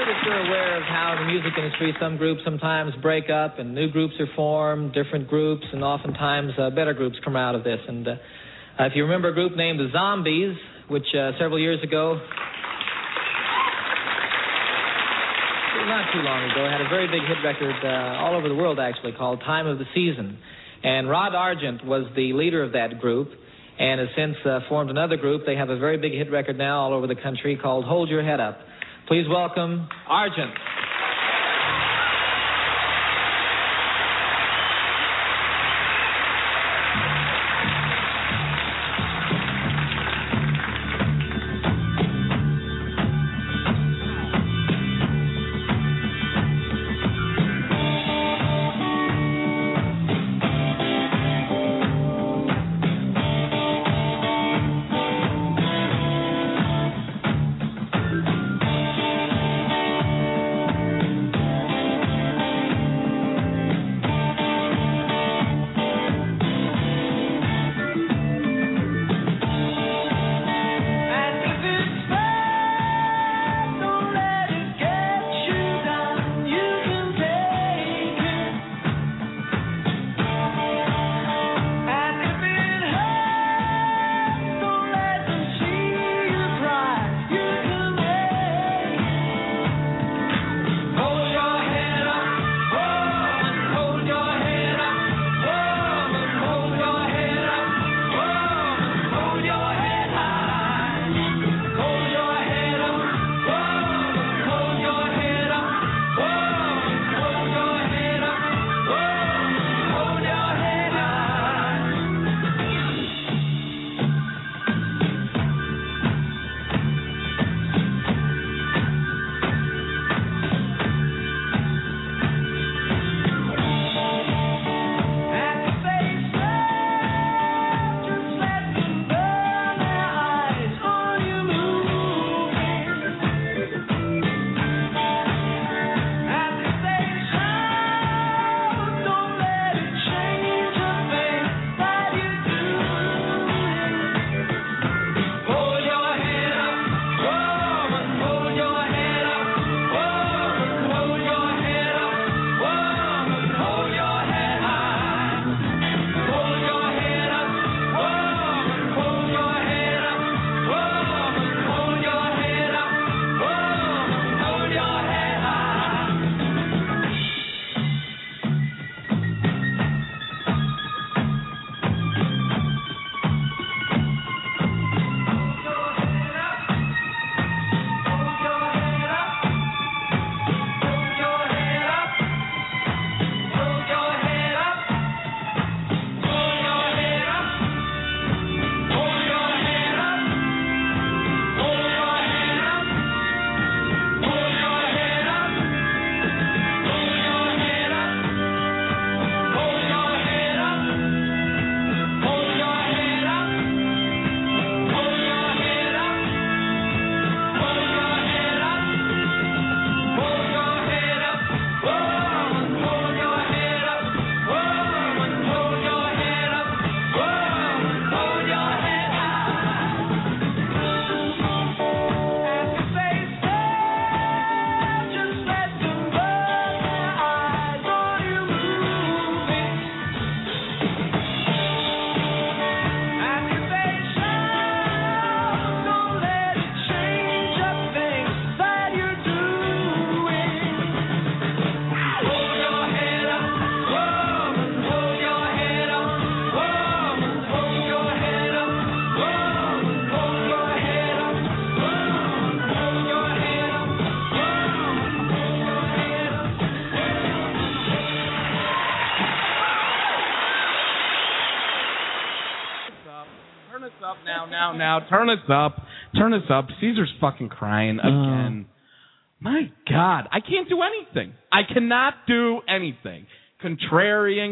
that you're aware of how in the music industry some groups sometimes break up and new groups are formed, different groups, and oftentimes better groups come out of this. And if you remember a group named the Zombies, which several years ago, not too long ago, had a very big hit record all over the world, actually, called Time of the Season. And Rod Argent was the leader of that group and has since formed another group. They have a very big hit record now all over the country called Hold Your Head Up. Please welcome Argent. Now, turn us up. Turn us up. Caesar's fucking crying again. My God, I can't do anything. I cannot do anything. Contrarian.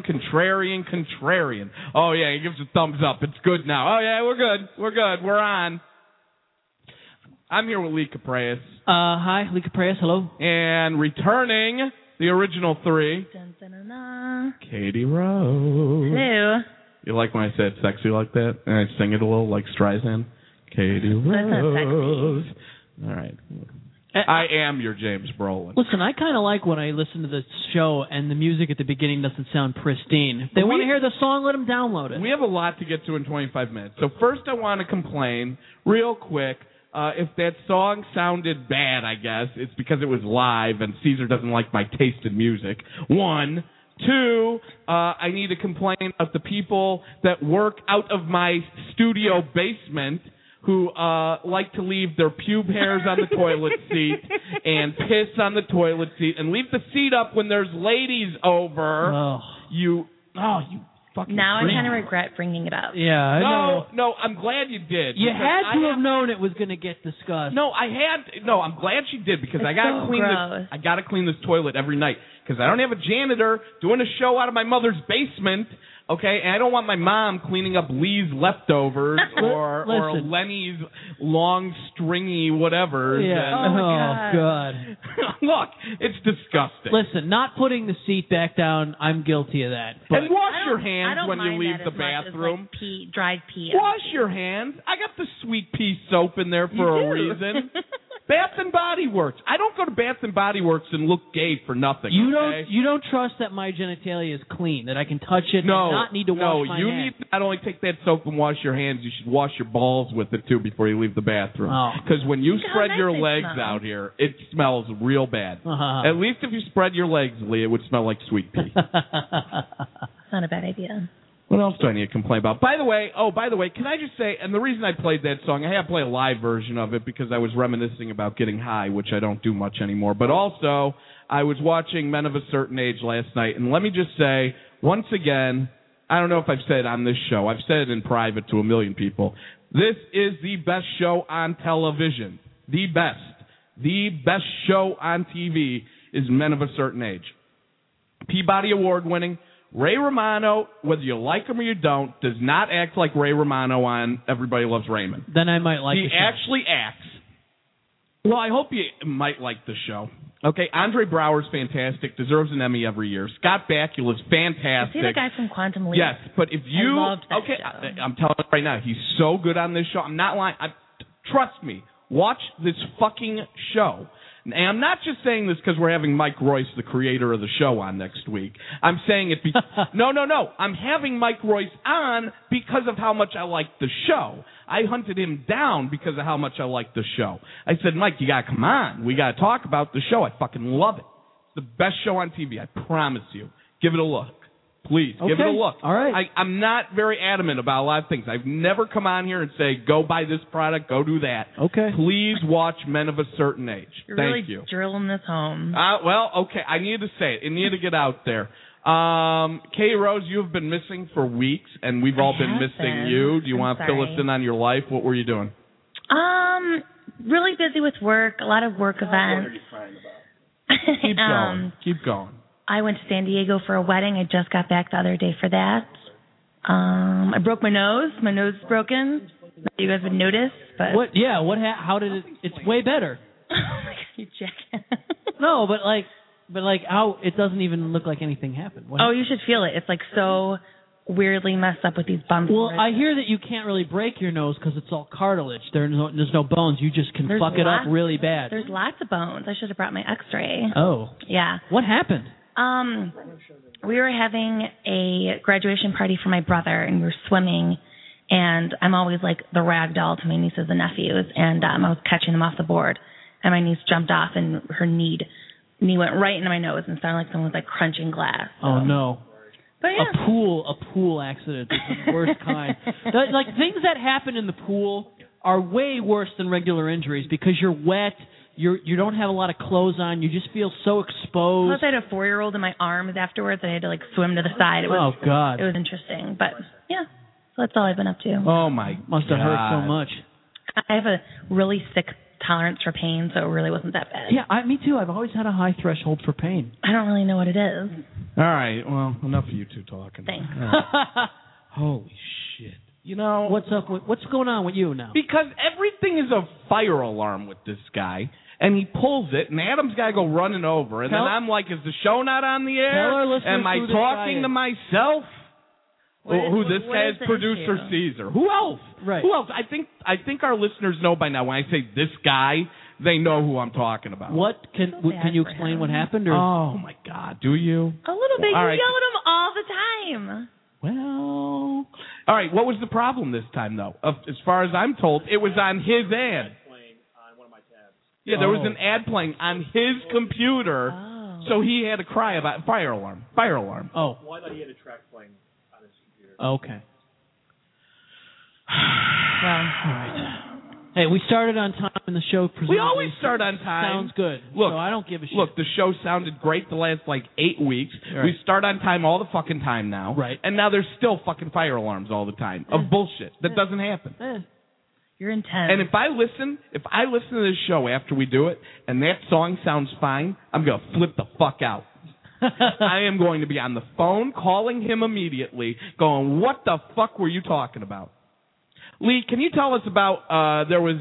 Oh, yeah, he gives a thumbs up. It's good now. Oh, yeah, we're good. We're on. I'm here with Lee Caprias. Hi, Lee Caprias. Hello. And returning the original three, Dun, dun, dun, dun. Katie Rose. Hello. You like when I say it sexy like that? And I sing it a little like Streisand? Katie Rose. That's not sexy. All right. I am your James Brolin. Listen, I kind of like when I listen to the show and the music at the beginning doesn't sound pristine. If they want to hear the song, let them download it. We have a lot to get to in 25 minutes. So first I want to complain real quick. If that song sounded bad, I guess, it's because it was live and Caesar doesn't like my taste in music. 1. 2, I need to complain of the people that work out of my studio basement who like to leave their pube hairs on the toilet seat and piss on the toilet seat and leave the seat up when there's ladies over. Oh. You fucking Now freak. I kind of regret bringing it up. Yeah, I know. No, I'm glad you did. You because had to have known it was going to get discussed. No, I'm glad she did because I gotta so clean gross. this. I gotta clean this toilet every night because I don't have a janitor doing a show out of my mother's basement. Okay, and I don't want my mom cleaning up Lee's leftovers or Listen. Lenny's long stringy whatevers. Yeah. And, Oh, God. look, it's disgusting. Listen, not putting the seat back down, I'm guilty of that. But And wash your I hands don't when you mind leave that the as much as, bathroom. like, pee, dried pee. Wash your hands. I got the sweet pea soap in there for a reason. Bath and Body Works. I don't go to Bath and Body Works and look gay for nothing. you okay? don't trust that my genitalia is clean, that I can touch it and not need to wash my you hands. need to not only take that soap and wash your hands, you should wash your balls with it too before you leave the bathroom. Oh. Because when you Look how spread nice your they legs smell. out here, it smells real bad. Uh-huh. At least if you spread your legs, Lee, it would smell like sweet pea. It's not a bad idea. What else do I need to complain about? By the way, can I just say, and the reason I played that song, I have played a live version of it because I was reminiscing about getting high, which I don't do much anymore. But also, I was watching Men of a Certain Age last night, and let me just say, once again, I don't know if I've said it on this show. I've said it in private to a million people. This is the best show on television. The best. The best show on TV is Men of a Certain Age. Peabody Award winning. Ray Romano, whether you like him or you don't, does not act like Ray Romano on Everybody Loves Raymond. Then I might like He the show. actually acts. Well, I hope you might like the show. Okay, Andre Brower's fantastic, deserves an Emmy every year. Scott Bakula's fantastic. Is he the guy from Quantum Leap? Yes, but if you... I loved that okay, show. I'm telling you right now, he's so good on this show. I'm not lying. Trust me. Watch this fucking show. And I'm not just saying this because we're having Mike Royce, the creator of the show, on next week. I'm saying it No. I'm having Mike Royce on because of how much I like the show. I hunted him down because of how much I like the show. I said, Mike, you got to come on. We got to talk about the show. I fucking love it. It's the best show on TV. I promise you. Give it a look. Please, give it a look. All right. I'm not very adamant about a lot of things. I've never come on here and say, go buy this product, go do that. Okay. Please watch Men of a Certain Age. You're Thank really you. drilling this home. Well, okay. I needed to say it. It needed to get out there. Katie Rose, you have been missing for weeks, and we've all been missing you. Do you want to fill us in on your life? What were you doing? Really busy with work, a lot of work events. What are you crying about? Keep going. Keep going. I went to San Diego for a wedding. I just got back the other day for that. I broke my nose. My nose is broken. You guys would notice, but What? Yeah. How did it? It's way better. oh my god, you jackass! No, but how it doesn't even look like anything happened. What Oh, you should feel it. It's like so weirdly messed up with these bumps. Well, and I hear that you can't really break your nose because it's all cartilage. There's no bones. You just can There's fuck it up lots- really bad. There's lots of bones. I should have brought my X-ray. Oh. Yeah. What happened? We were having a graduation party for my brother, and we were swimming. And I'm always like the rag doll to my nieces and nephews. And I was catching them off the board, and my niece jumped off, and her knee went right into my nose, and sounded like someone was like crunching glass. So. Oh no. But yeah. A pool accident is the worst kind. Like things that happen in the pool are way worse than regular injuries because you're wet. You don't have a lot of clothes on. You just feel so exposed. Plus, I had a 4-year-old in my arms afterwards. I had to like swim to the side. It was, Oh God. It was interesting, but yeah. So that's all I've been up to. Oh, my Must have hurt so God. much. I have a really sick tolerance for pain, so it really wasn't that bad. Yeah, me too. I've always had a high threshold for pain. I don't really know what it is. All right. Well, enough of you two talking. Thanks. All right. Holy shit. You know. What's up? What's going on with you now? Because everything is a fire alarm with this guy. And he pulls it, and Adam's got to go running over. And then I'm like, is the show not on the air? Tell our listeners Am I who this guy talking is. to myself? Who this what guy is is, the producer issue? Caesar. Who else? Right. Who else? I think our listeners know by now when I say this guy, they know who I'm talking about. What can you explain what happened? Or? Oh my God, do you? A little bit. All You right. yell at him all the time. Well, all right. What was the problem this time, though? As far as I'm told, it was on his end. Yeah, there was an ad playing on his computer, so he had to cry about fire alarm. Oh. Well, I thought he had a track playing on his computer. Okay. Well, All right. Hey, we started on time in the show. We always start on time. Sounds good. Look, so I don't give a shit. Look, the show sounded great the last, 8 weeks. Right. We start on time all the fucking time now. Right. And now there's still fucking fire alarms all the time of bullshit. That doesn't happen. you're intense. And if I listen to this show after we do it, and that song sounds fine, I'm going to flip the fuck out. I am going to be on the phone calling him immediately, going, what the fuck were you talking about? Lee, can you tell us about, there was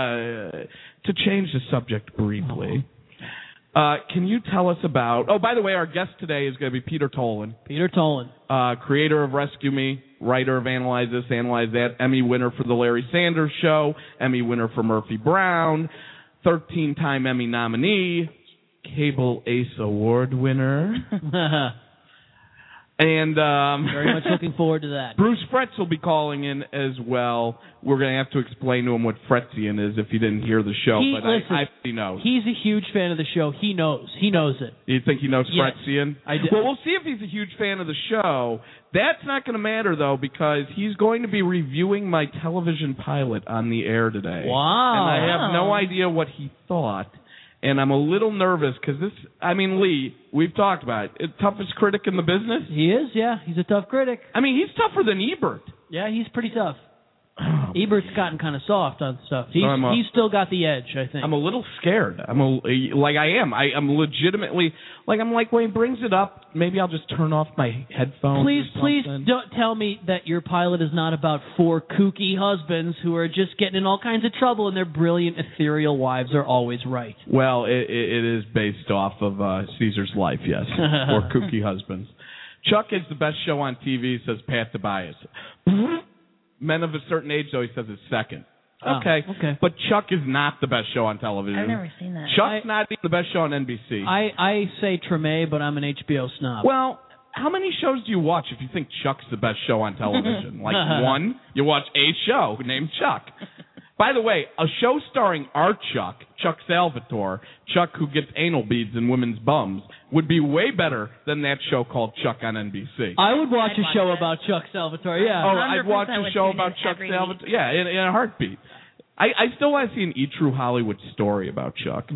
to change the subject briefly, can you tell us about, by the way, our guest today is going to be Peter Tolan. Peter Tolan. Creator of Rescue Me, writer of Analyze This, Analyze That, Emmy winner for The Larry Sanders Show, Emmy winner for Murphy Brown, 13-time Emmy nominee, Cable Ace Award winner. And very much looking forward to that. Bruce Fretz will be calling in as well. We're going to have to explain to him what Fretzian is if he didn't hear the show, he knows. He's a huge fan of the show. He knows it. You think he knows Yes, Fretzian? I do. Well, we'll see if he's a huge fan of the show. That's not going to matter, though, because he's going to be reviewing my television pilot on the air today. Wow. And I have no idea what he thought. And I'm a little nervous because Lee, we've talked about it. Toughest critic in the business? He is, yeah. He's a tough critic. He's tougher than Ebert. Yeah, he's pretty tough. Ebert's gotten kind of soft on stuff. He's still got the edge, I think. I'm a little scared. I'm legitimately, when he brings it up, maybe I'll just turn off my headphones. Please don't tell me that your pilot is not about 4 kooky husbands who are just getting in all kinds of trouble and their brilliant, ethereal wives are always right. Well, it is based off of Caesar's life, yes, or kooky husbands. Chuck is the best show on TV, says Pat Tobias. Men of a Certain Age, though, he says is second. Okay. But Chuck is not the best show on television. I've never seen that. Chuck's not even the best show on NBC. I say Treme, but I'm an HBO snob. Well, how many shows do you watch if you think Chuck's the best show on television? One? You watch a show named Chuck. By the way, a show starring our Chuck Salvatore, Chuck who gets anal beads in women's bums, would be way better than that show called Chuck on NBC. I would watch a show about Chuck Salvatore, yeah. Oh, I'd watch a show about Chuck Salvatore. Yeah, in a heartbeat. I still want to see an E! True Hollywood story about Chuck.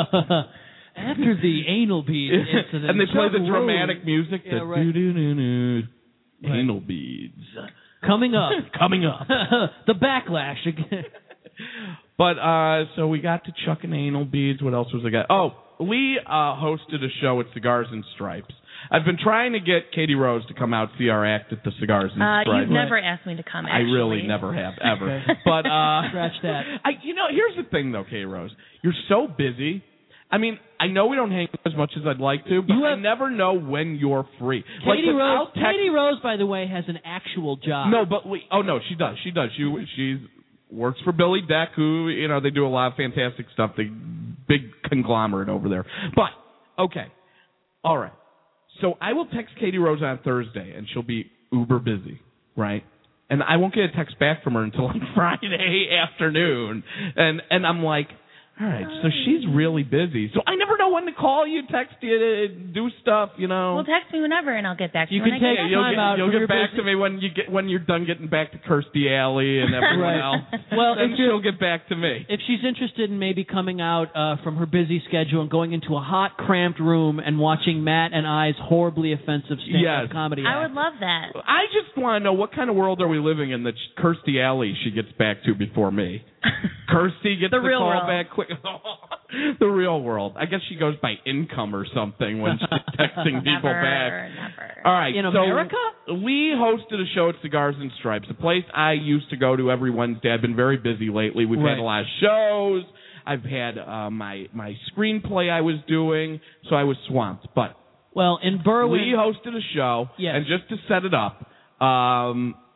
After the anal bead incident. And they play the dramatic music. Yeah, right. Anal beads. Coming up. The backlash again. But, so we got to Chuck and anal beads. What else was I got? Oh, Lee hosted a show at Cigars and Stripes. I've been trying to get Katie Rose to come out see our act at the Cigars and Stripes. You've never asked me to come, actually. I really never have, ever. Okay. But scratch that. Here's the thing, though, Katie Rose. You're so busy. I know we don't hang as much as I'd like to, but I never know when you're free. Katie Rose, by the way, has an actual job. No, but she does. She works for Billy Deck, who, they do a lot of fantastic stuff. The big conglomerate over there. But, okay. All right. So I will text Katie Rose on Thursday, and she'll be uber busy, right? And I won't get a text back from her until Friday afternoon. And I'm like, all right, so she's really busy. So I never know when to call you, text you, do stuff, Well, text me whenever, and I'll get back to you. You can take time out. You'll get back to me when you're done getting back to Kirstie Alley and everyone else. Well, then she'll get back to me. If she's interested in maybe coming out from her busy schedule and going into a hot, cramped room and watching Matt and I's horribly offensive stand-up comedy act. I would love that. I just want to know, what kind of world are we living in that Kirstie Alley she gets back to before me? Kirstie gets the call back quick. The real world. I guess she goes by income or something when she's texting people back. Never. All right. In America? We hosted a show at Cigars and Stripes, a place I used to go to every Wednesday. I've been very busy lately. We've had a lot of shows. I've had my screenplay I was doing, so I was swamped. But in Berwyn, we hosted a show, and just to set it up,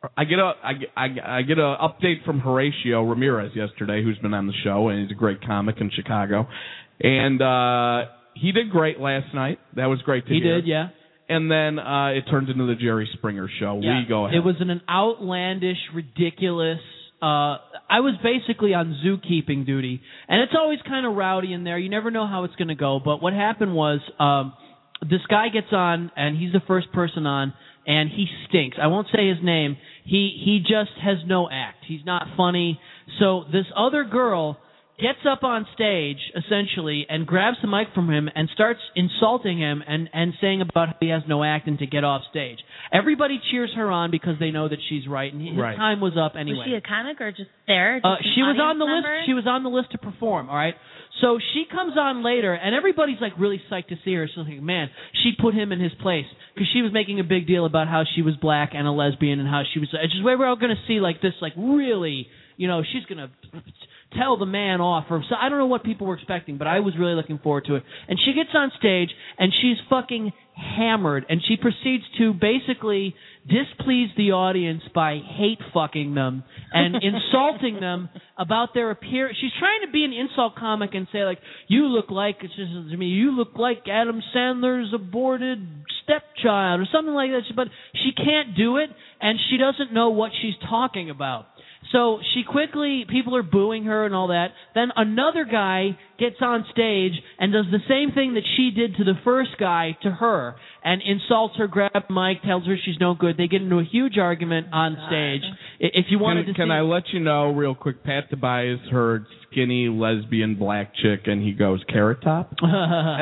I get a update from Horatio Ramirez yesterday, who's been on the show, and he's a great comic in Chicago, and he did great last night. That was great to hear. He did, yeah. And then it turns into the Jerry Springer show. Yeah. We go ahead. It was an outlandish, ridiculous. I was basically on zookeeping duty, and it's always kind of rowdy in there. You never know how it's going to go. But what happened was this guy gets on, and he's the first person on, and he stinks. I won't say his name. He just has no act. He's not funny. So this other girl gets up on stage, essentially, and grabs the mic from him and starts insulting him and saying about how he has no act and to get off stage. Everybody cheers her on because they know that she's right, and his time was up anyway. Was she a comic or just there? She was on the list. She was on the list to perform, all right? So she comes on later, and everybody's like really psyched to see her. So like, man, she put him in his place because she was making a big deal about how she was black and a lesbian and how she was. It's just we're all going to see like this, like really, she's going to tell the man off. Or so I don't know what people were expecting, but I was really looking forward to it. And she gets on stage, and she's fucking hammered, and she proceeds to basically displease the audience by hate fucking them and insulting them about their appearance. She's trying to be an insult comic and say like, you look like Adam Sandler's aborted stepchild or something like that, but she can't do it, and she doesn't know what she's talking about. So she quickly, people are booing her and all that. Then another guy gets on stage and does the same thing that she did to the first guy to her and insults her, grabs the mic, tells her she's no good. They get into a huge argument on stage. If you wanted to Can I let you know real quick, Pat Tobias heard skinny lesbian black chick and he goes Carrot Top. but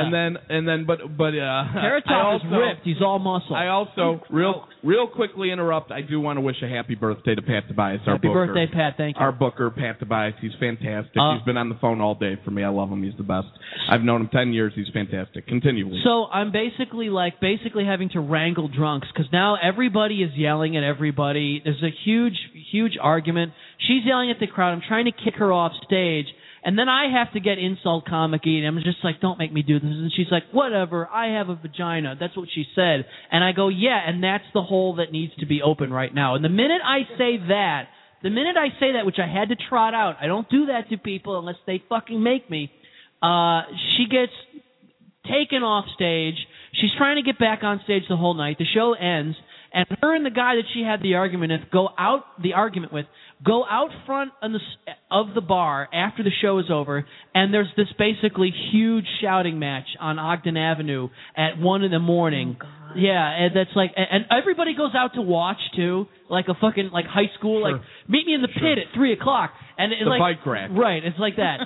Carrot Top is ripped. He's all muscle. I also real quickly interrupt. I do want to wish a happy birthday to Pat Tobias, our booker. Happy birthday, Pat. Thank you. Our booker, Pat Tobias. He's fantastic. He's been on the phone all day for me. I love him. He's the best. I've known him 10 years. He's fantastic. Continue. So I'm basically having to wrangle drunks because now everybody is yelling at everybody. There's a huge argument. She's yelling at the crowd. I'm trying to kick her off stage. And then I have to get insult comic-y, and I'm just like, don't make me do this. And she's like, whatever, I have a vagina. That's what she said. And I go, yeah, and that's the hole that needs to be open right now. And the minute I say that, which I had to trot out, I don't do that to people unless they fucking make me, she gets taken off stage. She's trying to get back on stage the whole night. The show ends, and her and the guy that she had the argument with go out front of the bar after the show is over, and there's this basically huge shouting match on Ogden Avenue at 1 a.m. Oh, God. Yeah, and that's like, and everybody goes out to watch too, like a fucking like high school, like meet me in the pit at 3:00, and it's the like bike rack, right? It's like that.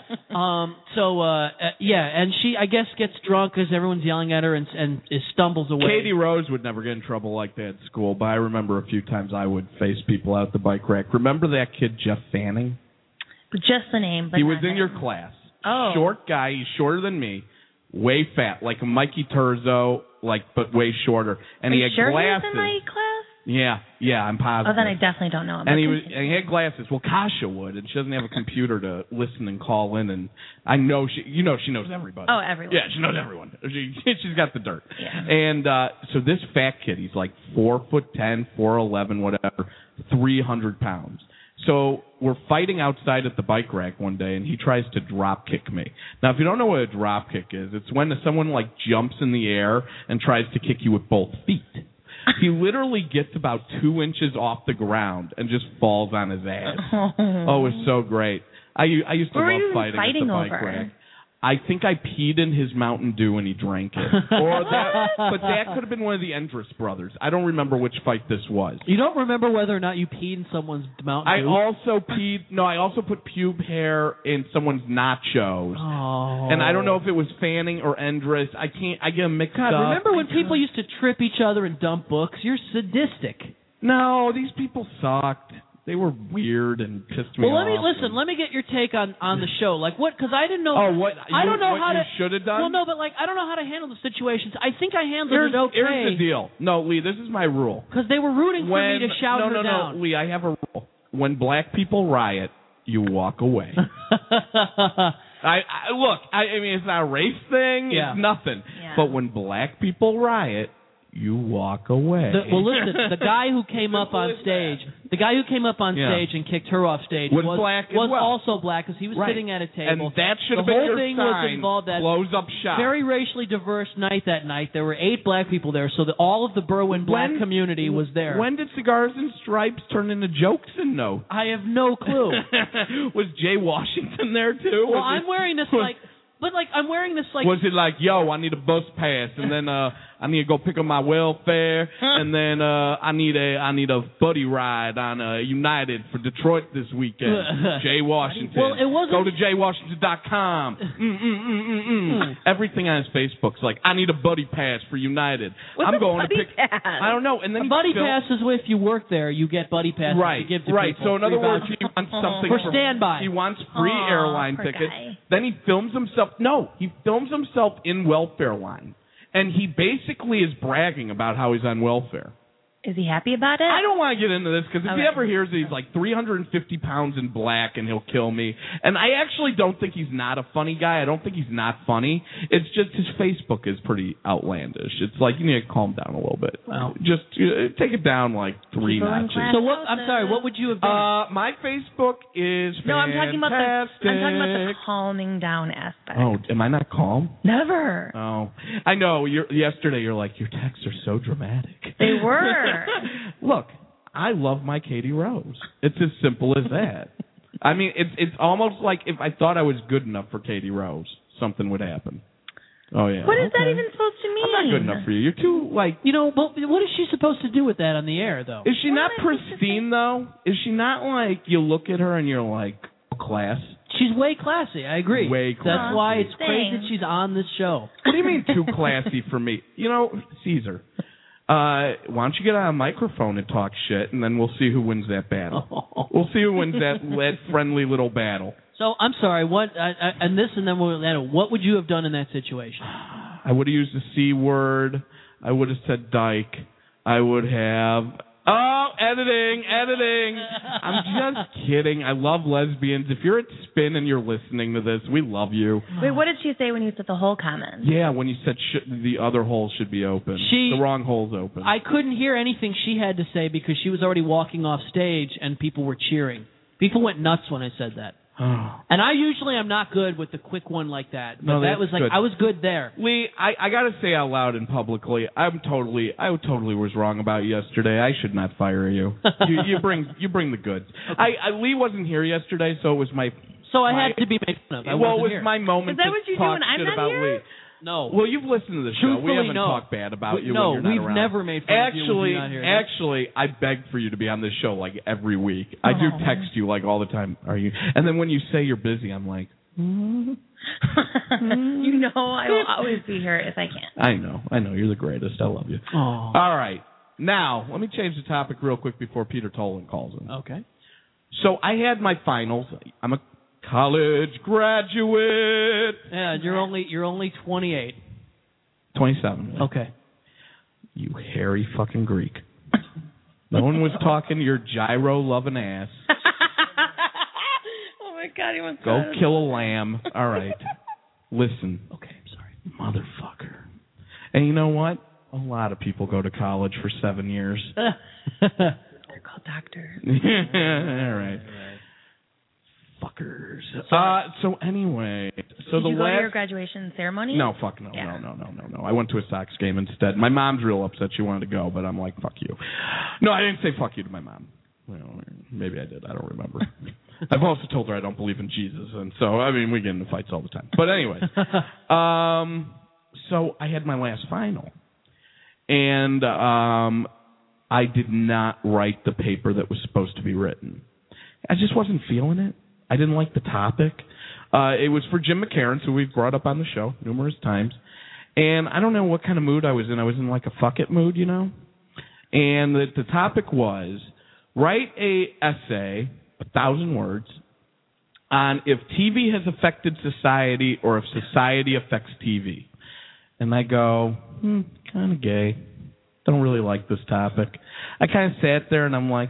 And she, I guess, gets drunk because everyone's yelling at her and stumbles away. Katie Rose would never get in trouble like that at school, but I remember a few times I would face people out the bike rack. Remember that kid Jeff Fanning? Just the name, but he was in your class. Oh, short guy. He's shorter than me, way fat, like a Mikey Turzo. But way shorter, and he had sure glasses. He was in my class? Yeah, I'm positive. Oh, then I definitely don't know him. And he had glasses. Well, Kasha would, and she doesn't have a computer to listen and call in. And I know she knows everybody. Oh, everyone. Yeah, she knows everyone. She's got the dirt. Yeah. And so this fat kid, he's like 4'10", 4'11", whatever, 300 pounds. So we're fighting outside at the bike rack one day, and he tries to drop kick me. Now, if you don't know what a drop kick is, it's when someone like jumps in the air and tries to kick you with both feet. He literally gets about 2 inches off the ground and just falls on his ass. Oh, it was so great. I used to love fighting at the bike rack. I think I peed in his Mountain Dew and he drank it. But that could have been one of the Endress brothers. I don't remember which fight this was. You don't remember whether or not you peed in someone's Mountain Dew? I also put pube hair in someone's nachos. Oh. And I don't know if it was Fanning or Endress. I get them mixed up. Remember when people used to trip each other and dump books? You're sadistic. No, these people sucked. They were weird and pissed me off. Well, let me get your take on the show. Like what? Because I didn't know. Oh, what? I don't know how you should have done. Well, no, but I don't know how to handle the situations. I think I handled it okay. Here's the deal. No, Lee, this is my rule. Because they were rooting for me to shout her down. No, Lee, I have a rule. When black people riot, you walk away. I mean, it's not a race thing. Yeah. It's nothing. Yeah. But when black people riot, you walk away. Well, listen, the guy who came up on stage, and kicked her off stage was black as well. Also black because he was sitting at a table. And that should have been your sign. The whole thing was involved that close up shop. Very racially diverse night that night. There were 8 black people there, so all of the Berwyn black community was there. When did Cigars and Stripes turn into Jokes and Notes? I have no clue. Was Jay Washington there too? Well, I'm wearing this I'm wearing this Was it like, yo, I need a bus pass, and then I need to go pick up my welfare, and then I need a buddy ride on United for Detroit this weekend. Jay Washington. Well, it wasn't. Go to jaywashington.com. Everything on his Facebook's like, I need a buddy pass for United. What's I'm going a buddy pass? I don't know. And then a buddy pass is if you work there, you get buddy passes to give to people. So in other words, he wants something for standby. He wants free airline tickets. Guy. Then he films himself. No, he films himself in welfare line. And he basically is bragging about how he's on welfare. Is he happy about it? I don't want to get into this because if he ever hears that he's like 350 pounds in black and he'll kill me. And I actually don't think he's not a funny guy. I don't think he's not funny. It's just his Facebook is pretty outlandish. It's like you need to calm down a little bit. Well, just take it down like 3 notches. So I'm sorry. What would you have done? My Facebook is fantastic. No, I'm talking about the calming down aspect. Oh, am I not calm? Never. Oh, I know. Yesterday you're like, your texts are so dramatic. They were. Look, I love my Katie Rose. It's as simple as that. I mean, it's almost like if I thought I was good enough for Katie Rose, something would happen. Oh, yeah. What is that even supposed to mean? I'm not good enough for you. You're too, like... but what is she supposed to do with that on the air, though? Is she not pristine, though? Is she not like, you look at her and you're like, class? She's way classy. I agree. Way classy. That's why it's crazy that she's on this show. What do you mean too classy for me? You know, Caesar... why don't you get on a microphone and talk shit, and then we'll see who wins that battle. We'll see who wins that friendly little battle. So, I'm sorry, what would you have done in that situation? I would have used the C word. I would have said dyke. I would have... Oh, editing. I'm just kidding. I love lesbians. If you're at Spin and you're listening to this, we love you. Wait, what did she say when you said the whole comment? Yeah, when you said the other hole should be open. The wrong hole's open. I couldn't hear anything she had to say because she was already walking off stage and people were cheering. People went nuts when I said that. And I usually am not good with the quick one like that. But that was like, good. I was good there. Lee, I got to say out loud and publicly, I totally was wrong about yesterday. I should not fire you. you bring the goods. Okay. Lee wasn't here yesterday, so it was my... So I had to be made fun of. It was my moment to talk shit about Lee. No. Well, you've listened to the show. We haven't talked bad about you when you're not around. No, we've never made fun of you when you're not here. Actually, I beg for you to be on this show like every week. I do text you like all the time. Are you? And then when you say you're busy, I'm like... You know I will always be here if I can. I know. You're the greatest. I love you. Aww. All right. Now, let me change the topic real quick before Peter Tolan calls in. Okay. So I had my finals. I'm a college graduate. Yeah, you're only 28. 27. Okay. You hairy fucking Greek. No one was talking to your gyro-loving ass. Oh, my God. He wants to... Go kill a lamb. All right. Listen. Okay, I'm sorry. Motherfucker. And you know what? A lot of people go to college for 7 years. They're called doctors. All right. Fuckers. So anyway, Did you go to your graduation ceremony? No, fuck no, yeah. No. I went to a Sox game instead. My mom's real upset she wanted to go, but I'm like, fuck you. No, I didn't say fuck you to my mom. Well, maybe I did. I don't remember. I've also told her I don't believe in Jesus, and so I mean we get into fights all the time. But anyway, so I had my last final, and I did not write the paper that was supposed to be written. I just wasn't feeling it. I didn't like the topic. It was for Jim McCarran, who we've brought up on the show numerous times. And I don't know what kind of mood I was in. I was in like a fuck it mood, you know? And the topic was, write a essay, 1,000 words, on if TV has affected society or if society affects TV. And I go, kind of gay. Don't really like this topic. I kind of sat there and I'm like,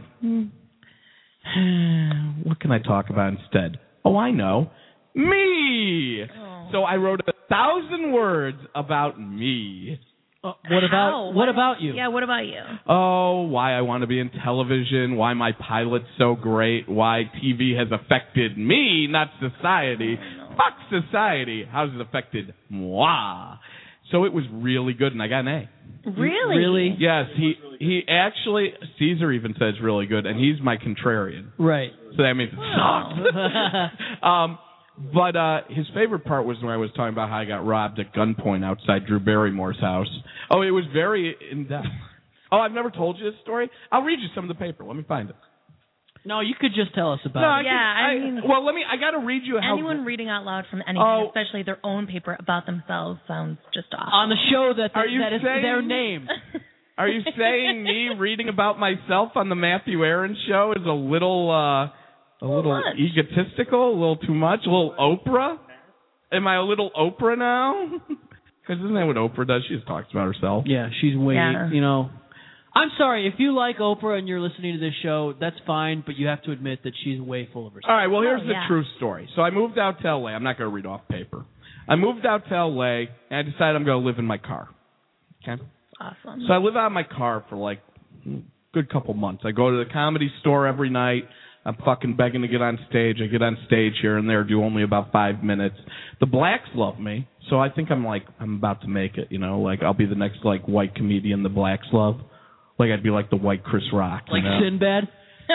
what can I talk about instead? Oh, I know. Me! Oh. So I wrote 1,000 words about me. What about you? Yeah, what about you? Oh, why I want to be in television, why my pilot's so great, why TV has affected me, not society. Fuck society. How's it affected moi? So it was really good, and I got an A. Really? Really? Yes, he actually, Caesar even says really good, and he's my contrarian. Right. So that means it sucks. But his favorite part was when I was talking about how I got robbed at gunpoint outside Drew Barrymore's house. Oh, it was very in-depth. Oh, I've never told you this story? I'll read you some of the paper. Let me find it. No, you could just tell us about it. I mean, I got to read you how... Anyone reading out loud from anything, especially their own paper about themselves, sounds just awful. On the show that is saying, their name. Are you saying me reading about myself on the Matthew Aaron show is a little egotistical, a little too much, a little Oprah? Am I a little Oprah now? Because isn't that what Oprah does? She just talks about herself. Yeah, she's way, I'm sorry, if you like Oprah and you're listening to this show, that's fine, but you have to admit that she's way full of herself. All right, well, here's the true story. So I moved out to L.A. I'm not going to read off paper. I moved out to L.A., and I decided I'm going to live in my car. Okay? Awesome. So I live out of my car for, like, a good couple months. I go to the Comedy Store every night. I'm fucking begging to get on stage. I get on stage here and there, do only about 5 minutes. The blacks love me, so I think I'm about to make it, Like, I'll be the next, white comedian the blacks love. Like, I'd be like the white Chris Rock. Like Sinbad?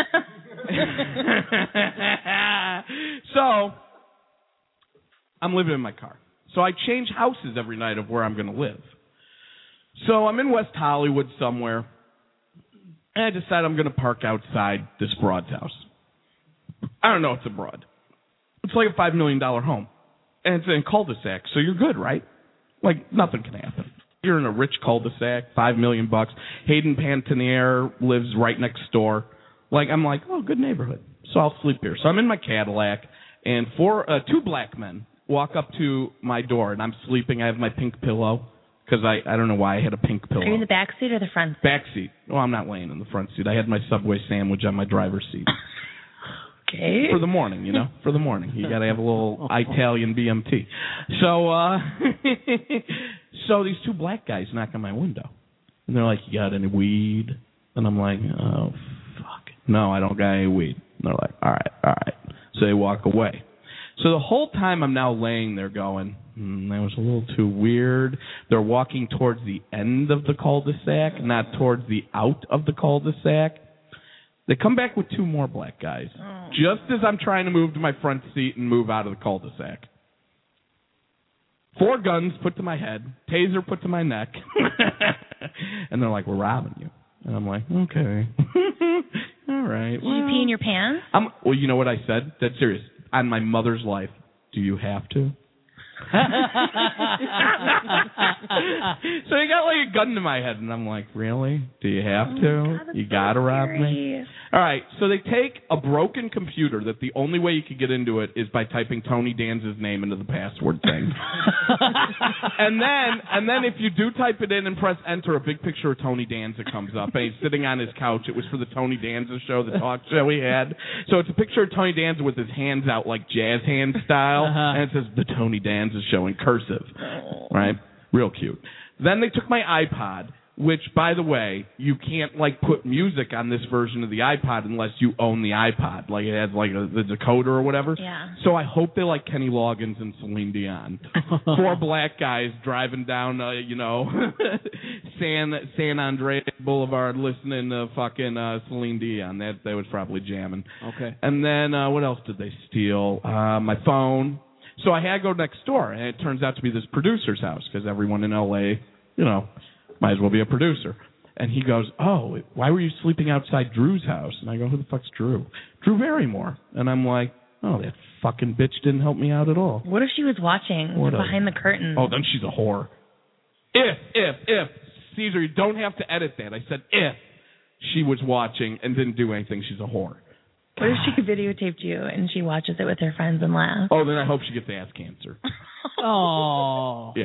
So, I'm living in my car. So I change houses every night of where I'm going to live. So I'm in West Hollywood somewhere, and I decide I'm going to park outside this broad's house. I don't know, it's a broad. It's like a $5 million home. And it's in a cul-de-sac, so you're good, right? Like, nothing can happen. You're in a rich cul-de-sac, $5 million. Hayden Panettiere lives right next door. I'm like, oh, good neighborhood. So I'll sleep here. So I'm in my Cadillac, and two black men walk up to my door, and I'm sleeping. I have my pink pillow, because I don't know why I had a pink pillow. Are you in the back seat or the front seat? Back seat. Well, I'm not laying in the front seat. I had my Subway sandwich on my driver's seat. Okay. For the morning, For the morning. You got to have a little Italian BMT. So these two black guys knock on my window. And they're like, you got any weed? And I'm like, oh, fuck. No, I don't got any weed. And they're like, all right. So they walk away. So the whole time I'm now laying there going, that was a little too weird. They're walking towards the end of the cul-de-sac, not towards the out of the cul-de-sac. They come back with two more black guys, just as I'm trying to move to my front seat and move out of the cul-de-sac. 4 guns put to my head, taser put to my neck, and they're like, we're robbing you. And I'm like, okay. All right. Did you pee in your pants? Well, you know what I said? That's serious. On my mother's life, do you have to? So he got a gun to my head, and I'm like, really? Do you have to? God, you got to rob me? All right, so they take a broken computer that the only way you could get into it is by typing Tony Danza's name into the password thing. and then if you do type it in and press enter, a big picture of Tony Danza comes up, and he's sitting on his couch. It was for the Tony Danza show, the talk show he had. So it's a picture of Tony Danza with his hands out like jazz hand style, and it says the Tony Danza show in cursive, right? Real cute. Then they took my iPod, which, by the way, you can't put music on this version of the iPod unless you own the iPod. It has the decoder or whatever. Yeah. So I hope they like Kenny Loggins and Celine Dion. 4 black guys driving down, San Andreas Boulevard listening to fucking Celine Dion. That was probably jamming. Okay. And then what else did they steal? My phone. So I had to go next door, and it turns out to be this producer's house because everyone in L.A., might as well be a producer. And he goes, oh, why were you sleeping outside Drew's house? And I go, who the fuck's Drew? Drew Barrymore. And I'm like, oh, that fucking bitch didn't help me out at all. What if she was watching behind the curtain? Oh, then she's a whore. If. Caesar, you don't have to edit that. I said if she was watching and didn't do anything, she's a whore. What if she videotaped you and she watches it with her friends and laughs? Oh, then I hope she gets ass cancer. Oh. Yeah.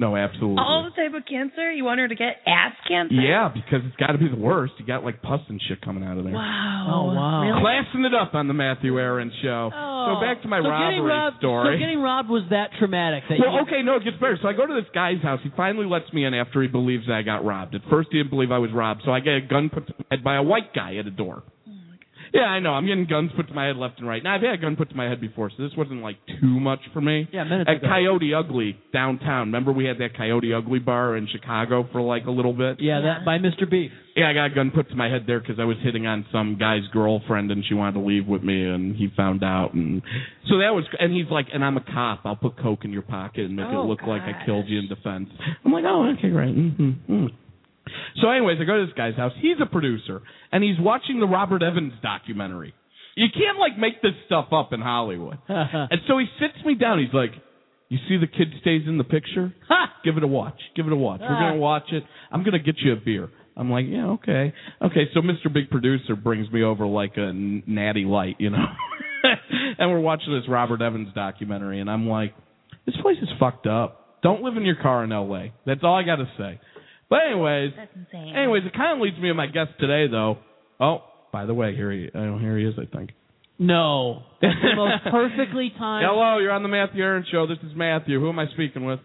No, absolutely. All the type of cancer? You want her to get ass cancer? Yeah, because it's got to be the worst. You got like pus and shit coming out of there. Wow. Oh, wow. Really? Classing it up on the Matthew Aaron Show. Oh. So back to my So robbery story. So getting robbed was that traumatic? That Well, okay, no, it gets better. So I go to this guy's house. He finally lets me in after he believes I got robbed. At first, he didn't believe I was robbed, so I get a gun put to my head by a white guy at a door. Yeah, I know. I'm getting guns put to my head left and right. Now, I've had a gun put to my head before, so this wasn't, like, too much for me. Yeah, minutes At ago. Coyote Ugly downtown. Remember we had that Coyote Ugly bar in Chicago for, like, a little bit? Yeah, that by Mr. Beef. Yeah, I got a gun put to my head there because I was hitting on some guy's girlfriend, and she wanted to leave with me, and he found out. And so that was, and he's like, and I'm a cop. I'll put coke in your pocket and make it look like I killed you in defense. I'm like, oh, okay, great. Mm-hmm. So anyways, I go to this guy's house. He's a producer, and he's watching the Robert Evans documentary. You can't, like, make this stuff up in Hollywood. And so he sits me down. He's like, you see the kid stays in the picture? Give it a watch. Give it a watch. We're going to watch it. I'm going to get you a beer. I'm like, yeah, okay. Okay, so Mr. Big Producer brings me over like a natty light, you know. And we're watching this Robert Evans documentary, and I'm like, this place is fucked up. Don't live in your car in L.A. That's all I got to say. But anyways, That's insane. it kind of leads me to my guest today, though. Oh, by the way, here he is, I think. No. That's the most perfectly timed. Hello, you're on the Matthew Aaron Show. This is Matthew. Who am I speaking with?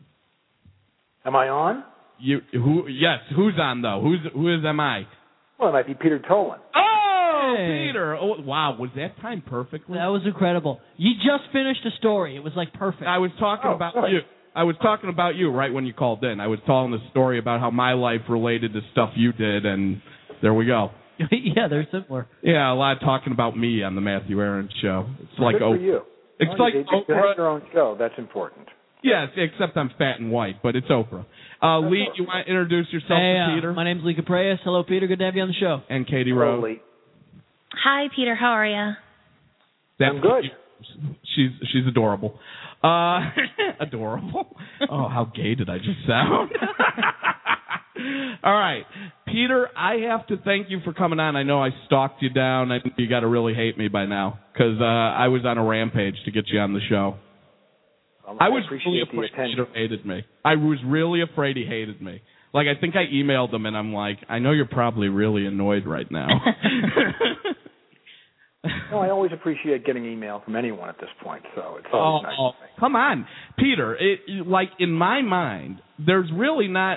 Am I on? Yes, who's on, though? Who is am I? Well, it might be Peter Tolan. Oh, Hey. Peter. Oh, wow, was that timed perfectly? That was incredible. You just finished a story. It was like perfect. I was talking about sorry. you. I was talking about you right when you called in. I was telling the story about how my life related to stuff you did, and there we go. Yeah, they're similar. Yeah, a lot of talking about me on the Matthew Aaron Show. It's like Good for you. It's Well, like you Oprah. have your own show. That's important. Yes, except I'm fat and white, but it's Oprah. Lee, you want to introduce yourself Hey, to Peter? my name's Lee Capreas. Hello, Peter. Good to have you on the show. And Katie Rose. Slowly. Hi, Peter. How are you? I'm good. She's adorable. Adorable. Oh, how gay did I just sound? All right, Peter, I have to thank you for coming on. I know I stalked you down. I think you got to really hate me by now because I was on a rampage to get you on the show. I was really appreciate the afraid attention. he hated me. I was really afraid he hated me. Like, I think I emailed him, and I'm like, I know you're probably really annoyed right now. No, I always appreciate getting email from anyone at this point, so it's always nice to say. Come on, Peter. Like, in my mind, there's really not.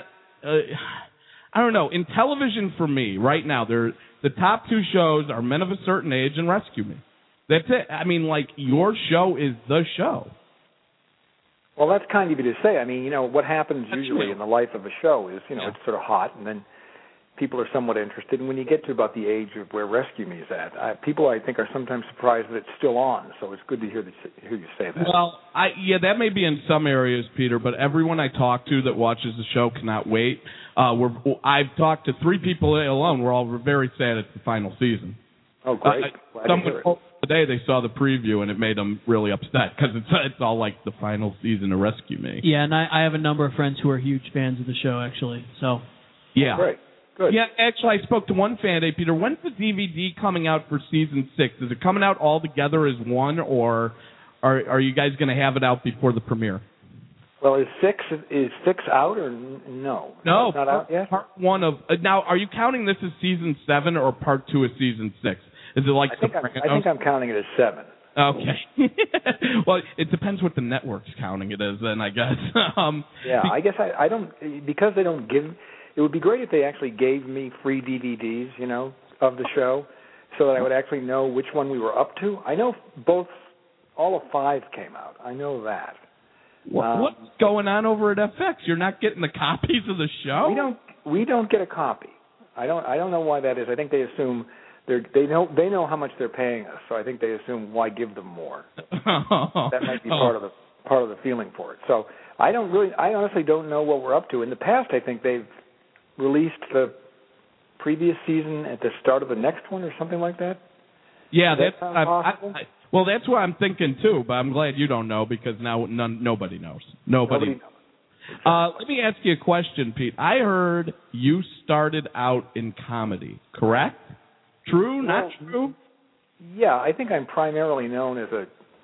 I don't know. In television, for me, right now, the top two shows are Men of a Certain Age and Rescue Me. That's it. I mean, like, your show is the show. Well, that's kind of you to say. I mean, you know, what happens usually in the life of a show is, you know, it's sort of hot, and then people are somewhat interested. And when you get to about the age of where Rescue Me is at, people, I think, are sometimes surprised that it's still on. So it's good to hear you say that. Well, that may be in some areas, Peter, but everyone I talk to that watches the show cannot wait. I've talked to 3 people alone. We're all very sad it's the final season. Oh, great. Glad to Someone hear it. told me today they saw the preview and it made them really upset because it's all like the final season of Rescue Me. Yeah, and I have a number of friends who are huge fans of the show, actually. So. Yeah. Great. Good. Yeah, actually, I spoke to one fan today, Peter. When's the DVD coming out for season 6? Is it coming out all together as one, or are you guys going to have it out before the premiere? Well, is six out or no? No, It's not out yet. Part 1 of now. Are you counting this as season 7 or part 2 of season 6? Is it like I think I'm counting it as 7. Okay. Well, it depends what the network's counting it as, then I guess. Yeah, I guess I don't, because they don't give. It would be great if they actually gave me free DVDs, you know, of the show, so that I would actually know which one we were up to. I know all of 5 came out. I know that. What's going on over at FX? You're not getting the copies of the show? We don't get a copy. I don't know why that is. I think they assume they know how much they're paying us, so I think they assume why give them more. That might be part of the feeling for it. So I honestly don't know what we're up to. In the past, I think they've released the previous season at the start of the next one or something like that. Yeah, Does that sound possible? Well, that's what I'm thinking too. But I'm glad you don't know because now nobody knows. Nobody knows. Let me ask you a question, Pete. I heard you started out in comedy, correct? True? Not true? Yeah, I think I'm primarily known as a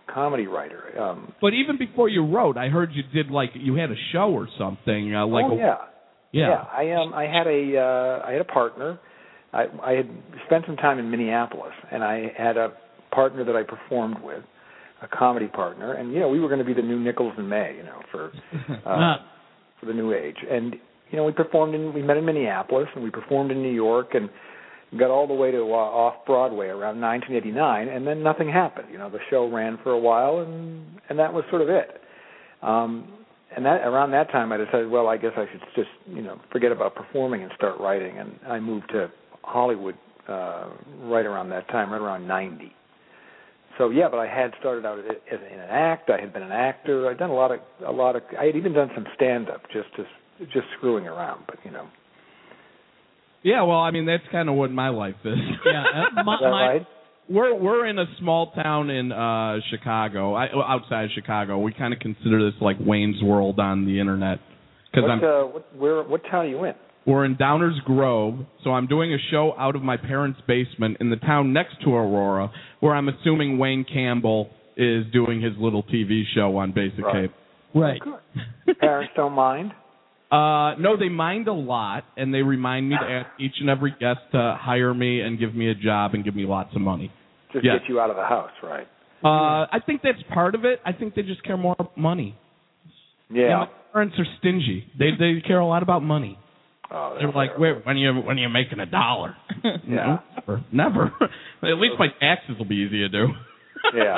comedy writer. But even before you wrote, I heard you did you had a show or something. Yeah. I had a partner. I had spent some time in Minneapolis, and I had a partner that I performed with, a comedy partner, and we were going to be the new Nichols and May, for the new age. And we met in Minneapolis, and we performed in New York, and got all the way to off Broadway around 1989, and then nothing happened. The show ran for a while, and that was sort of it. And that around that time, I decided, well, I guess I should just forget about performing and start writing. And I moved to Hollywood right around that time, right around 90. So yeah, but I had started out in an act. I had been an actor. I'd done a lot of. I had even done some stand-up, just screwing around. But Yeah, well, I mean, that's kind of what my life is. Yeah, is that right? We're in a small town in Chicago, outside Chicago. We kind of consider this like Wayne's World on the internet. What town are you in? We're in Downers Grove, so I'm doing a show out of my parents' basement in the town next to Aurora, where I'm assuming Wayne Campbell is doing his little TV show on Basic Tape. Right. Oh, good. Parents don't mind? No, they mind a lot, and they remind me to ask each and every guest to hire me and give me a job and give me lots of money. Just get you out of the house, right? I think that's part of it. I think they just care more about money. Yeah. My parents are stingy. They care a lot about money. Oh, they're like, wait, when are you making $1? Yeah. No, never. At least my taxes will be easy to do. Yeah.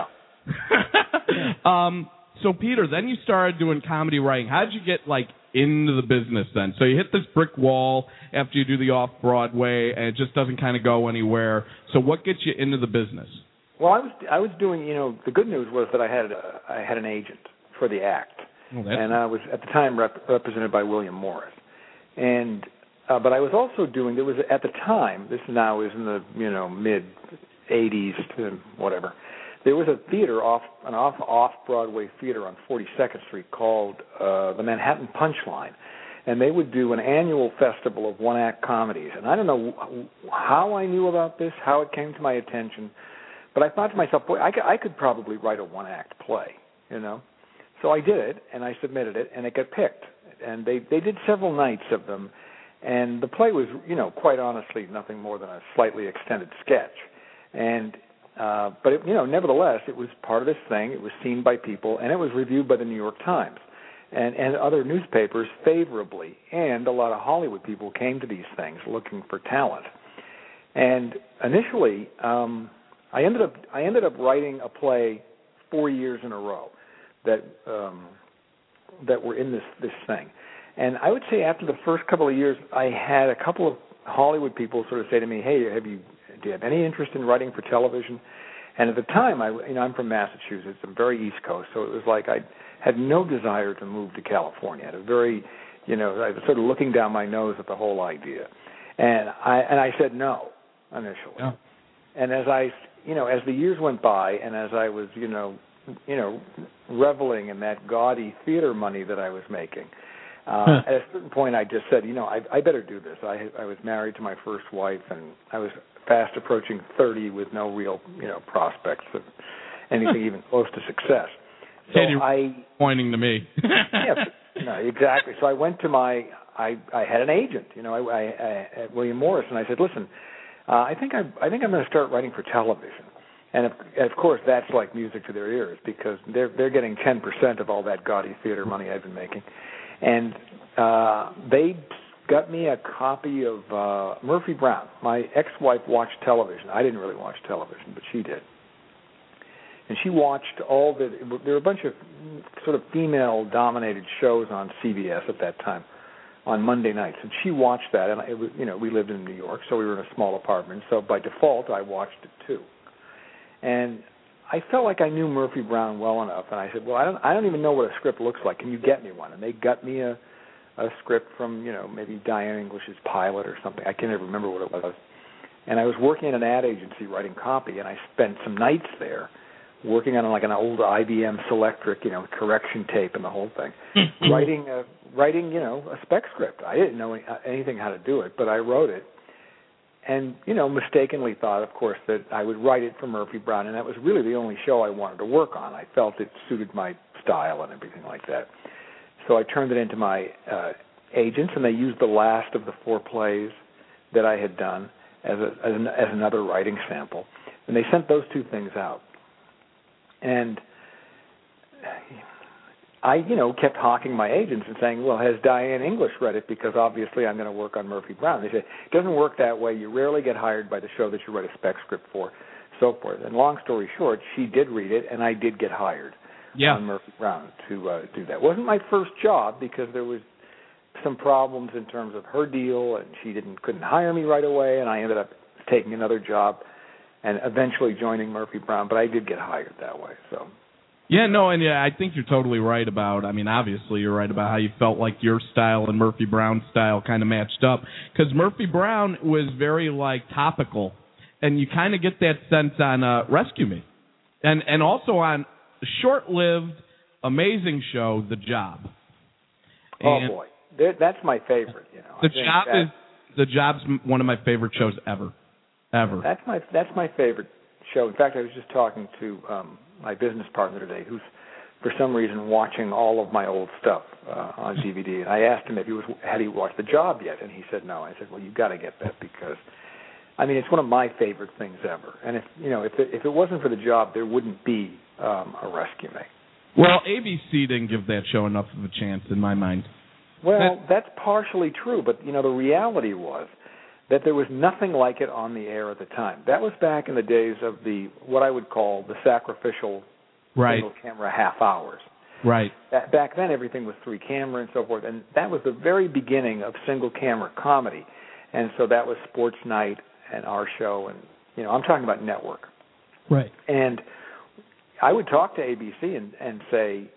So Peter, then you started doing comedy writing. How did you get into the business then? So you hit this brick wall after you do the off-Broadway, and it just doesn't kind of go anywhere. So what gets you into the business? Well, I was doing, the good news was that I had an agent for the act, and I was at the time represented by William Morris, and but I was also doing, there was at the time, this now is in the mid '80s to whatever. There was a theater off-Broadway theater on 42nd Street called the Manhattan Punchline, and they would do an annual festival of one-act comedies. And I don't know how I knew about this, how it came to my attention, but I thought to myself, boy, I could probably write a one-act play, So I did it, and I submitted it, and it got picked. And they did several nights of them, and the play was, quite honestly, nothing more than a slightly extended sketch. And but nevertheless, it was part of this thing. It was seen by people, and it was reviewed by the New York Times and other newspapers favorably. And a lot of Hollywood people came to these things looking for talent. And initially, I ended up writing a play 4 years in a row that were in this thing. And I would say after the first couple of years, I had a couple of Hollywood people sort of say to me, "Hey, do you have any interest in writing for television?" And at the time, I'm from Massachusetts. I'm very East Coast, so it was like I had no desire to move to California. I had I was sort of looking down my nose at the whole idea, and I said no initially. Yeah. And as as the years went by, and as I was reveling in that gaudy theater money that I was making, at a certain point, I just said, I better do this. I was married to my first wife, and I was fast approaching 30 with no real, prospects of anything even close to success. So pointing to me. Yes, exactly. So I went to I had an agent, at William Morris, and I said, listen, I think I'm going to start writing for television. And of course, that's like music to their ears because they're getting 10% of all that gaudy theater money I've been making. And they got me a copy of Murphy Brown. My ex-wife watched television. I didn't really watch television, but she did. And she watched there were a bunch of sort of female-dominated shows on CBS at that time on Monday nights. And she watched that, and it was, we lived in New York, so we were in a small apartment. So by default, I watched it too. And I felt like I knew Murphy Brown well enough, and I said, well, I don't even know what a script looks like. Can you get me one? And they got me a script from, maybe Diane English's Pilot or something. I can't even remember what it was. And I was working in an ad agency writing copy, and I spent some nights there working on like an old IBM Selectric, correction tape and the whole thing, writing a spec script. I didn't know anything how to do it, but I wrote it. and mistakenly thought, of course, that I would write it for Murphy Brown, and that was really the only show I wanted to work on. I felt it suited my style and everything like that. So I turned it into my agents, and they used the last of the 4 plays that I had done as another writing sample, and they sent those 2 things out. And I, kept hawking my agents and saying, well, has Diane English read it? Because obviously I'm going to work on Murphy Brown. They said, it doesn't work that way. You rarely get hired by the show that you write a spec script for, so forth. And long story short, she did read it, and I did get hired on Murphy Brown to do that. It wasn't my first job because there was some problems in terms of her deal, and she couldn't hire me right away, and I ended up taking another job and eventually joining Murphy Brown, but I did get hired that way. So. Yeah, no, and I think you're totally right about, obviously you're right about how you felt like your style and Murphy Brown's style kind of matched up, because Murphy Brown was very, topical, and you kind of get that sense on Rescue Me, and also on a short-lived, amazing show, The Job. And boy, that's my favorite. The Job's one of my favorite shows ever. That's my favorite show. In fact, I was just talking to my business partner today, who's for some reason watching all of my old stuff on DVD. And I asked him had he watched The Job yet, and he said no. I said, well, you've got to get that because, it's one of my favorite things ever. And if it wasn't for The Job, there wouldn't be a Rescue Me. Well, ABC didn't give that show enough of a chance in my mind. Well, that's partially true, but the reality was that there was nothing like it on the air at the time. That was back in the days of what I would call the sacrificial single camera half hours. Right. Back then, everything was 3 camera and so forth, and that was the very beginning of single camera comedy. And so that was Sports Night and our show, and I'm talking about network. Right. And I would talk to ABC and say,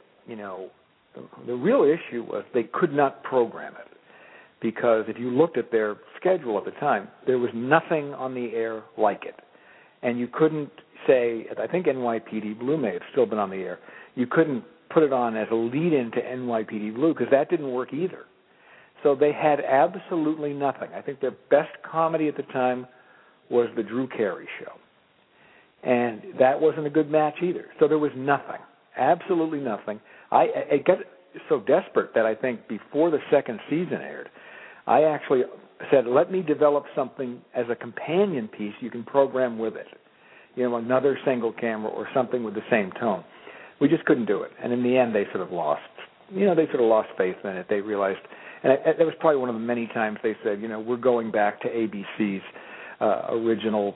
the real issue was they could not program it. Because if you looked at their schedule at the time, there was nothing on the air like it. And you couldn't say, I think NYPD Blue may have still been on the air, you couldn't put it on as a lead-in to NYPD Blue because that didn't work either. So they had absolutely nothing. I think their best comedy at the time was the Drew Carey Show. And that wasn't a good match either. So there was nothing, absolutely nothing. I got so desperate that I think before the second season aired, I actually said, let me develop something as a companion piece you can program with it. Another single camera or something with the same tone. We just couldn't do it. And in the end, they sort of lost, lost faith in it. They realized, and that was probably one of the many times they said, we're going back to ABC's original,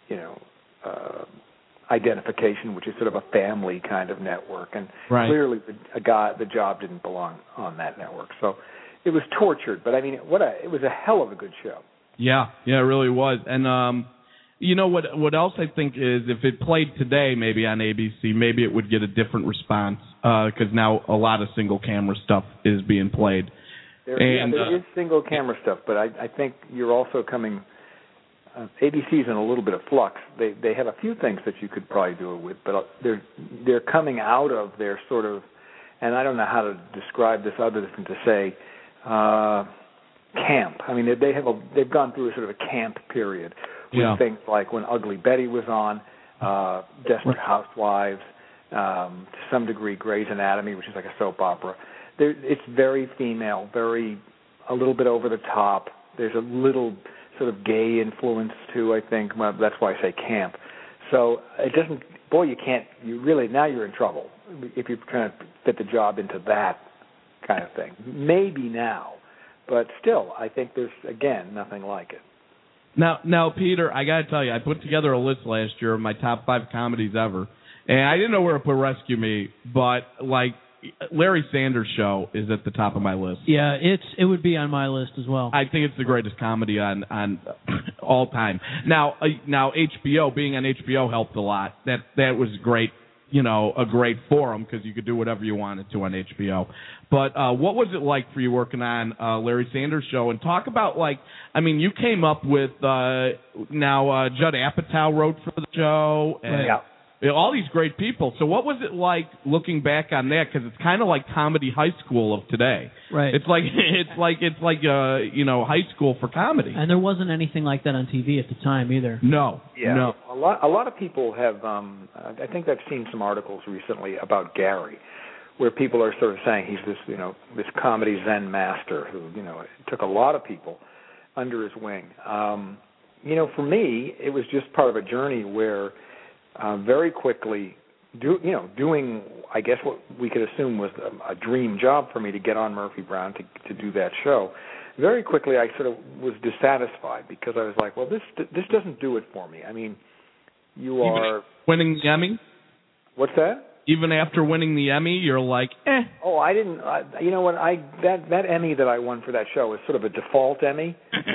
identification, which is sort of a family kind of network. And clearly the Job didn't belong on that network. So it was tortured, but it was a hell of a good show. Yeah, it really was. And what else I think is if it played today, maybe on ABC, maybe it would get a different response because now a lot of single camera stuff is being played. There is single camera stuff, but I think you're also coming. ABC's in a little bit of flux. They have a few things that you could probably do it with, but they're coming out of their sort of, and I don't know how to describe this other than to say camp. They've gone through a sort of a camp period with things like when Ugly Betty was on, Desperate Housewives, to some degree Grey's Anatomy, which is like a soap opera. It's very female, a little bit over the top. There's a little sort of gay influence too, I think. Well, that's why I say camp. So it doesn't, now you're in trouble if you're trying to fit The Job into that kind of thing. Maybe now, but still, I think there's, again, nothing like it. Now, Peter, I got to tell you, I put together a list last year of my top 5 comedies ever, and I didn't know where to put Rescue Me, but, Larry Sanders Show is at the top of my list. Yeah, it would be on my list as well. I think it's the greatest comedy on all time. Now HBO, being on HBO helped a lot. That was great, a great forum because you could do whatever you wanted to on HBO. But what was it like for you working on Larry Sanders Show? And talk about you came up with Judd Apatow wrote for the show. And, all these great people. So what was it like looking back on that? Because it's kind of like comedy high school of today. Right. It's like high school for comedy. And there wasn't anything like that on TV at the time either. No. Yeah. No. A lot of people have. I think I've seen some articles recently about Gary, where people are sort of saying he's this comedy Zen master who took a lot of people under his wing. For me, it was just part of a journey where very quickly doing, I guess, what we could assume was a dream job for me to get on Murphy Brown to do that show. Very quickly, I sort of was dissatisfied because I was like, well, this doesn't do it for me. I mean, you are winning the Emmy. What's that? Even after winning the Emmy, you're like, eh. Oh, I didn't. You know what? That Emmy that I won for that show is sort of a default Emmy.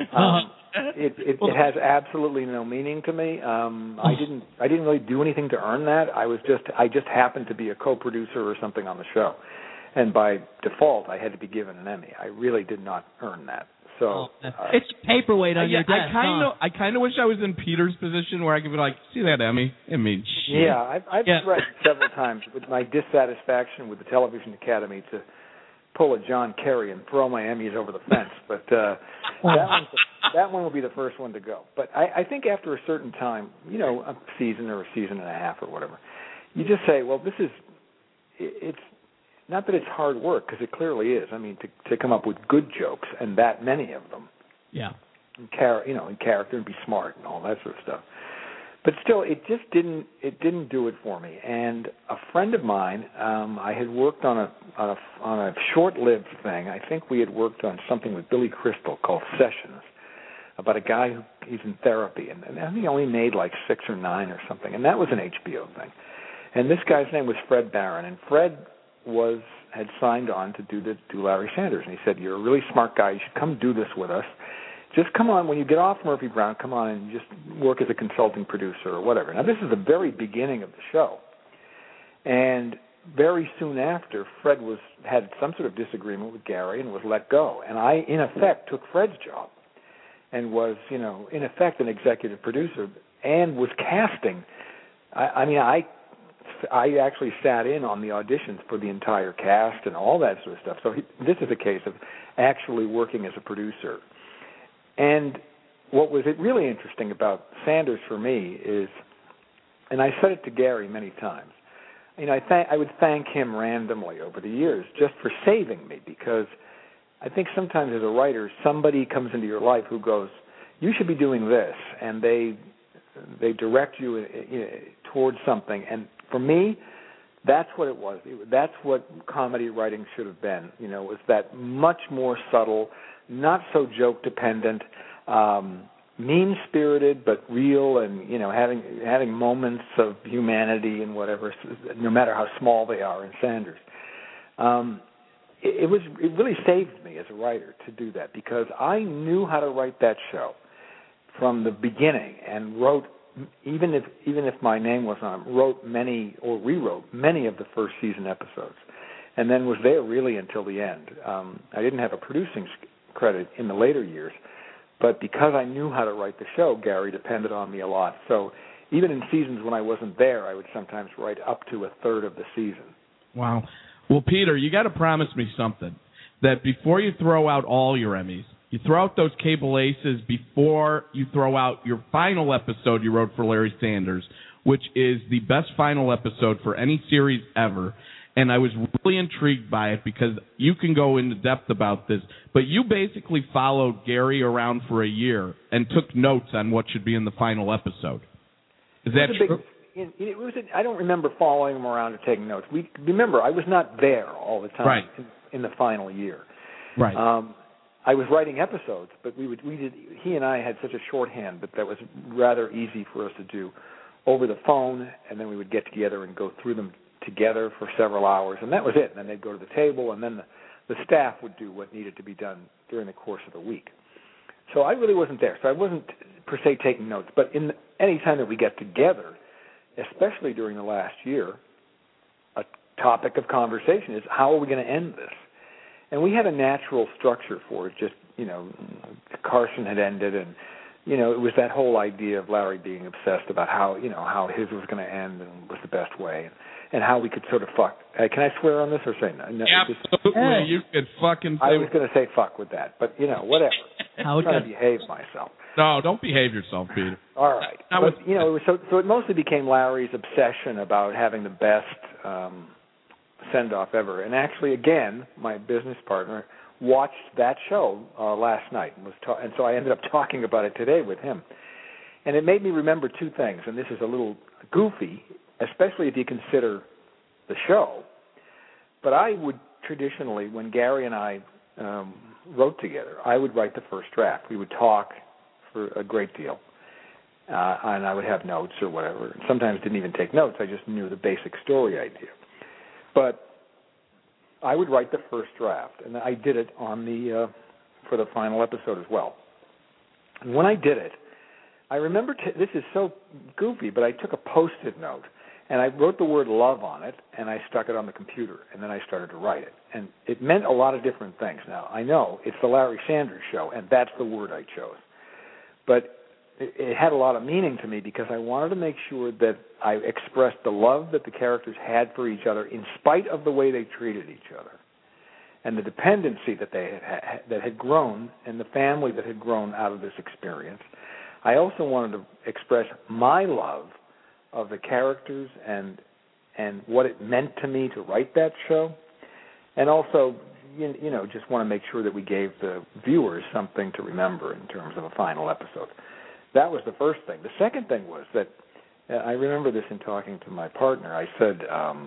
It has absolutely no meaning to me. I didn't really do anything to earn that. I just happened to be a co-producer or something on the show, and by default, I had to be given an Emmy. I really did not earn that. So it's paperweight on your desk. I kind of wish I was in Peter's position where I could be like, see that Emmy? It means shit. Yeah, I've threatened several times with my dissatisfaction with the Television Academy to pull a John Kerry and throw my Emmys over the fence, but that one will be the first one to go. But I think after a certain time, a season or a season and a half or whatever, you just say, well, it's not that it's hard work, because it clearly is. I mean, to come up with good jokes and that many of them. Yeah. In character and be smart and all that sort of stuff. But still, it just didn't do it for me. And a friend of mine, I had worked on a short-lived thing. I think we had worked on something with Billy Crystal called Sessions, about a guy he's in therapy, and I think he only made like 6 or 9 or something, and that was an HBO thing. And this guy's name was Fred Barron, and Fred had signed on to do Larry Sanders, and he said, "You're a really smart guy. You should come do this with us. Just come on when you get off Murphy Brown. Come on and just work as a consulting producer or whatever." Now, this is the very beginning of the show, and very soon after, Fred had some sort of disagreement with Gary and was let go, and I, in effect, took Fred's job and was, in effect, an executive producer and was casting. I actually sat in on the auditions for the entire cast and all that sort of stuff. So this is a case of actually working as a producer. And what was really interesting about Sanders for me is, and I said it to Gary many times, I would thank him randomly over the years just for saving me, because I think sometimes as a writer, somebody comes into your life who goes, you should be doing this, and they direct you towards something. And for me, that's what it was. That's what comedy writing should have been. Was that much more subtle, not so joke dependent, mean-spirited but real, and having moments of humanity and whatever, no matter how small they are in Sanders. It really saved me as a writer to do that, because I knew how to write that show from the beginning, and wrote, even if my name wasn't on it, rewrote many of the first season episodes, and then was there really until the end. I didn't have a producing credit in the later years, but because I knew how to write the show, Gary depended on me a lot. So even in seasons when I wasn't there, I would sometimes write up to a third of the season. Wow. Well, Peter, you got to promise me something, that before you throw out all your Emmys, you throw out those cable aces before you throw out your final episode you wrote for Larry Sanders, which is the best final episode for any series ever. And I was really intrigued by it because you can go into depth about this, but you basically followed Gary around for a year and took notes on what should be in the final episode. Is that true? I don't remember following him around and taking notes. Remember, I was not there all the time in the final year. Right. I was writing episodes, but he and I had such a shorthand that was rather easy for us to do over the phone, and then we would get together and go through them together for several hours, and that was it. And then they'd go to the table, and then the staff would do what needed to be done during the course of the week. So I really wasn't there. So I wasn't, per se, taking notes. But any time that we get together, especially during the last year, a topic of conversation is, how are we going to end this? And we had a natural structure for it. Just, Carson had ended, and it was that whole idea of Larry being obsessed about how his was going to end and was the best way, and how we could sort of fuck. Can I swear on this or say no? Absolutely, you could fucking. I was going to say fuck with that, but whatever. I'm trying to behave myself. No, don't behave yourself, Peter. All right, but it was so it mostly became Larry's obsession about having the best send-off ever, and actually, again, my business partner watched that show last night and so I ended up talking about it today with him. And it made me remember two things, and this is a little goofy, especially if you consider the show. But I would traditionally, when Gary and I wrote together, I would write the first draft. We would talk for a great deal, and I would have notes or whatever. Sometimes didn't even take notes. I just knew the basic story idea. But I would write the first draft, and I did it on for the final episode as well. And when I did it, I remember, this is so goofy, but I took a Post-it note, and I wrote the word love on it, and I stuck it on the computer, and then I started to write it. And it meant a lot of different things. Now, I know it's the Larry Sanders Show, and that's the word I chose. But it had a lot of meaning to me because I wanted to make sure that I expressed the love that the characters had for each other in spite of the way they treated each other, and the dependency that they that had grown, and the family that had grown out of this experience. I also wanted to express my love of the characters and what it meant to me to write that show, and also just want to make sure that we gave the viewers something to remember in terms of a final episode. That was the first thing. The second thing was that I remember this in talking to my partner. I said,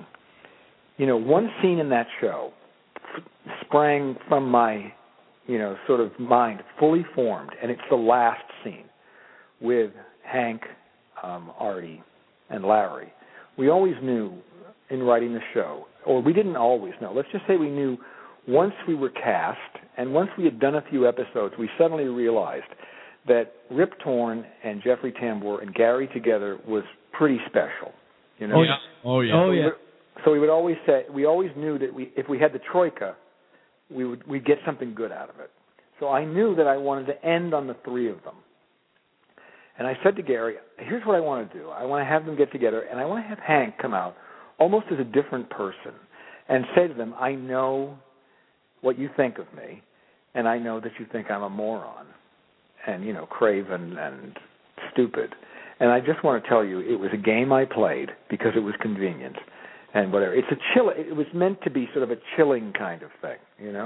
one scene in that show sprang from my, sort of mind, fully formed, and it's the last scene with Hank, Artie, and Larry. We always knew in writing the show, or we didn't always know. Let's just say we knew once we were cast, and once we had done a few episodes, we suddenly realized that Rip Torn and Jeffrey Tambor and Gary together was pretty special. Oh yeah. So we would always say, we always knew that if we had the troika, we'd get something good out of it. So I knew that I wanted to end on the three of them. And I said to Gary, here's what I want to do. I want to have them get together, and I want to have Hank come out almost as a different person and say to them, I know what you think of me, and I know that you think I'm a moron and, craven and stupid. And I just want to tell you, it was a game I played because it was convenient and whatever. It was meant to be sort of a chilling kind of thing,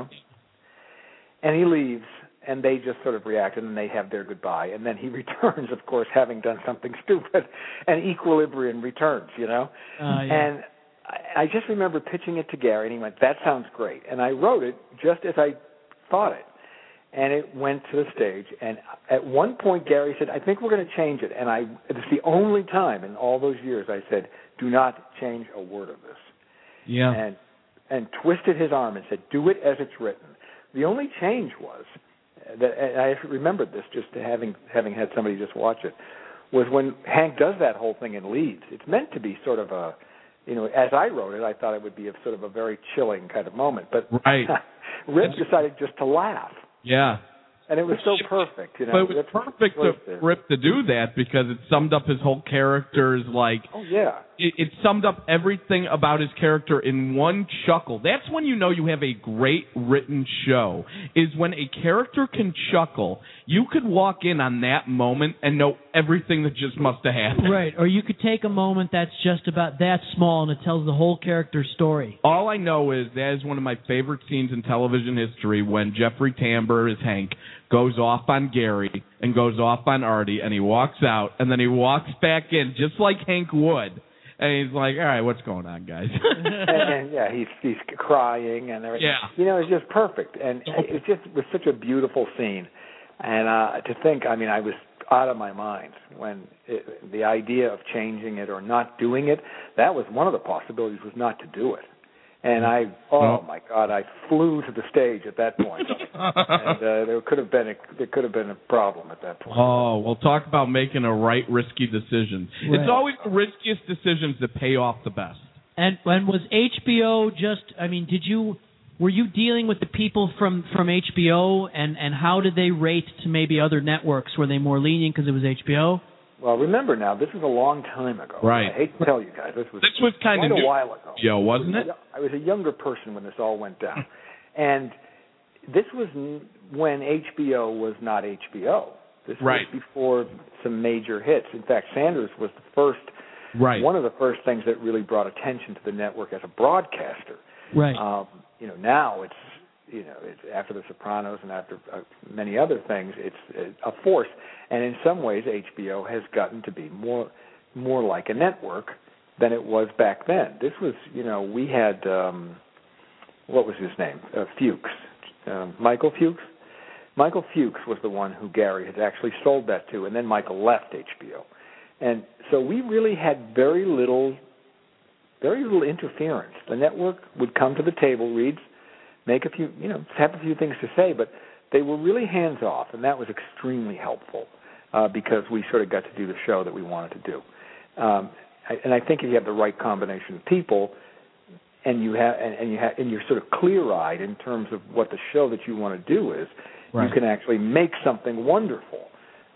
And he leaves, and they just sort of react, and then they have their goodbye. And then he returns, of course, having done something stupid, and equilibrium returns, Yeah. And I just remember pitching it to Gary, and he went, that sounds great. And I wrote it just as I thought it. And it went to the stage, and at one point Gary said, I think we're going to change it. And it's the only time in all those years I said, do not change a word of this. Yeah. And twisted his arm and said, do it as it's written. The only change was, that and I remembered this just having had somebody just watch it, was when Hank does that whole thing and leaves. It's meant to be sort of a, as I wrote it, I thought it would be a sort of a very chilling kind of moment. But right. Rip decided just to laugh. Yeah. And it was so perfect, But it was perfect for Rip to do that because it summed up his whole character's, Oh, yeah. It summed up everything about his character in one chuckle. That's when you know you have a great written show, is when a character can chuckle. You could walk in on that moment and know everything that just must have happened. Right, or you could take a moment that's just about that small and it tells the whole character's story. All I know is that is one of my favorite scenes in television history when Jeffrey Tambor as Hank goes off on Gary and goes off on Artie, and he walks out, and then he walks back in just like Hank would. And he's like, all right, what's going on, guys? and he's crying and everything. Yeah. It's just perfect. And it was such a beautiful scene. And to think, I was out of my mind when the idea of changing it or not doing it, that was one of the possibilities, was not to do it. And my God, I flew to the stage at that point. And there could have been a problem at that point. Oh, we'll talk about making a risky decision. Right. It's always the riskiest decisions that pay off the best. And when was HBO just, did you Were you dealing with the people from HBO, and how did they rate to maybe other networks? Were they more lenient because it was HBO? Well, remember now, this was a long time ago. Right. I hate to tell you guys, this was kind of quite a while ago. Yeah, wasn't it? I was a younger person when this all went down. And this was when HBO was not HBO. This was before some major hits. In fact, Sanders was the first, one of the first things that really brought attention to the network as a broadcaster. Right. Now it's after The Sopranos and after many other things, it's a force. And in some ways, HBO has gotten to be more like a network than it was back then. This was, we had, what was his name? Fuchs. Michael Fuchs? Michael Fuchs was the one who Gary had actually sold that to, and then Michael left HBO. And so we really had very little interference. The network would come to the table reads, make a few, have a few things to say, but they were really hands-off, and that was extremely helpful because we sort of got to do the show that we wanted to do. And I think if you have the right combination of people, and you're sort of clear-eyed in terms of what the show that you want to do is, you can actually make something wonderful.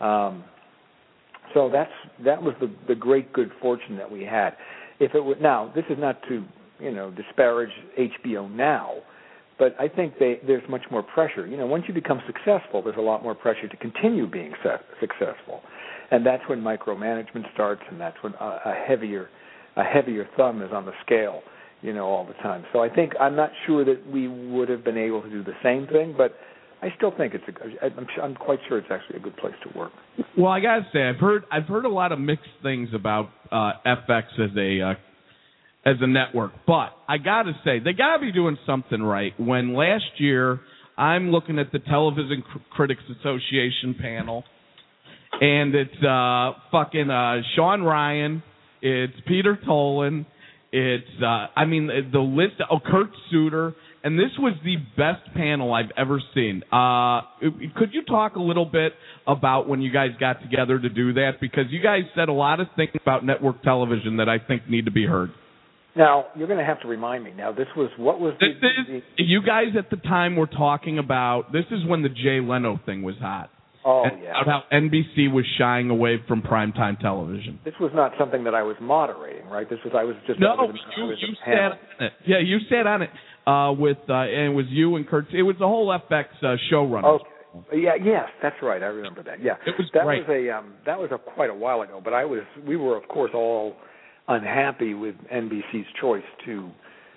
So that was the great good fortune that we had. If it were now, this is not to disparage HBO now, but I think there's much more pressure. Once you become successful, there's a lot more pressure to continue being successful, and that's when micromanagement starts, and that's when a heavier thumb is on the scale, all the time. So I'm not sure that we would have been able to do the same thing, but I still think I'm quite sure it's actually a good place to work. Well, I gotta say, I've heard a lot of mixed things about FX as a network, but I gotta say they gotta be doing something right. When last year I'm looking at the Television Critics Association panel, and it's fucking Sean Ryan, it's Peter Tolan, it's the list. Kurt Suter. And this was the best panel I've ever seen. Could you talk a little bit about when you guys got together to do that? Because you guys said a lot of things about network television that I think need to be heard. Now, you're going to have to remind me. Now, you guys at the time were talking about, this is when the Jay Leno thing was hot. Oh, and yeah. About how NBC was shying away from primetime television. This was not something that I was moderating, right? You sat on it. Yeah, you sat on it. And it was you and Kurt. It was the whole FX showrunner. Okay. Yes, that's right. I remember that. Yeah, it was great. That was quite a while ago. But we were of course all unhappy with NBC's choice to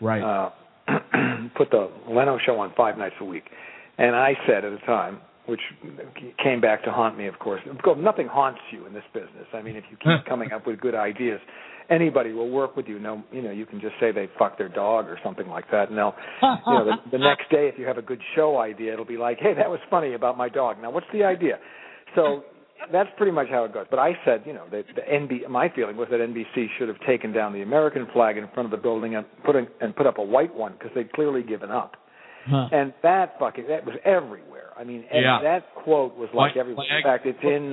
put the Leno show on 5 nights a week. And I said at the time, which came back to haunt me, of course. Nothing haunts you in this business. I mean, if you keep coming up with good ideas, anybody will work with you. No, you can just say they fucked their dog or something like that, and they'll, the next day, if you have a good show idea, it'll be like, hey, that was funny about my dog. Now, what's the idea? So that's pretty much how it goes. But I said, my feeling was that NBC should have taken down the American flag in front of the building and put up a white one because they'd clearly given up. And that was everywhere. I mean, that quote was like everywhere. In fact, it's in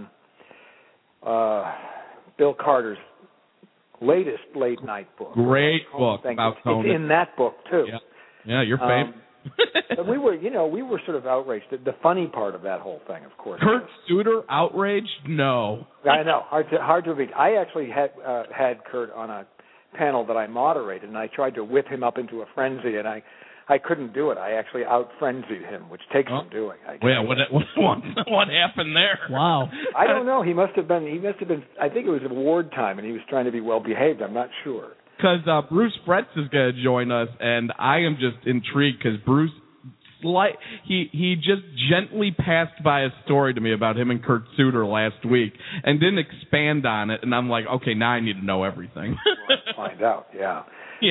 Bill Carter's latest late night book. Great book about Conan. It's in that book too. Yeah, you're famous. But we were sort of outraged. The funny part of that whole thing, of course. Kurt Suter outraged? No. I know, hard to read. I actually had Kurt on a panel that I moderated, and I tried to whip him up into a frenzy, and I couldn't do it. I actually out-frenzied him, which takes some doing. Yeah, what happened there? Wow. I don't know. He must have been. I think it was award time, and he was trying to be well behaved. I'm not sure. Because Bruce Fretz is going to join us, and I am just intrigued because Bruce, he just gently passed by a story to me about him and Kurt Suter last week, and didn't expand on it. And I'm like, okay, now I need to know everything. Let's find out. Yeah.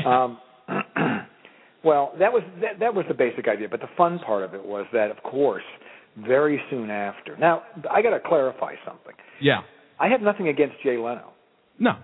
Well, that was the basic idea, but the fun part of it was that, of course, very soon after. Now, I got to clarify something. Yeah. I have nothing against Jay Leno. No.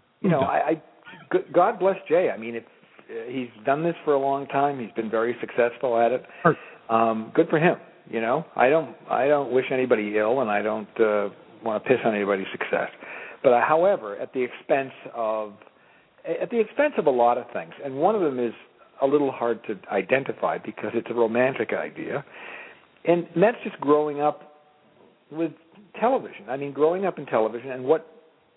God bless Jay. I mean, he's done this for a long time. He's been very successful at it. Good for him. I don't wish anybody ill, and I don't want to piss on anybody's success. But however, at the expense of a lot of things, and one of them is a little hard to identify because it's a romantic idea. And that's just growing up with television. I mean, growing up in television and what,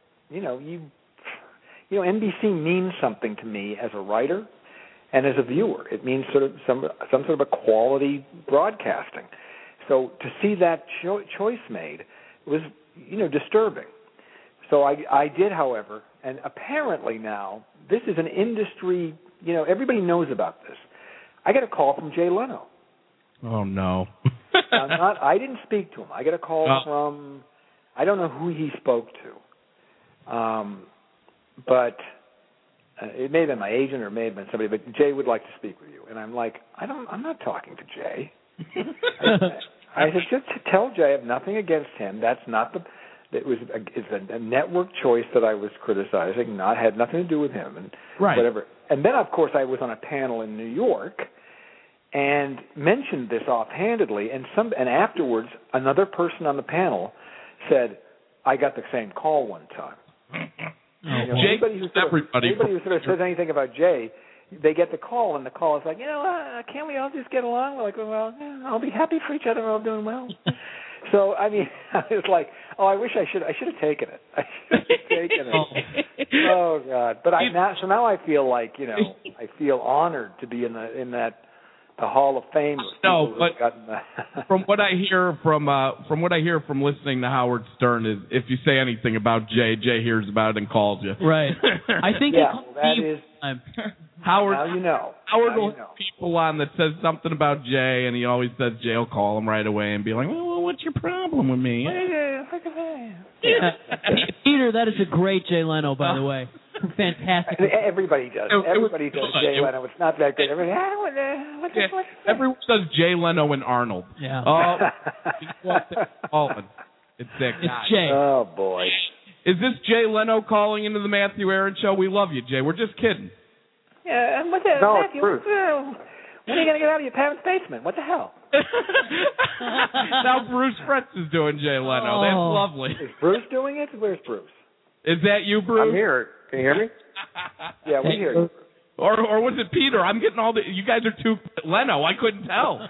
NBC means something to me as a writer and as a viewer. It means sort of some sort of a quality broadcasting. So to see that choice made was, disturbing. So I did, however, and apparently now this is an industry, everybody knows about this. I get a call from Jay Leno. Oh, no. I didn't speak to him. I get a call from, I don't know who he spoke to. But it may have been my agent or it may have been somebody, but Jay would like to speak with you. And I'm like, I'm not talking to Jay. I said, just to tell Jay I have nothing against him. That's not it's a network choice that I was criticizing, had nothing to do with him and whatever. And then, of course, I was on a panel in New York and mentioned this offhandedly, and afterwards, another person on the panel said, I got the same call one time. Anybody who sort of says anything about Jay, they get the call, and the call is like, can't we all just get along? We're like, well, I'll be happy for each other. We're all doing well. So, I mean, I was like, I wish I should have taken it. I should have taken it. Oh God! But now I feel like, I feel honored to be in the Hall of Fame. No, but from what I hear from listening to Howard Stern is, if you say anything about Jay hears about it and calls you. Right. I think Howard. Now you know. Howard will have people on that says something about Jay, and he always says Jay will call him right away and be like, well, what's your problem with me? Peter, that is a great Jay Leno, by the way. Fantastic. Everybody does. Everybody does Jay Leno. It's not that good. Everyone does Jay Leno and Arnold. Yeah. It's that guy. It's Jay. Oh, boy. Is this Jay Leno calling into the Matthew Aaron Show? We love you, Jay. We're just kidding. Yeah, and what's that? No, Matthew, it's Bruce. When are you going to get out of your parents' basement? What the hell? Now Bruce Fretz is doing Jay Leno. That's lovely. Is Bruce doing it? Where's Bruce? Is that you, Bruce? I'm here. Can you hear me? Yeah, we hear you. Or was it Peter? I'm getting you guys are too Leno. I couldn't tell.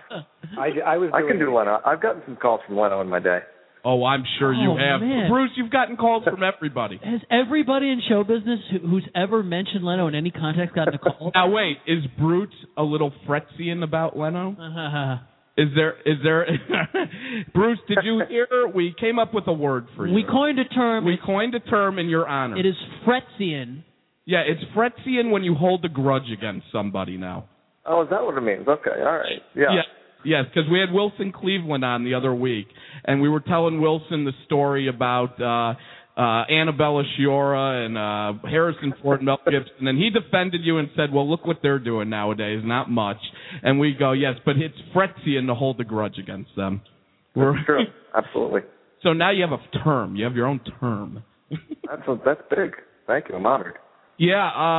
I can do Leno. I've gotten some calls from Leno in my day. Oh, I'm sure you have. Man. Bruce, you've gotten calls from everybody. Has everybody in show business who's ever mentioned Leno in any context gotten a call? Now, wait. Is Bruce a little Fretzian about Leno? Is there Bruce, did you hear? We came up with a word for you. We coined a term. We coined a term in your honor. It is Fretzian. Yeah, it's Fretzian when you hold a grudge against somebody now. Oh, is that what it means? Okay, all right. Yeah. Yes, because we had Wilson Cleveland on the other week, and we were telling Wilson the story about Annabella Sciorra and Harrison Ford and Mel Gibson, and he defended you and said, well, look what they're doing nowadays, not much. And we go, yes, but it's Fretzian to hold a grudge against them. That's true, absolutely. So now you have a term. You have your own term. That's big. Thank you. I'm honored. Yeah,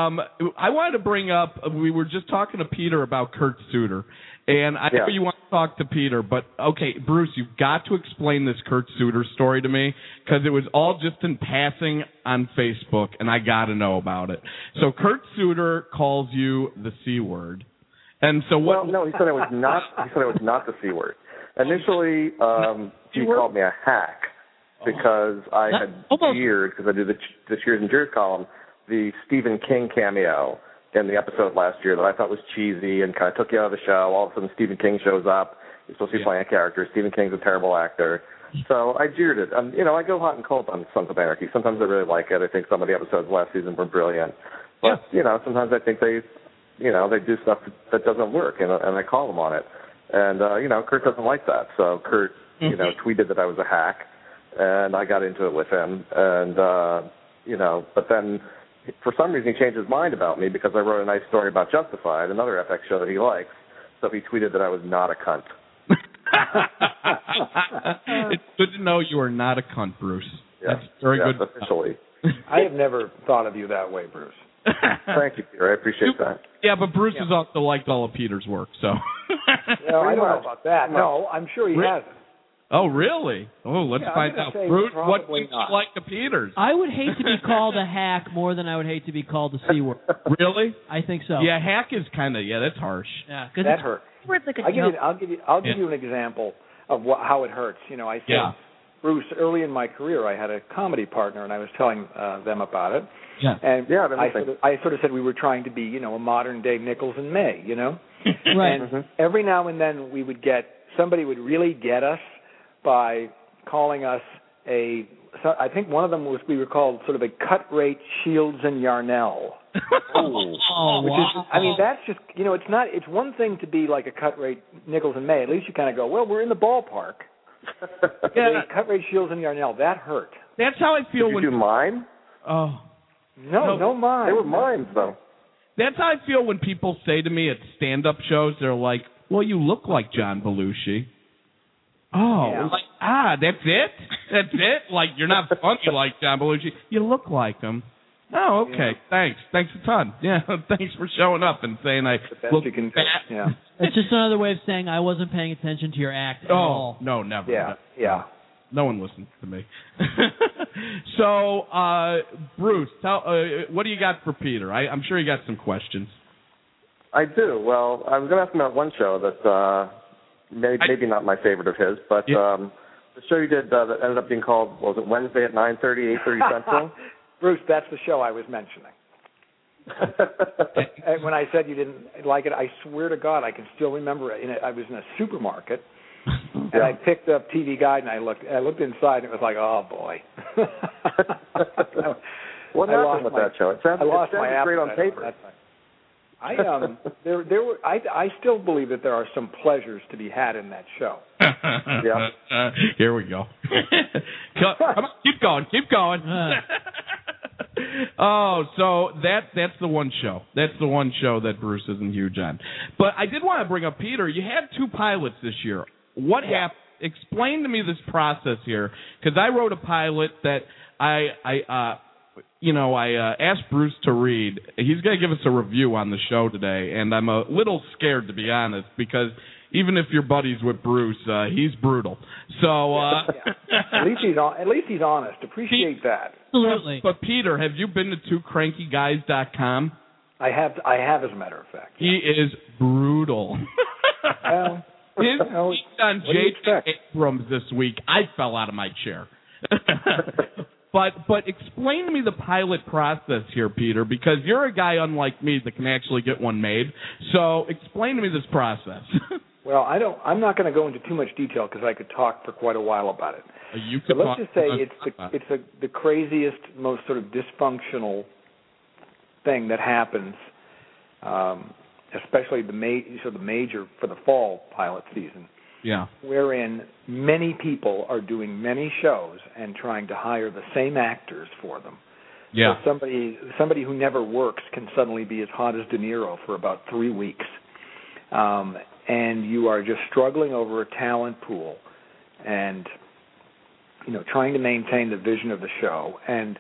I wanted to bring up, we were just talking to Peter about Kurt Sutter, and I know you want to talk to Peter, but, okay, Bruce, you've got to explain this Kurt Sutter story to me, because it was all just in passing on Facebook, and I got to know about it. So Kurt Sutter calls you the C word, and so what? Well, no, he said I was not. He said I was not the C word. Initially, he called me a hack because I had jeered, because I do the Cheers and Jeers column, the Stephen King cameo in the episode last year that I thought was cheesy and kind of took you out of the show. All of a sudden, Stephen King shows up. He's supposed to be playing a character. Stephen King's a terrible actor. So I jeered it. I go hot and cold on Sons of Anarchy. Sometimes I really like it. I think some of the episodes last season were brilliant. But, sometimes I think they do stuff that doesn't work, and I call them on it. And, Kurt doesn't like that. So Kurt, tweeted that I was a hack, and I got into it with him. And, but then for some reason he changed his mind about me because I wrote a nice story about Justified, another FX show that he likes. So he tweeted that I was not a cunt. It's good to know you are not a cunt, Bruce. Yes. That's very good. Officially. I have never thought of you that way, Bruce. Thank you, Peter. I appreciate that. Yeah, but Bruce has also liked all of Peter's work, so. I don't know about that. No, I'm sure he hasn't. Oh, really? Oh, let's find out. Bruce, what do you like the Peters? I would hate to be called a hack more than I would hate to be called the C word. Really? I think so. Yeah, hack is kind of, that's harsh. Yeah, that hurts. Like I'll give you an example of how it hurts. I said, Bruce, early in my career, I had a comedy partner, and I was telling them about it. Yeah. And I sort of said we were trying to be, a modern-day Nichols and May, Right. And every now and then we would somebody would really get us by calling us I think one of them was we were called sort of a cut-rate Shields and Yarnell. That's just, it's one thing to be like a cut-rate Nichols and May. At least you kind of go, well, we're in the ballpark. Yeah. Cut-rate Shields and Yarnell, that hurt. That's how I feel Did you do mine? Oh. No mine. They were mines, though. That's how I feel when people say to me at stand-up shows, they're like, well, you look like John Belushi. Oh, that's it? That's it? Like, you're not funny like John Belushi. You look like him. Oh, okay. Yeah. Thanks a ton. Yeah, thanks for showing up and saying I look fat. Yeah. It's just another way of saying I wasn't paying attention to your act at all. No, never. Yeah. No one listens to me. So, Bruce, what do you got for Peter? I'm sure you got some questions. I do. Well, I was going to ask him about one show that maybe not my favorite of his, but the show you did that ended up being called, was it Wednesday at 9:30, 8:30 Central? Bruce, that's the show I was mentioning. And when I said you didn't like it, I swear to God, I can still remember it. I was in a supermarket, and I picked up TV Guide, and I looked inside, and it was like, oh, boy. What happened with that show? It sounded great on paper. I still believe that there are some pleasures to be had in that show. Yeah. Here we go. Come on, keep going. Oh, so that's the one show. That's the one show that Bruce isn't huge on. But I did want to bring up, Peter, you had 2 pilots this year. What happened? Explain to me this process here, because I wrote a pilot that I asked Bruce to read. He's going to give us a review on the show today, and I'm a little scared, to be honest, because even if you're buddies with Bruce, he's brutal. So at least he's honest. Appreciate that. Absolutely. But Peter, have you been to twocrankyguys.com? I have, as a matter of fact. He is brutal. His piece on J.J. Abrams this week, I fell out of my chair. But explain to me the pilot process here, Peter, because you're a guy unlike me that can actually get one made. So explain to me this process. Well, I'm not going to go into too much detail because I could talk for quite a while about it. But let's just say it's the craziest, most sort of dysfunctional thing that happens, especially the major for the fall pilot season. Yeah. Wherein many people are doing many shows and trying to hire the same actors for them. Yeah. So somebody who never works can suddenly be as hot as De Niro for about 3 weeks. And you are just struggling over a talent pool and, trying to maintain the vision of the show and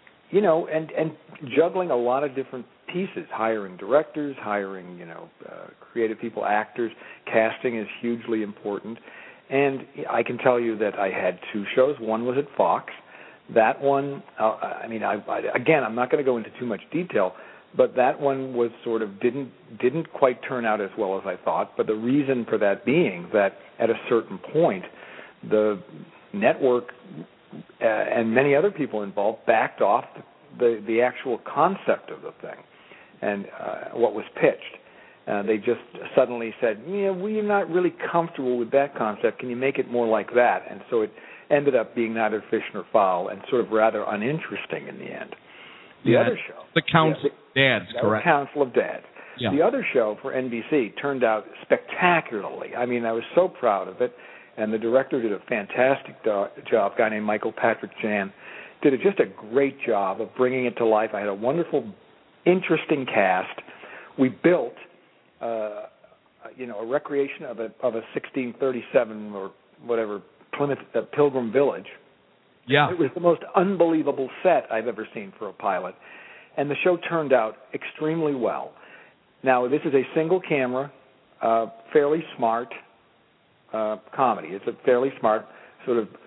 juggling a lot of different pieces, hiring directors, hiring, creative people, actors. Casting is hugely important. And I can tell you that I had 2 shows. One was at Fox. That one, again, I'm not going to go into too much detail, but that one was sort of didn't quite turn out as well as I thought. But the reason for that being that at a certain point, the network and many other people involved backed off the actual concept of the thing and what was pitched. They just suddenly said, we're not really comfortable with that concept. Can you make it more like that? And so it ended up being neither fish nor fowl and sort of rather uninteresting in the end. The other show, The Council of Dads, correct? The Council of Dads. Yeah. The other show for NBC turned out spectacularly. I mean, I was so proud of it, and the director did a fantastic job. A guy named Michael Patrick Jan did just a great job of bringing it to life. I had a wonderful, interesting cast. We built, a recreation of a 1637 or whatever Plymouth Pilgrim Village. Yeah. It was the most unbelievable set I've ever seen for a pilot, and the show turned out extremely well. Now, this is a single camera, fairly smart, comedy. It's a fairly smart, sort of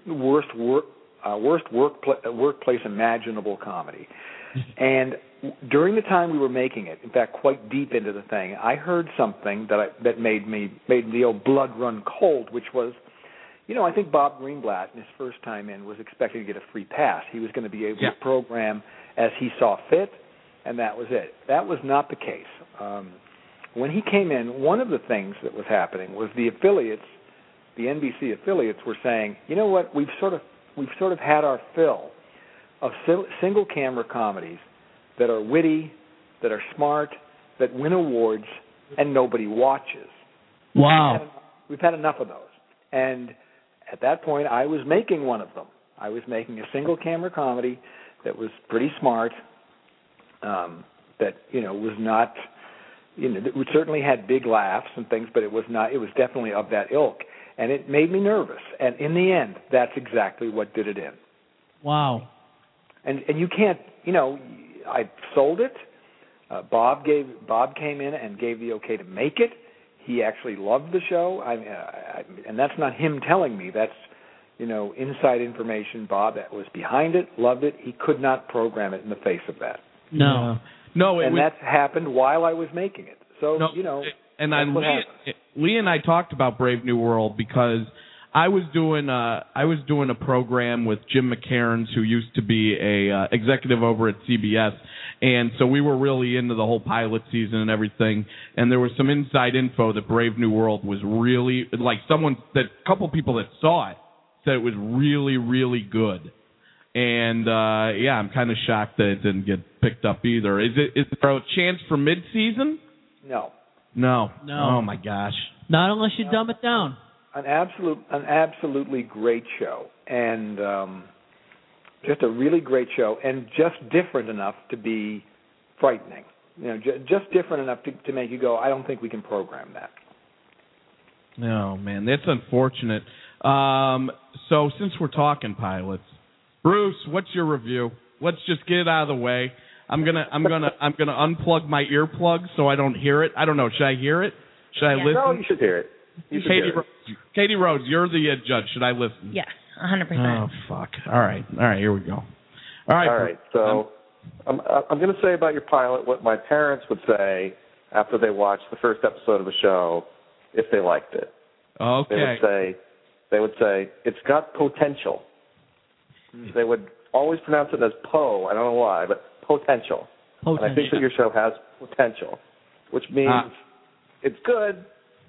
workplace imaginable comedy. And during the time we were making it, in fact, quite deep into the thing, I heard something that made the old blood run cold, which was, I think Bob Greenblatt, in his first time in, was expecting to get a free pass. He was going to be able to program as he saw fit, and that was it. That was not the case. When he came in, one of the things that was happening was the affiliates, the NBC affiliates, were saying, you know what, we've sort of had our fill of single camera comedies that are witty, that are smart, that win awards, and nobody watches. Wow. We've had enough of those. And at that point, I was making one of them. I was making a single camera comedy that was pretty smart, that was not, it certainly had big laughs and things, but it was definitely of that ilk. And it made me nervous. And in the end, that's exactly what did it in. Wow. And you can't, I sold it. Bob came in and gave the okay to make it. He actually loved the show. And that's not him telling me. That's, inside information. Bob that was behind it, loved it. He could not program it in the face of that. No. And that's happened while I was making it. So, And Lee and I talked about Brave New World because I was doing a program with Jim McCairns, who used to be a executive over at CBS, and so we were really into the whole pilot season and everything. And there was some inside info that Brave New World was really a couple people that saw it said it was really, really good. And I'm kind of shocked that it didn't get picked up either. Is there a chance for mid-season? No. Oh my gosh. Not unless you dumb it down. An absolutely great show, and just a really great show, and just different enough to be frightening. Just different enough to make you go, I don't think we can program that. Oh man, that's unfortunate. So since we're talking pilots, Bruce, what's your review? Let's just get it out of the way. I'm gonna unplug my earplugs so I don't hear it. I don't know. Should I hear it? Should I listen? No, you should hear it. Katie Rhodes, you're the judge. Should I listen? Yes, 100%. Oh fuck! All right, here we go. All right. So I'm going to say about your pilot what my parents would say after they watched the first episode of the show if they liked it. Okay. They would say it's got potential. They would always pronounce it as Po. I don't know why, but potential. And I think that your show has potential, which means it's good.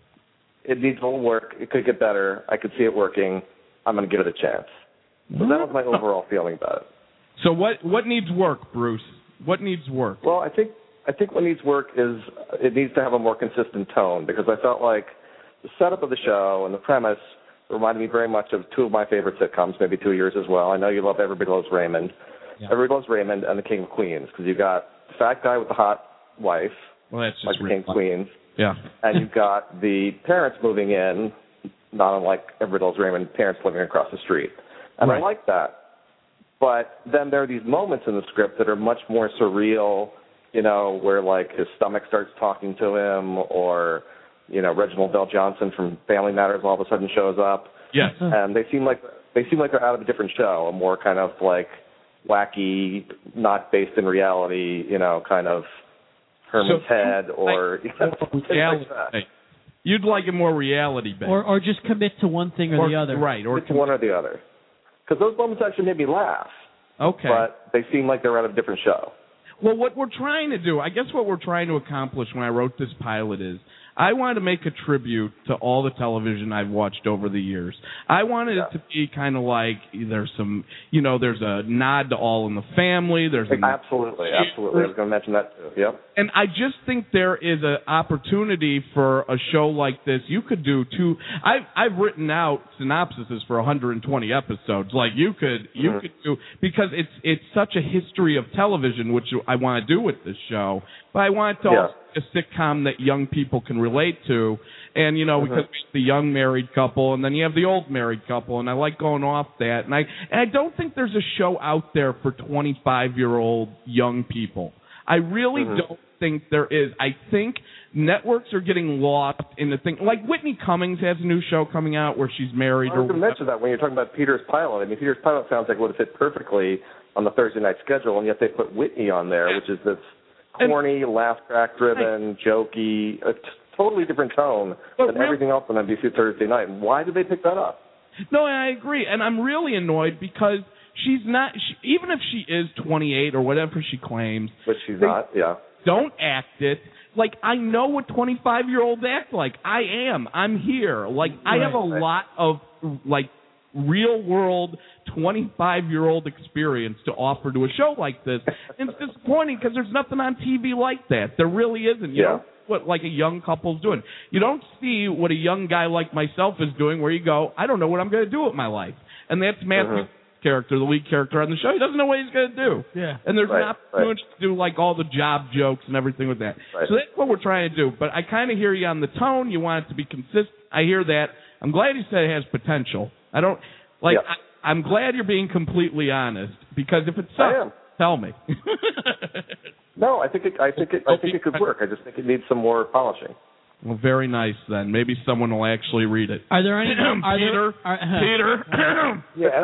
It needs a little work. It could get better. I could see it working. I'm going to give it a chance. So that was my overall feeling about it. So what needs work, Bruce? What needs work? Well, I think what needs work is it needs to have a more consistent tone, because I felt like the setup of the show and the premise reminded me very much of two of my favorite sitcoms, maybe 2 years as well. I know you love Everybody Loves Raymond. Yeah. Everybody Loves Raymond and The King of Queens, because you've got the fat guy with the hot wife, well, that's just like The King of Queens. Yeah. And you've got the parents moving in, not unlike Everybody Loves Raymond, parents living across the street. And I like that. But then there are these moments in the script that are much more surreal, where like his stomach starts talking to him, or, Reginald Bell Johnson from Family Matters all of a sudden shows up. Yes. And they seem like they're out of a different show, a more kind of like wacky, not based in reality, kind of Herman's Head or reality. You'd like it more reality based, or just commit to one thing or the other, right? Or to one or the other, because those moments actually made me laugh. Okay, but they seem like they're out of a different show. Well, what we're trying to do, I guess, what we're trying to accomplish when I wrote this pilot is, I wanted to make a tribute to all the television I've watched over the years. I wanted it to be kind of like there's some, there's a nod to All in the Family. Absolutely. I was going to mention that too. Yep. And I just think there is an opportunity for a show like this. You could do two. I've written out synopsises for 120 episodes. Like you could do, because it's such a history of television, which I want to do with this show. But I want it to also be a sitcom that young people can relate to. And, because the young married couple, and then you have the old married couple, and I like going off that. And I don't think there's a show out there for 25-year-old young people. I really don't think there is. I think networks are getting lost in the thing. Like Whitney Cummings has a new show coming out where she's married. I was going to mention that when you're talking about Peter's Pilot. I mean, Peter's Pilot sounds like it would fit perfectly on the Thursday night schedule, and yet they put Whitney on there, which is this corny, laugh track driven, jokey, a totally different tone than everything else on NBC Thursday night. And why did they pick that up? No, I agree, and I'm really annoyed because she's not. Even if she is 28 or whatever she claims, but she's not. Yeah. Don't act it. Like, I know what 25-year-olds act like. I'm here. Like, I have a lot of, like, real-world 25-year-old experience to offer to a show like this. And it's disappointing because there's nothing on TV like that. There really isn't. You know what, like, a young couple's doing. You don't see what a young guy like myself is doing where you go, I don't know what I'm going to do with my life. And that's Matthew's character, the lead character on the show. He doesn't know what he's going to do. Yeah. And there's an opportunity to do, like, all the job jokes and everything with that. Right. So that's what we're trying to do. But I kind of hear you on the tone. You want it to be consistent. I hear that. I'm glad you said it has potential. I don't, like, I'm glad you're being completely honest, because if it sucks, tell me. No, I think it could work. I just think it needs some more polishing. Well, very nice then. Maybe someone will actually read it. Are there any? Peter. Yes.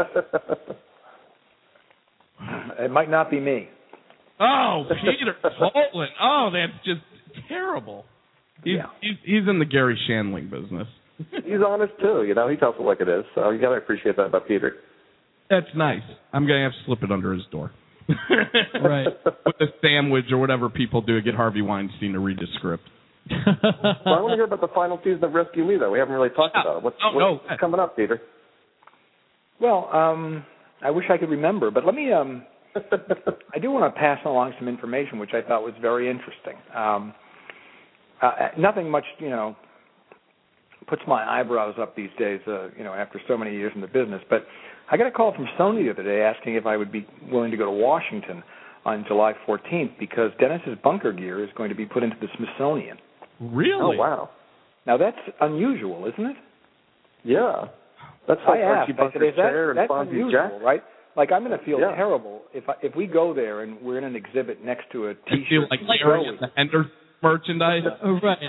It might not be me. Oh, Peter Poltland. Oh, that's just terrible. He's in the Gary Shandling business. He's honest too. You know, he tells it like it is. So you got to appreciate that about Peter. That's nice. I'm going to have to slip it under his door. Right. With a sandwich or whatever people do to get Harvey Weinstein to read the script. Well, I want to hear about the final season of Rescue Me, though. We haven't really talked about it. What's coming up, Peter? Well, I wish I could remember, but let me. I do want to pass along some information which I thought was very interesting. Nothing much, puts my eyebrows up these days, after so many years in the business. But I got a call from Sony the other day asking if I would be willing to go to Washington on July 14th because Dennis's bunker gear is going to be put into the Smithsonian. Really? Oh, wow. Now, that's unusual, isn't it? Yeah. That's like Archie Bunker's chair and that's Fonzie's unusual, jacket. right? Like, I'm going to feel terrible if we go there and we're in an exhibit next to a T-shirt. I feel like the Ender merchandise. Right.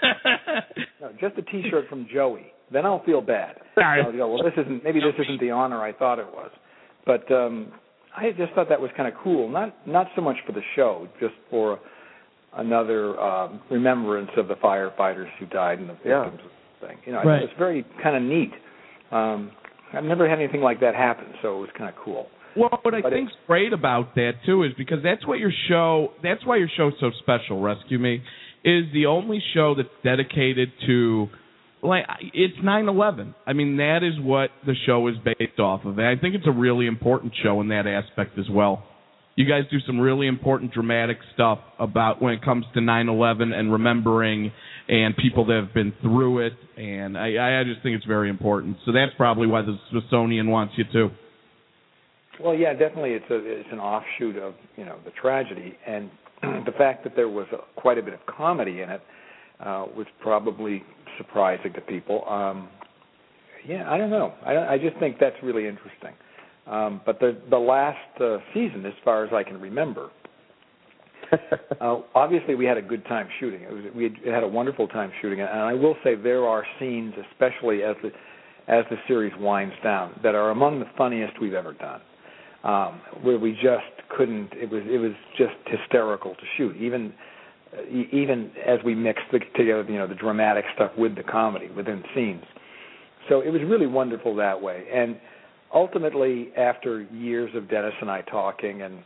No, just a T-shirt from Joey. Then I'll feel bad. I'll go, well, this isn't the honor I thought it was. But I just thought that was kind of cool. Not so much for the show, just for another remembrance of the firefighters who died and the victims of the thing. It's very kind of neat. I've never had anything like that happen, so it was kind of cool. Well, what I think's great about that too is because that's why your show's so special. Rescue Me is the only show that's dedicated to, like, it's 9/11. I mean, that is what the show is based off of, and I think it's a really important show in that aspect as well. You guys do some really important dramatic stuff about when it comes to 9/11 and remembering and people that have been through it, and I just think it's very important. So that's probably why the Smithsonian wants you to. Well, yeah, definitely it's an offshoot of, the tragedy, and the fact that there was quite a bit of comedy in it was probably surprising to people. I don't know. I just think that's really interesting. But the last season, as far as I can remember, obviously we had a good time shooting. We had a wonderful time shooting it, and I will say there are scenes, especially as the series winds down, that are among the funniest we've ever done. Where we just couldn't. It was just hysterical to shoot, even as we mixed together, the dramatic stuff with the comedy within scenes. So it was really wonderful that way. And ultimately, after years of Dennis and I talking and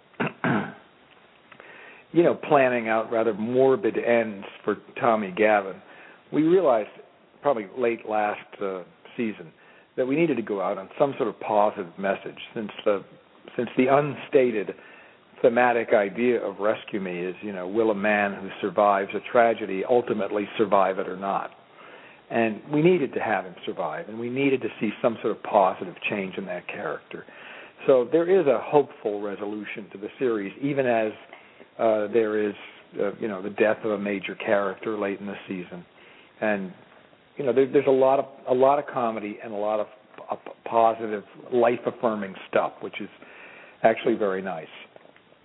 planning out rather morbid ends for Tommy Gavin, we realized probably late last season that we needed to go out on some sort of positive message, since the unstated thematic idea of Rescue Me is, will a man who survives a tragedy ultimately survive it or not? And we needed to have him survive, and we needed to see some sort of positive change in that character. So there is a hopeful resolution to the series, even as there is, the death of a major character late in the season. And, there's a lot of comedy and a lot of positive, life-affirming stuff, which is actually very nice.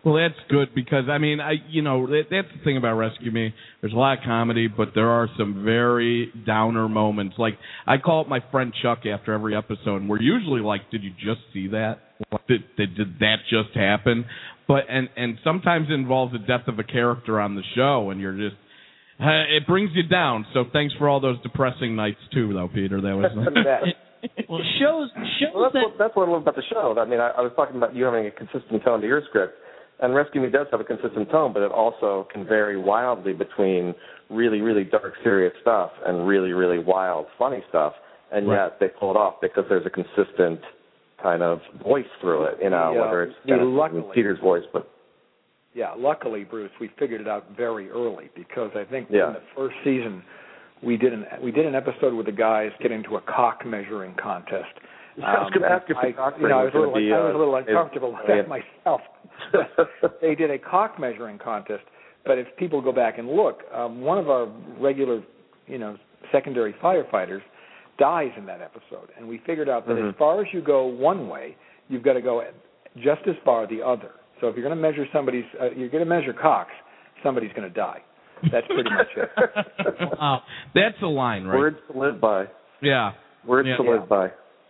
Well, that's good because, I mean, that's the thing about Rescue Me. There's a lot of comedy, but there are some very downer moments. Like, I call up my friend Chuck after every episode, and we're usually like, did you just see that? Did that just happen? But and sometimes it involves the death of a character on the show, and you're just, it brings you down. So thanks for all those depressing nights, too, though, Peter. That was Well, shows well, that's what I love about the show. I mean, I was talking about you having a consistent tone to your script. And Rescue Me does have a consistent tone, but it also can vary wildly between really, really dark, serious stuff and really, really wild, funny stuff. And yet they pull it off because there's a consistent kind of voice through it, whether it's Peter's voice. But yeah, luckily, Bruce, we figured it out very early because I think in the first season we did an episode with the guys get into a cock measuring contest. I was going to ask if the cock I was a little uncomfortable with that myself. They did a cock measuring contest, but if people go back and look, one of our regular, secondary firefighters dies in that episode, and we figured out that as far as you go one way, you've got to go just as far the other. So if you're going to measure you're going to measure cocks, somebody's going to die. That's pretty much it. Wow, that's a line, right? Words to live by. Yeah. Words to live by.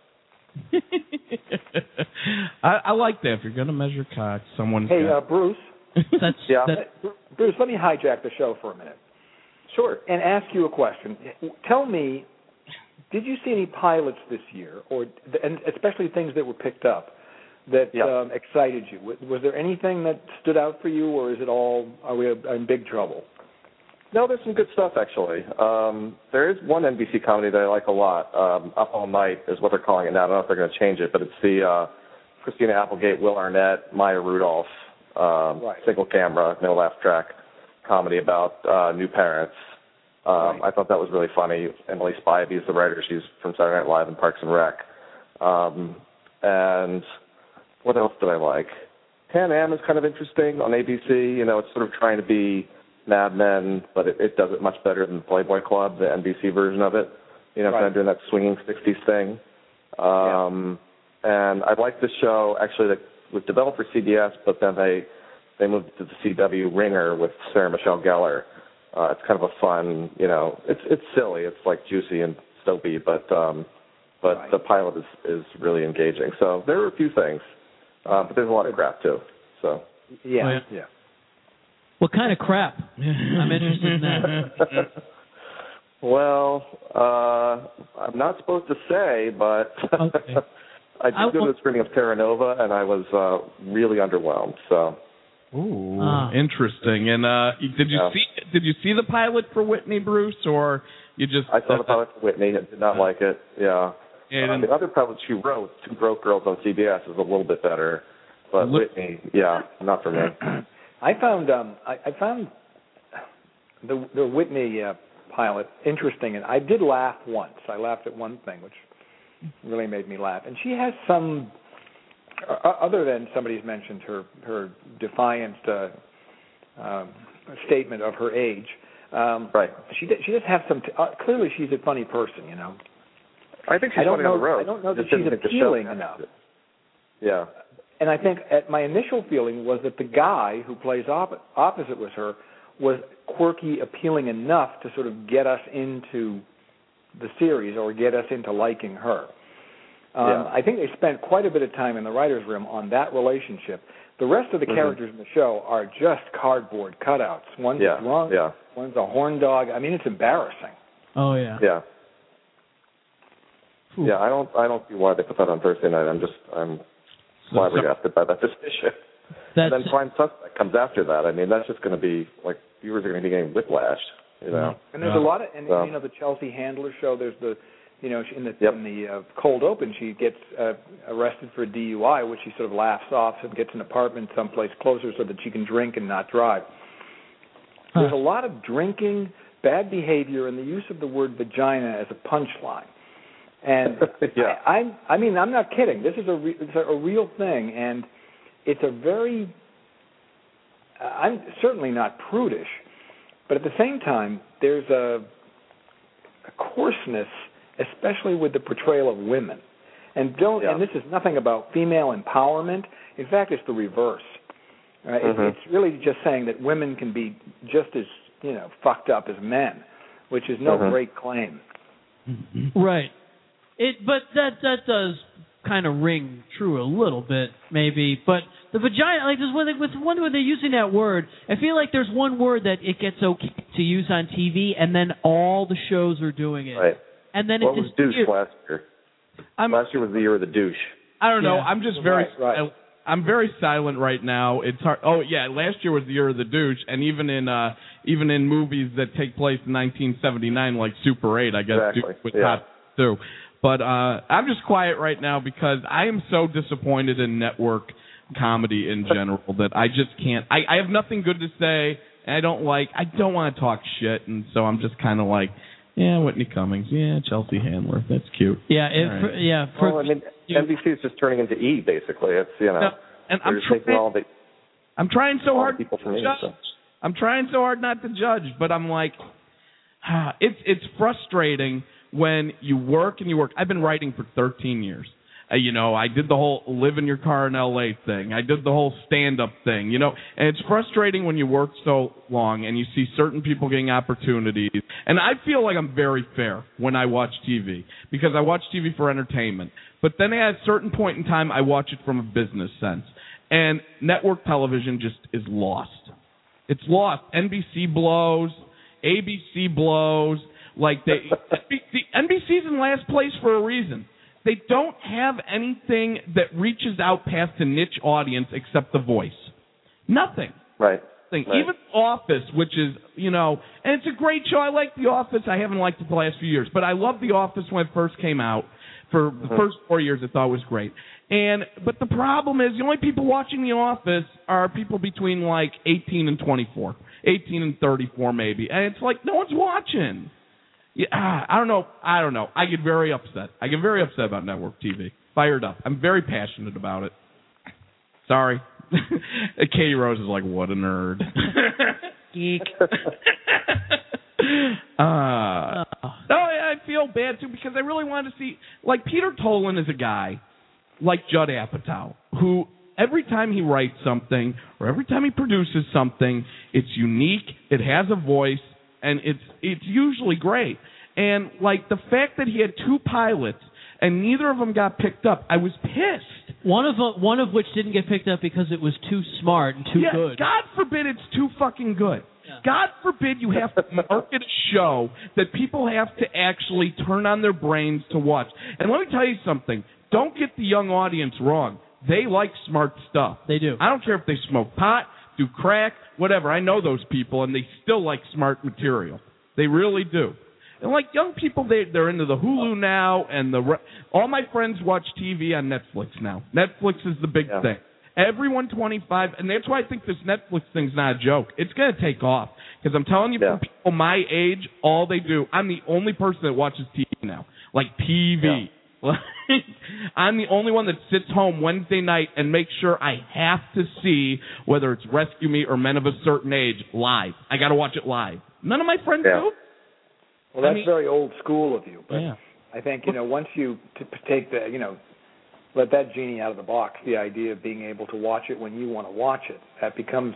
I like that. If you're going to measure cocks, someone's Bruce. Bruce, let me hijack the show for a minute. Sure. And ask you a question. Tell me, did you see any pilots this year, and especially things that were picked up, that excited you? Was there anything that stood out for you, or is it all, are we in big trouble? No, there's some good stuff, actually. There is one NBC comedy that I like a lot. Up All Night is what they're calling it now. I don't know if they're going to change it, but it's the Christina Applegate, Will Arnett, Maya Rudolph, single camera, no laugh track comedy about new parents. I thought that was really funny. Emily Spivey is the writer. She's from Saturday Night Live and Parks and Rec. And what else did I like? Pan Am is kind of interesting on ABC. It's sort of trying to be Mad Men, but it does it much better than Playboy Club, the NBC version of it. Kind of doing that swinging 60s thing. And I like this show, actually, that was developed for CBS, but then they moved to the CW Ringer with Sarah Michelle Gellar. It's kind of a fun, it's silly. It's like juicy and soapy, but the pilot is really engaging. So there are a few things, but there's a lot of crap, too. So yeah. What kind of crap? I'm interested in that. Well, I'm not supposed to say, but okay. I did go to the screening of Terra Nova, and I was really underwhelmed. So, interesting. And did you see the pilot for Whitney, Bruce, or you just? I saw the pilot for Whitney. I did not like it. Yeah. The other pilot she wrote, Two Broke Girls on CBS, is a little bit better, but Whitney, not for me. I found the Whitney pilot interesting, and I did laugh once. I laughed at one thing, which really made me laugh. And she has some, other than somebody's mentioned her defiant statement of her age. She does have some. Clearly, she's a funny person, I think she's funny on the road. I don't know that she's appealing enough. Yeah. And I think my initial feeling was that the guy who plays opposite with her was quirky, appealing enough to sort of get us into the series or get us into liking her. I think they spent quite a bit of time in the writer's room on that relationship. The rest of the characters in the show are just cardboard cutouts. One's drunk, one's a horn dog. I mean, it's embarrassing. Oh, yeah. Yeah. Ooh. Yeah, I don't see why they put that on Thursday night. I'm flabbergasted by that decision. And then Prime Suspect comes after that. I mean, that's just going to be, like, viewers are going to be getting whiplash, And there's a lot of, the Chelsea Handler show, there's the, in the cold open, she gets arrested for a DUI, which she sort of laughs off and gets an apartment someplace closer so that she can drink and not drive. There's a lot of drinking, bad behavior, and the use of the word vagina as a punchline. And I'm not kidding. This is a real thing, and it's a very. I'm certainly not prudish, but at the same time, there's a coarseness, especially with the portrayal of women. And this is nothing about female empowerment. In fact, it's the reverse. It's really just saying that women can be just as fucked up as men, which is no great claim. Right. But that does kind of ring true a little bit, maybe. But the vagina, like, when they're using that word, I feel like there's one word that it gets okay to use on TV, and then all the shows are doing it. Right. And then what was douche last year? Last year was the year of the douche. I don't know. I'm just very... Right. I'm very silent right now. It's hard. Oh yeah, last year was the year of the douche, and even in movies that take place in 1979, like Super 8, I guess douche was hot too. But I'm just quiet right now because I am so disappointed in network comedy in general that I just can't. I have nothing good to say, and I don't want to talk shit, and so I'm just kind of like, yeah, Whitney Cummings, yeah, Chelsea Handler, that's cute. Yeah, NBC is just turning into E, basically. It's and I'm trying so hard to judge. I'm trying so hard not to judge, but I'm like, it's frustrating when you work. I've been writing for 13 years. I did the whole live in your car in L.A. thing. I did the whole stand-up thing, and it's frustrating when you work so long and you see certain people getting opportunities. And I feel like I'm very fair when I watch TV because I watch TV for entertainment. But then at a certain point in time, I watch it from a business sense. And network television just is lost. It's lost. NBC blows. ABC blows. Like NBC's in last place for a reason. They don't have anything that reaches out past a niche audience except The Voice. Nothing. Right. Even Office, which is, and it's a great show. I like The Office. I haven't liked it the last few years, but I loved The Office when it first came out. For the first 4 years, I thought it was great. But the problem is the only people watching The Office are people between like 18 and 24, 18 and 34 maybe, and it's like no one's watching. Yeah, I don't know. I get very upset. About network TV. Fired up. I'm very passionate about it. Sorry. Katie Rose is like, what a nerd. Geek. I feel bad, too, because I really wanted to see... Like, Peter Tolan is a guy, like Judd Apatow, who every time he writes something or every time he produces something, it's unique, it has a voice, and it's usually great. And, like, the fact that he had 2 pilots and neither of them got picked up, I was pissed. One of which didn't get picked up because it was too smart and too good. God forbid it's too fucking good. Yeah. God forbid you have to market a show that people have to actually turn on their brains to watch. And let me tell you something. Don't get the young audience wrong. They like smart stuff. They do. I don't care if they smoke pot, do crack, whatever. I know those people, and they still like smart material. They really do. And like young people, they're into the Hulu now, and all my friends watch TV on Netflix now. Netflix is the big thing. Everyone 25, and that's why I think this Netflix thing's not a joke. It's going to take off. Because I'm telling you, for people my age, all they do, I'm the only person that watches TV now. Like TV. Yeah. I'm the only one that sits home Wednesday night and makes sure I have to see whether it's Rescue Me or Men of a Certain Age live. I got to watch it live. None of my friends do. Well, that's very old school of you. But I think, once you take the, let that genie out of the box, the idea of being able to watch it when you want to watch it, that becomes,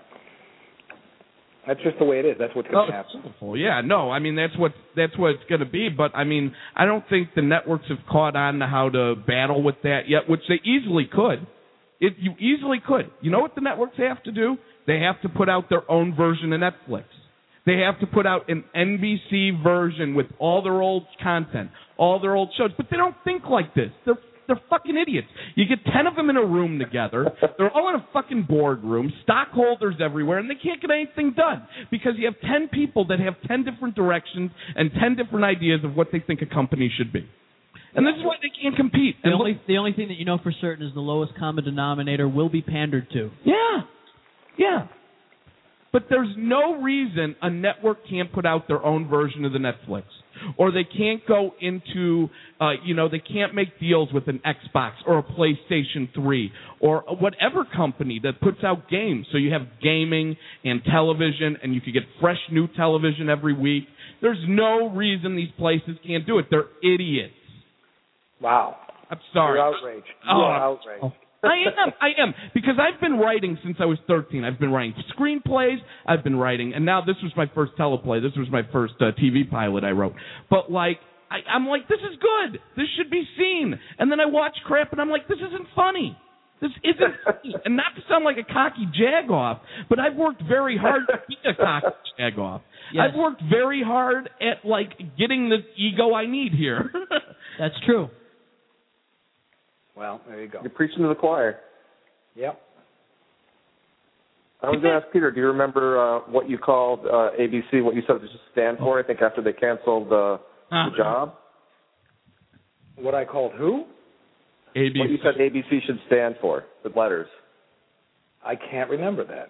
that's just the way it is. That's what's going to happen. Well, yeah, no, I mean, that's what it's going to be. But, I mean, I don't think the networks have caught on to how to battle with that yet, which they easily could. You easily could. You know what the networks have to do? They have to put out their own version of Netflix. They have to put out an NBC version with all their old content, all their old shows. But they don't think like this. They're fucking idiots. You get 10 of them in a room together. They're all in a fucking boardroom, stockholders everywhere, and they can't get anything done because you have 10 people that have 10 different directions and 10 different ideas of what they think a company should be. And this is why they can't compete. The only thing that you know for certain is the lowest common denominator will be pandered to. Yeah. But there's no reason a network can't put out their own version of the Netflix. Or they can't go into, they can't make deals with an Xbox or a PlayStation 3 or whatever company that puts out games. So you have gaming and television, and you can get fresh new television every week. There's no reason these places can't do it. They're idiots. Wow. I'm sorry. You're outraged. You're outraged. I am. Because I've been writing since I was 13. I've been writing screenplays. I've been writing, and now this was my first teleplay. This was my first TV pilot I wrote. But, like, I'm like, this is good. This should be seen. And then I watch crap, and I'm like, this isn't funny. This isn't funny. And not to sound like a cocky jagoff, but I've worked very hard to be a cocky jagoff. Yes. I've worked very hard at, like, getting the ego I need here. That's true. Well, there you go. You're preaching to the choir. Yep. I was going to ask Peter, do you remember what you called ABC, what you said it should stand for, I think, after they canceled the job? What I called who? ABC. What you said ABC should stand for, with letters. I can't remember that.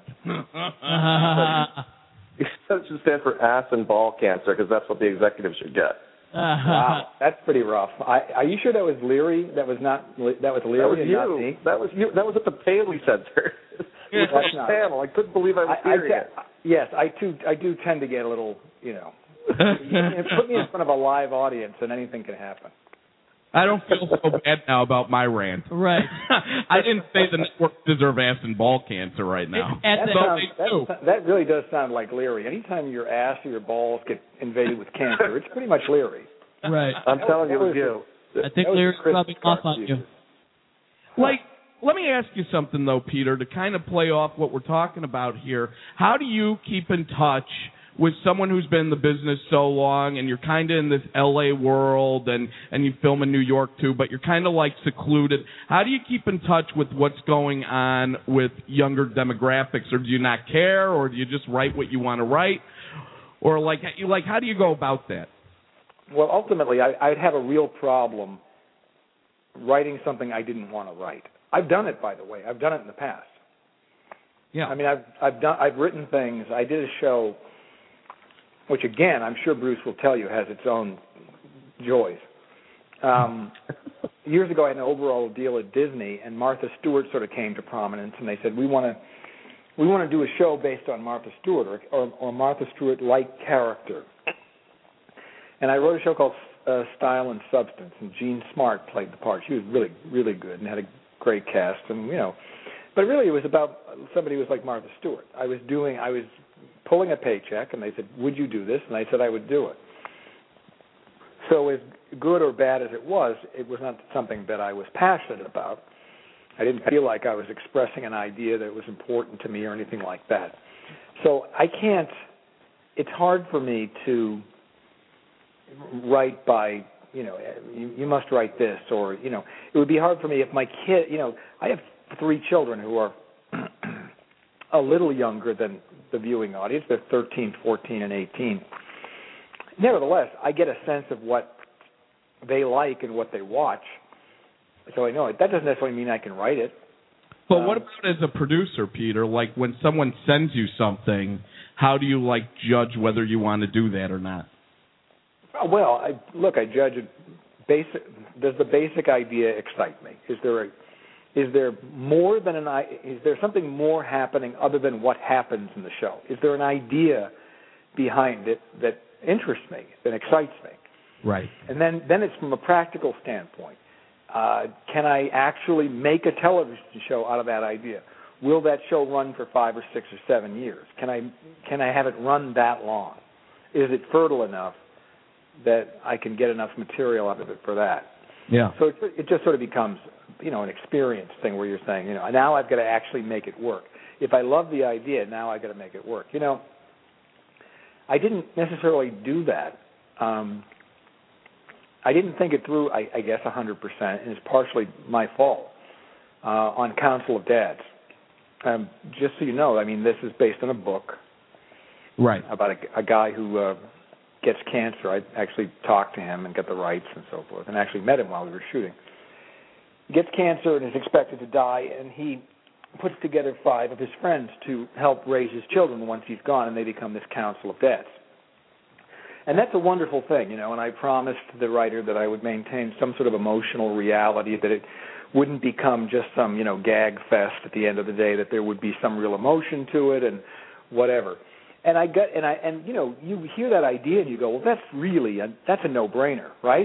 You said it should stand for ass and ball cancer, because that's what the executives should get. Wow, that's pretty rough. Are you sure that was Leary? That was Leary, that was and you. Not me. That was you. That was at the Paley Center. It was on panel. I couldn't believe I was hearing it. Yes, I do tend to get a little, put me in front of a live audience and anything can happen. I don't feel so bad now about my rant. Right. I didn't say the network deserve ass and ball cancer right now. That really does sound like Leary. Anytime your ass or your balls get invaded with cancer, it's pretty much Leary. Right. I'm telling you, it was you. I think Leary's rubbing off on you. Like, let me ask you something, though, Peter, to kind of play off what we're talking about here. How do you keep in touch with someone who's been in the business so long, and you're kind of in this L.A. world, and you film in New York too, but you're kind of like secluded? How do you keep in touch with what's going on with younger demographics, or do you not care, or do you just write what you want to write, or like how do you go about that? Well, ultimately, I'd have a real problem writing something I didn't want to write. I've done it, by the way. I've done it in the past. Yeah. I mean, I've written things. I did a show, which, again, I'm sure Bruce will tell you has its own joys. Years ago, I had an overall deal at Disney, and Martha Stewart sort of came to prominence, and they said, we want to do a show based on Martha Stewart or Martha Stewart-like character. And I wrote a show called Style and Substance, and Jean Smart played the part. She was really, really good and had a great cast, and but really it was about somebody who was like Martha Stewart. I was pulling a paycheck, and they said, would you do this? And I said I would do it. So as good or bad as it was not something that I was passionate about. I didn't feel like I was expressing an idea that was important to me or anything like that. So it's hard for me to write by, you must write this, or, it would be hard for me if my kid, I have 3 children who are a little younger than the viewing audience. They're 13, 14, and 18. Nevertheless, I get a sense of what they like and what they watch, so I know it. That doesn't necessarily mean I can write it. But what about as a producer, Peter? Like, when someone sends you something, how do you, judge whether you want to do that or not? Well, I judge it does the basic idea excite me? Is there more than is there something more happening other than what happens in the show? Is there an idea behind it that interests me, that excites me? Right. And then it's from a practical standpoint. Can I actually make a television show out of that idea? Will that show run for 5 or 6 or 7 years? Can I have it run that long? Is it fertile enough that I can get enough material out of it for that? Yeah. So it just sort of becomes, an experience thing where you're saying, now I've got to actually make it work. If I love the idea, now I've got to make it work. I didn't necessarily do that. I didn't think it through, I guess, 100%, and it's partially my fault, on Council of Dads. Just so you know, this is based on a book. Right. About a guy who gets cancer. I actually talked to him and got the rights and so forth, and actually met him while we were shooting. He gets cancer and is expected to die, and he puts together 5 of his friends to help raise his children once he's gone, and they become this Council of Dads. And that's a wonderful thing, and I promised the writer that I would maintain some sort of emotional reality, that it wouldn't become just some, gag fest at the end of the day, that there would be some real emotion to it and whatever. And you hear that idea and you go, well, that's a no-brainer, right?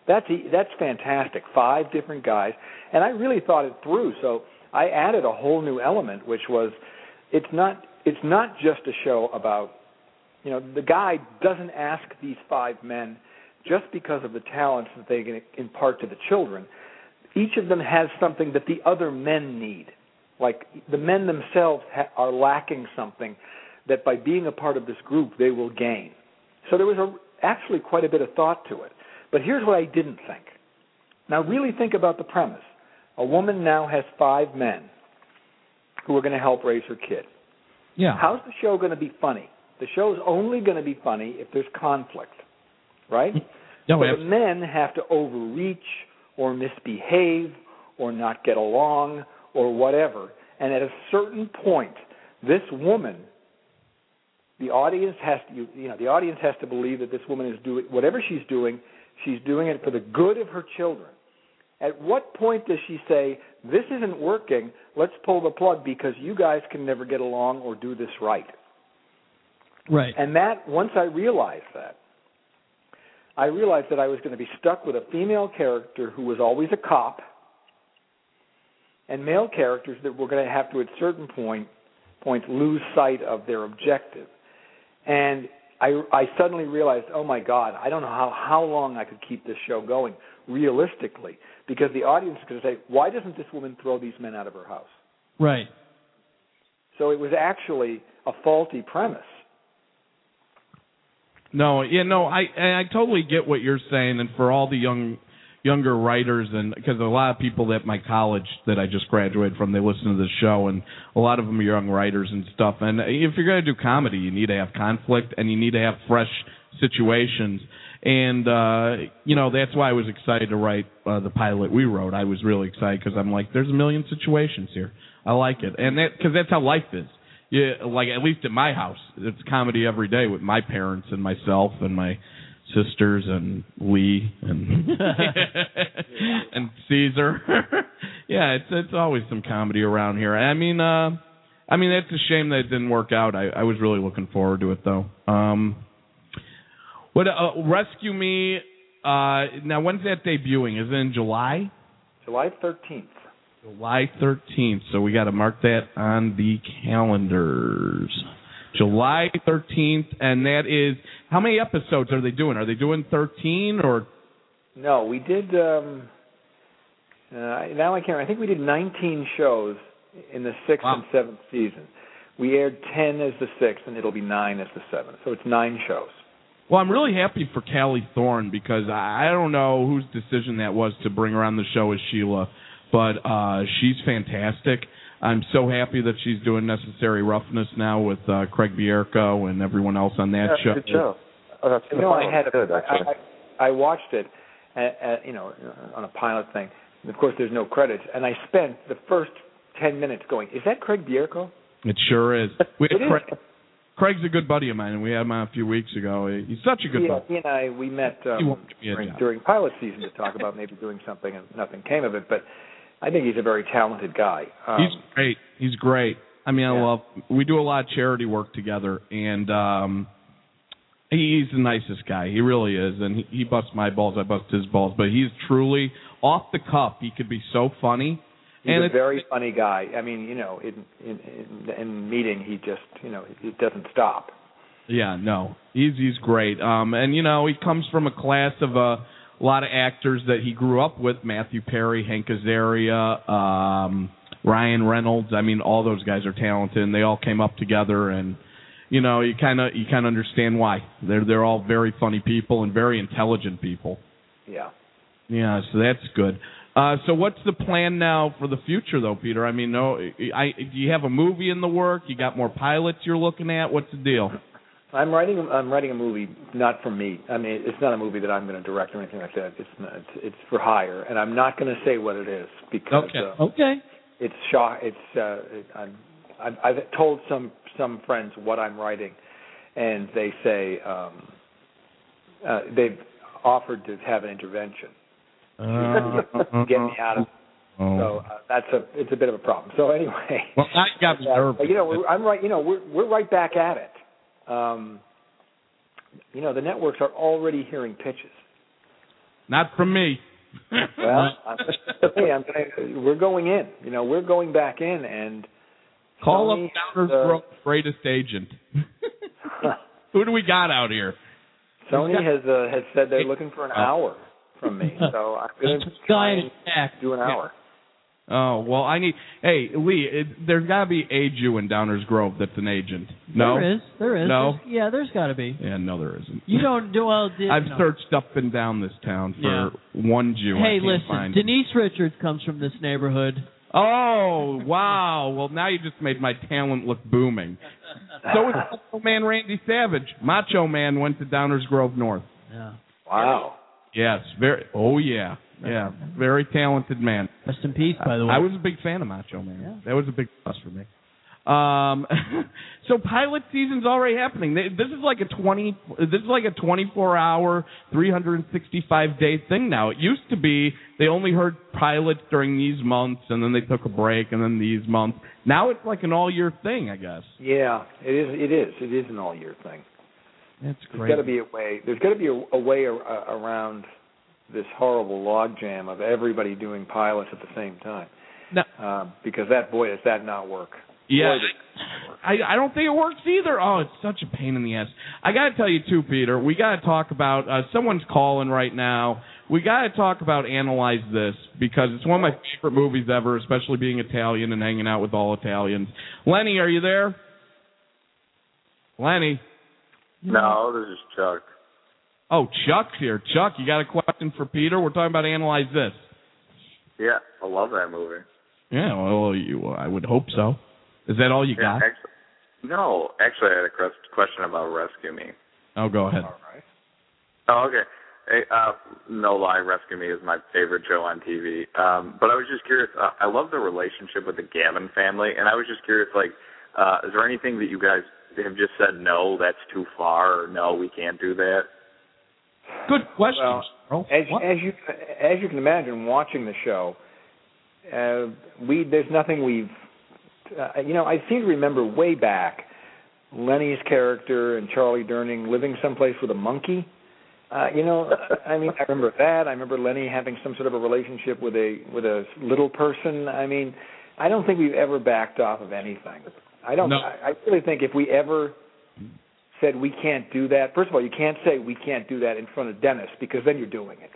That's fantastic. 5 different guys, and I really thought it through. So I added a whole new element, which was it's not just a show about, the guy doesn't ask these 5 men just because of the talents that they can impart to the children. Each of them has something that the other men need. Like the men themselves are lacking something that by being a part of this group they will gain. So there was actually quite a bit of thought to it. But here's what I didn't think. Now really think about the premise. A woman now has 5 men who are going to help raise her kid. Yeah. How's the show going to be funny? The show's only going to be funny if there's conflict, right? No, so the men have to overreach or misbehave or not get along or whatever. And at a certain point, this woman, the audience has to believe that this woman is doing whatever she's doing it for the good of her children. At what point does she say, this isn't working, let's pull the plug because you guys can never get along or do this right? Right. And that, once I realized that I was going to be stuck with a female character who was always a cop and male characters that were going to have to, at certain points, lose sight of their objective. And I suddenly realized, oh, my God, I don't know how long I could keep this show going realistically, because the audience is going to say, why doesn't this woman throw these men out of her house? Right. So it was actually a faulty premise. No, I totally get what you're saying, and for all the younger writers, and because a lot of people at my college that I just graduated from, they listen to the show, and a lot of them are young writers and stuff. And if you're going to do comedy, you need to have conflict, and you need to have fresh situations. And that's why I was excited to write the pilot we wrote. I was really excited because I'm like, there's a million situations here. I like it, and because that's how life is. Yeah, like at least at my house, it's comedy every day with my parents and myself and my sisters and Lee and and Caesar. Yeah, it's always some comedy around here. I mean, it's a shame that it didn't work out. I was really looking forward to it though. Rescue Me? Now, when's that debuting? Is it in July? July 13th. July 13th, so we got to mark that on the calendars. July 13th, and that is, how many episodes are they doing? Are they doing 13 or? No, we did, now I can't, I think we did 19 shows in the 6th and 7th season. We aired 10 as the 6th, and it'll be 9 as the 7th, so it's 9 shows. Well, I'm really happy for Callie Thorne because I don't know whose decision that was to bring her on the show as Sheila, but she's fantastic. I'm so happy that she's doing Necessary Roughness now with Craig Bierko and everyone else on that show. Good show. Oh, that's I watched it, on a pilot thing. And of course, there's no credits, and I spent the first 10 minutes going, "Is that Craig Bierko?" It sure is. Craig's a good buddy of mine, and we had him on a few weeks ago. He's such a good buddy. He and I, we met during pilot season to talk about maybe doing something, and nothing came of it, but I think he's a very talented guy. He's great. I mean, we do a lot of charity work together, and he's the nicest guy. He really is, and he busts my balls, I bust his balls, but he's truly off the cuff. He could be so funny. He's a very funny guy. I mean, in meeting, he just, he doesn't stop. Yeah, no, he's great. And he comes from a class of a lot of actors that he grew up with: Matthew Perry, Hank Azaria, Ryan Reynolds. I mean, all those guys are talented, and they all came up together, and you kind of understand why. They're all very funny people and very intelligent people. Yeah. Yeah, so that's good. So what's the plan now for the future, though, Peter? I mean, do you have a movie in the work? You got more pilots you're looking at? What's the deal? I'm writing a movie, not for me. I mean, it's not a movie that I'm going to direct or anything like that. It's for hire, and I'm not going to say what it is because I've told some friends what I'm writing, and they say they've offered to have an intervention. Get me out of it. So it's a bit of a problem. So anyway, well, I got nervous. We're right back at it. The networks are already hearing pitches. Not from me. Well, we're going in. We're going back in and call Sony up Downers Grove's greatest agent. Who do we got out here? Sony has said they're looking for an hour from me, so I'm going to try and do an hour. Oh, well, hey, Lee, there's got to be a Jew in Downers Grove that's an agent. No? There is. No? There's got to be. Yeah, no, there isn't. You don't do well. I've searched up and down this town for one Jew. Hey, I can't listen, find Denise Richards comes from this neighborhood. Oh, wow. Well, now you just made my talent look booming. So is Macho Man Randy Savage. Macho Man went to Downers Grove North. Yeah. Wow. Yes, very. Oh, yeah. Yeah, very talented man. Rest in peace, by the way. I was a big fan of Macho Man. Yeah. That was a big plus for me. So pilot season's already happening. This is like a 24-hour, 365-day thing now. It used to be they only heard pilots during these months, and then they took a break, and then these months. Now it's like an all-year thing, I guess. Yeah, it is. It is an all-year thing. That's great. There's got to be a way. There's got to be a way around this horrible logjam of everybody doing pilots at the same time. No. Because does that not work? Yeah, I don't think it works either. Oh, it's such a pain in the ass. I got to tell you, too, Peter, we got to talk about, someone's calling right now. We got to talk about Analyze This, because it's one of my favorite movies ever, especially being Italian and hanging out with all Italians. Lenny, are you there? Lenny? No, this is Chuck. Oh, Chuck's here. Chuck, you got a question for Peter? We're talking about Analyze This. Yeah, I love that movie. Yeah, well, I would hope so. Is that all you got? Actually, I had a question about Rescue Me. Oh, go ahead. All right. Oh, okay. Hey, no lie, Rescue Me is my favorite show on TV. But I was just curious. I love the relationship with the Gavin family, and I was just curious, is there anything that you guys have just said, no, that's too far, or no, we can't do that? Good question. Well, as you can imagine, watching the show, there's nothing we've. I seem to remember way back Lenny's character and Charlie Durning living someplace with a monkey. I remember that. I remember Lenny having some sort of a relationship with a little person. I mean, I don't think we've ever backed off of anything. I don't. No. I really think if we ever said we can't do that, first of all, you can't say we can't do that in front of Dennis, because then you're doing it.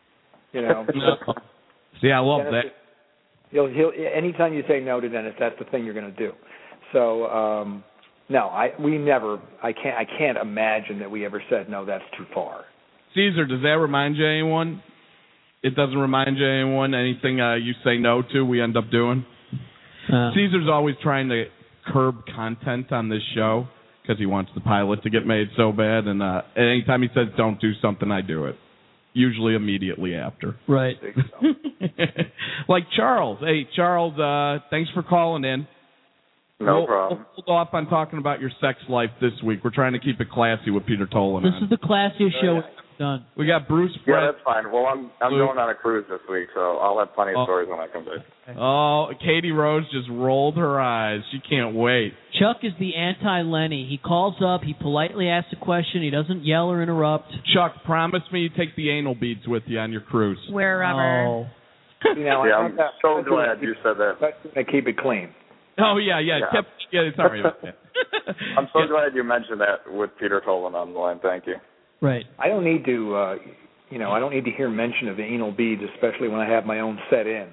See, I love Dennis, that. Anytime you say no to Dennis, that's the thing you're going to do. So, no, I can't imagine that we ever said no, that's too far. Caesar, does that remind you of anyone? It doesn't remind you of anyone? Anything you say no to, we end up doing? Caesar's always trying to curb content on this show because he wants the pilot to get made so bad, and anytime he says don't do something, I do it. Usually immediately after. Right. Like Charles. Hey, Charles, thanks for calling in. No problem. We'll hold off on talking about your sex life this week. We're trying to keep it classy with Peter Tolan. This is the classiest show we've done. We got Bruce. Yeah, that's fine. Well, I'm going on a cruise this week, so I'll have plenty of stories when I come back. Oh, Katie Rose just rolled her eyes. She can't wait. Chuck is the anti-Lenny. He calls up. He politely asks a question. He doesn't yell or interrupt. Chuck, promise me you take the anal beads with you on your cruise. Wear rubber. Oh. I'm so glad you said that. I keep it clean. Oh, yeah. Sorry about that. I'm so glad you mentioned that with Peter Tolan on the line. Thank you. Right. I don't need to, I don't need to hear mention of the anal beads, especially when I have my own set in.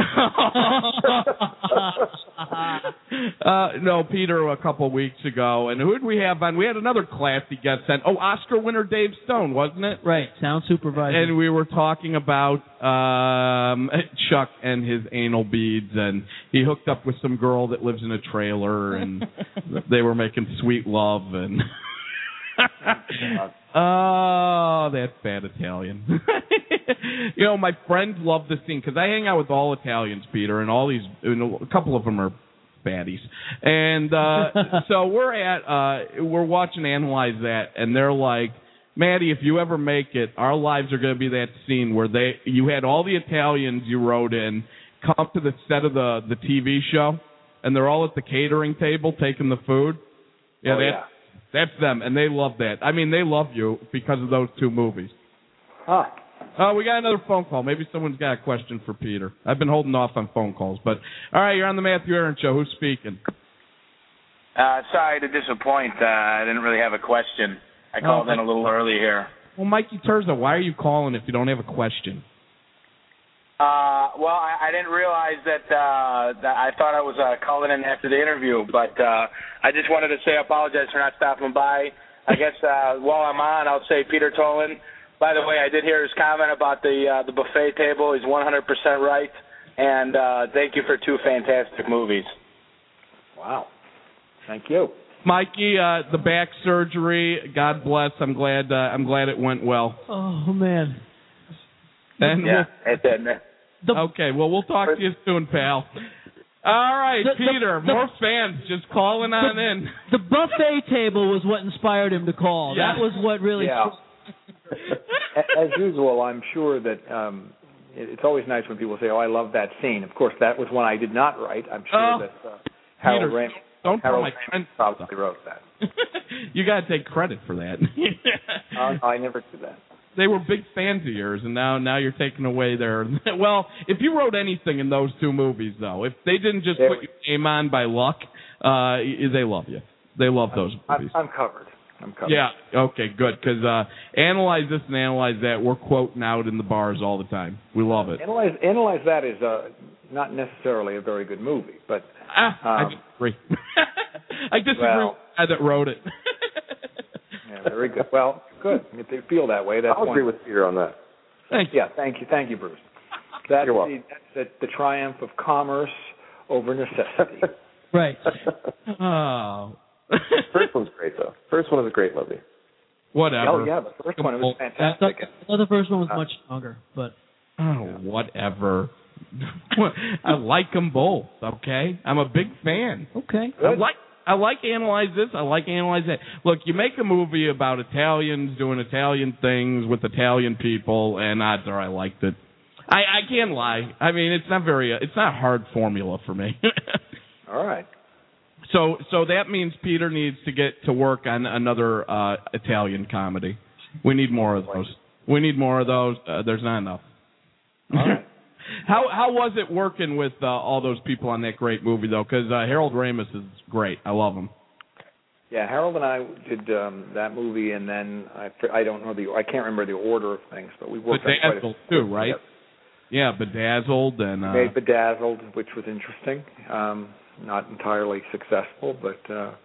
No, Peter, a couple of weeks ago, and who did we have on? We had another classy guest sent. Oh, Oscar winner Dave Stone, wasn't it? Right, sound supervisor. And we were talking about Chuck and his anal beads, and he hooked up with some girl that lives in a trailer, and they were making sweet love, and oh, that's bad Italian. My friends love this scene because I hang out with all Italians, Peter, and all these. A couple of them are baddies, and so we're watching Analyze That, and they're like, Maddie, if you ever make it, our lives are going to be that scene where you had all the Italians you wrote in come to the set of the TV show, and they're all at the catering table taking the food. That's them, and they love that. I mean, they love you because of those two movies. Huh. We got another phone call. Maybe someone's got a question for Peter. I've been holding off on phone calls, but all right, you're on the Matthew Aaron Show. Who's speaking? Sorry to disappoint. I didn't really have a question. I called in a little early here. Well, Mikey Terza, why are you calling if you don't have a question? Well, I didn't realize that I thought I was calling in after the interview, but I just wanted to say I apologize for not stopping by. I guess while I'm on, I'll say Peter Tolan. By the way, I did hear his comment about the buffet table. He's 100% right, and thank you for 2 fantastic movies. Wow. Thank you. Mikey, the back surgery, God bless. I'm glad it went well. Oh, man. And it did. Okay, well, we'll talk to you soon, pal. All right, Peter, more fans just calling on in. The buffet table was what inspired him to call. Yeah. That was what really... Yeah. As usual, I'm sure that it's always nice when people say, "Oh, I love that scene." Of course, that was one I did not write. I'm sure that Harold Ramis probably wrote that. You got to take credit for that. I never did that. They were big fans of yours, and now you're taking away their... Well, if you wrote anything in those 2 movies, though, if they didn't just put your name on by luck, they love you. They love those movies. I'm covered. Yeah, okay, good, because Analyze This and Analyze That, we're quoting out in the bars all the time. We love it. Analyze That is not necessarily a very good movie, but... I disagree. I disagree with the guy that wrote it. Yeah, very good. Well, good. If they feel that way, that's I'll agree with Peter on that. Thank you. Yeah, thank you, Bruce. That's the triumph of commerce over necessity. Right. Oh. First one's great, though. First one is a great movie. Whatever. Oh, yeah, the first one was fantastic. I thought the first one was much stronger, but... Oh, whatever. I like them both, okay? I'm a big fan. Okay. I like Analyze This. I like Analyze That. Look, you make a movie about Italians doing Italian things with Italian people, and odds are I liked it. I can't lie. I mean, it's not hard formula for me. All right. So that means Peter needs to get to work on another Italian comedy. We need more of those. There's not enough. All right. How was it working with all those people on that great movie, though? Because Harold Ramis is great. I love him. Yeah, Harold and I did that movie, and then I can't remember the order of things, but we worked on quite a few. Bedazzled too, right? Yeah, Bedazzled and we made Bedazzled, which was interesting. Not entirely successful, but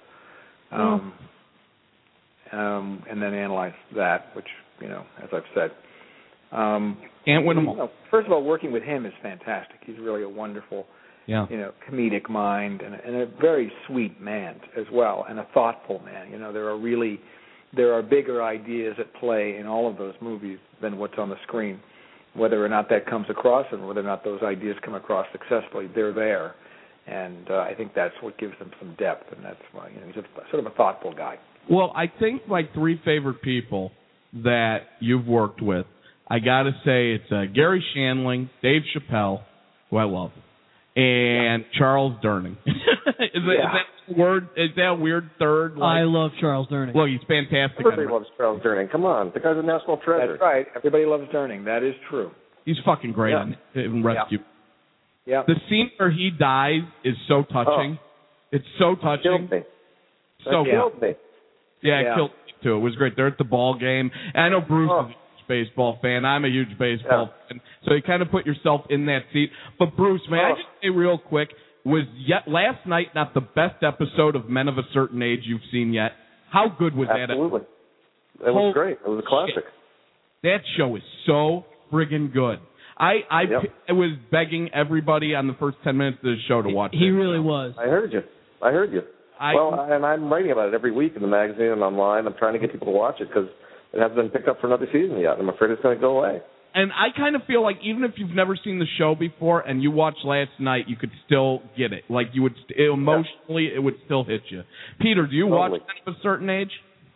and then Analyze That, which as I've said. Can't win them all. First of all, working with him is fantastic. He's really a wonderful, comedic mind and a very sweet man as well, and a thoughtful man. There are bigger ideas at play in all of those movies than what's on the screen. Whether or not that comes across and whether or not those ideas come across successfully, they're there. And I think that's what gives them some depth, and that's why he's sort of a thoughtful guy. Well, I think my 3 favorite people that you've worked with, I got to say it's Gary Shandling, Dave Chappelle, who I love, and Charles Durning. Is that a weird third? I love Charles Durning. Well, he's fantastic. Everybody loves Charles Durning. Come on, the guy's a national treasure. That's right. Everybody loves Durning. That is true. He's fucking great in Rescue. Yeah. The scene where he dies is so touching. It's so touching. Killed me. Killed me. Yeah, it killed me too. It was great. They're at the ball game. And I know Bruce is a huge baseball fan. I'm a huge baseball fan. So you kind of put yourself in that seat. But Bruce, may I just say real quick, was last night not the best episode of Men of a Certain Age you've seen yet? How good was that? Absolutely. It was great. It was a classic. That show is so friggin' good. I was begging everybody on the first 10 minutes of the show to watch it. He really was. I heard you. And I'm writing about it every week in the magazine and online. I'm trying to get people to watch it because it hasn't been picked up for another season yet. I'm afraid it's going to go away. And I kind of feel like even if you've never seen the show before and you watched last night, you could still get it. Like you would emotionally, it would still hit you. Peter, do you watch Men of a Certain Age?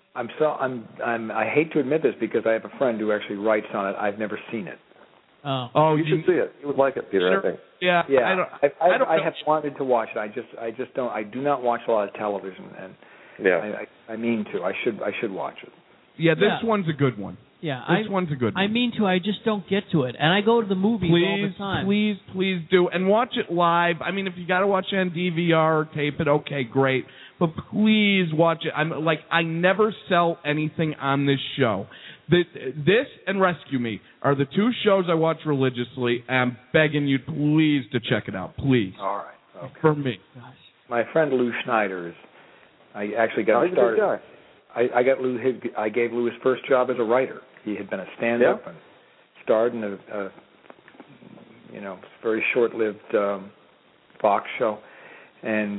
I hate to admit this because I have a friend who actually writes on it. I've never seen it. Oh, you should see it. You would like it, Peter. Sure. I think. Yeah. I have wanted to watch it. I just don't. I do not watch a lot of television, and I mean to. I should watch it. Yeah, this one's a good one. Yeah, This one's a good one. I mean to. I just don't get to it, and I go to the movies all the time. Please do, and watch it live. I mean, if you got to watch it on DVR or tape it, okay, great. But please watch it. I never sell anything on this show. This and Rescue Me are the two shows I watch religiously. I'm begging you, please, to check it out, please. All right. Okay. For me. Gosh. My friend Lou Schneider I actually got started. I gave Lou his first job as a writer. He had been a stand-up and starred in a very short-lived Fox show, and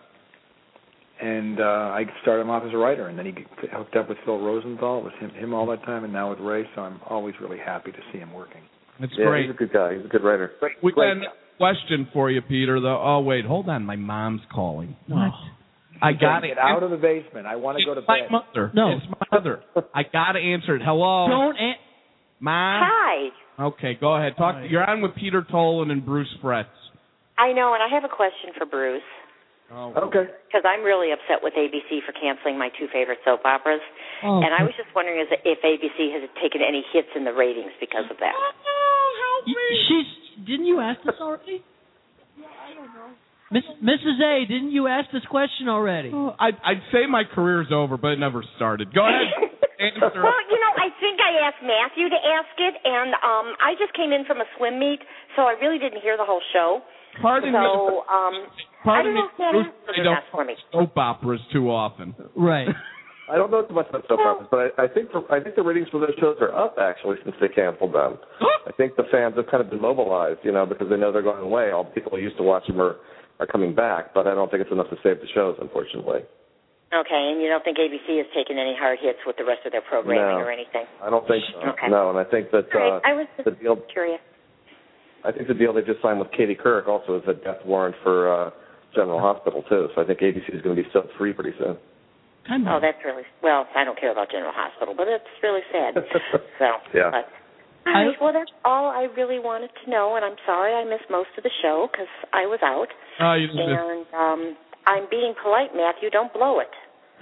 I started him off as a writer, and then he hooked up with Phil Rosenthal. It was him all that time, and now with Ray. So I'm always really happy to see him working. That's great. He's a good guy. He's a good writer. We got a question for you, Peter. Though. Oh wait, hold on. My mom's calling. What? I got to get out of the basement. I want to go to bed. My mother. No, it's my mother. I got to answer it. Hello. Mom. Hi. Okay, go ahead. You're on with Peter Tolan and Bruce Fretz. I know, and I have a question for Bruce. Oh. Okay. Because I'm really upset with ABC for canceling my two favorite soap operas. Oh, and I was just wondering if ABC has taken any hits in the ratings because of that. Oh, help me. Didn't you ask this already? Yeah, I don't know. Mrs. A, didn't you ask this question already? Oh, I'd say my career's over, but it never started. Go ahead. Answer. Well, I think I asked Matthew to ask it, and I just came in from a swim meet, so I really didn't hear the whole show. Pardon me. I don't know if that answers or not for me. Soap operas too often. Right. I don't know too much about soap operas, but I think the ratings for those shows are up actually since they canceled them. I think the fans have kind of been mobilized, because they know they're going away. All the people who used to watch them are coming back, but I don't think it's enough to save the shows, unfortunately. Okay, and you don't think ABC has taken any hard hits with the rest of their programming or anything? I don't think so. Okay. No, and I think that I was just curious. I think the deal they just signed with Katie Couric also is a death warrant for General Hospital, too. So I think ABC is going to be set free pretty soon. Oh, that's really... Well, I don't care about General Hospital, but it's really sad. Yeah. But, all right, well, that's all I really wanted to know, and I'm sorry I missed most of the show because I was out. Oh, you didn't. And I'm being polite, Matthew. Don't blow it.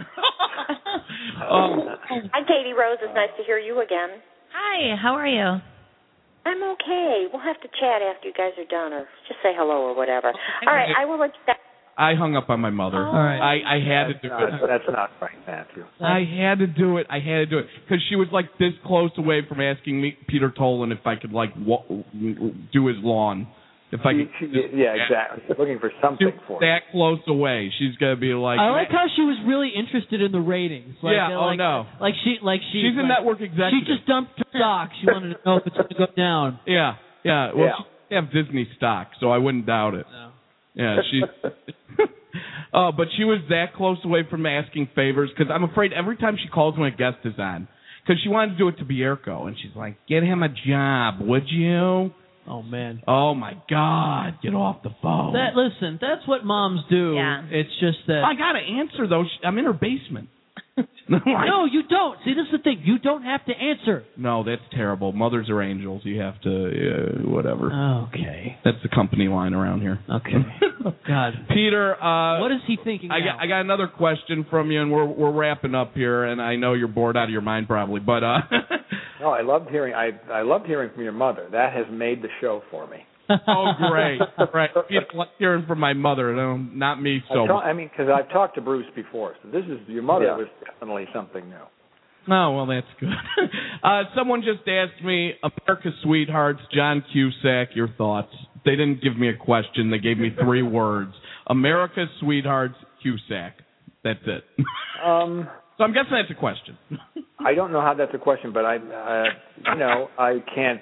Hi, Katie Rose. It's nice to hear you again. Hi, how are you? I'm okay. We'll have to chat after you guys are done, or just say hello or whatever. All right, I will let you back. I hung up on my mother. All right. I had to do it. That's not right, Matthew. I had to do it. Because she was like this close away from asking me, Peter Tolan, if I could do his lawn. If I could. Exactly. Looking for something for that close away. She's gonna be like. I like how she was really interested in the ratings. She's a network executive. She just dumped stock. She wanted to know if it's going to go down. Yeah. Well, she have Disney stock, so I wouldn't doubt it. No. Yeah, she. But she was that close away from asking favors because I'm afraid every time she calls when a guest is on, because she wanted to do it to Bierko, and she's like, "Get him a job, would you?" Oh man. Oh my God! Get off the phone. Listen, that's what moms do. Yeah. It's just that I gotta answer though. I'm in her basement. No, you don't. See, this is the thing. You don't have to answer. No, that's terrible. Mothers are angels. You have to, whatever. Okay. That's the company line around here. Okay. God. Peter, what is he thinking now? I got another question from you, and we're wrapping up here, and I know you're bored out of your mind probably, but No, I loved hearing from your mother. That has made the show for me. Oh, great. Right. Hearing from my mother, not me so much. Because I've talked to Bruce before, so your mother was definitely something new. Oh, well, that's good. Someone just asked me, America's Sweethearts, John Cusack, your thoughts. They didn't give me a question. They gave me 3 words. America's Sweethearts, Cusack. That's it. So I'm guessing that's a question. I don't know how that's a question, but I can't...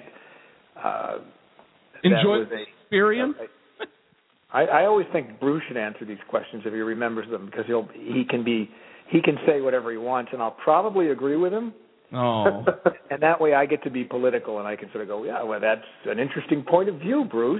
enjoy the experience? I always think Bruce should answer these questions if he remembers them, because he can say whatever he wants, and I'll probably agree with him. Oh. And that way I get to be political, and I can sort of go, yeah, well, that's an interesting point of view, Bruce.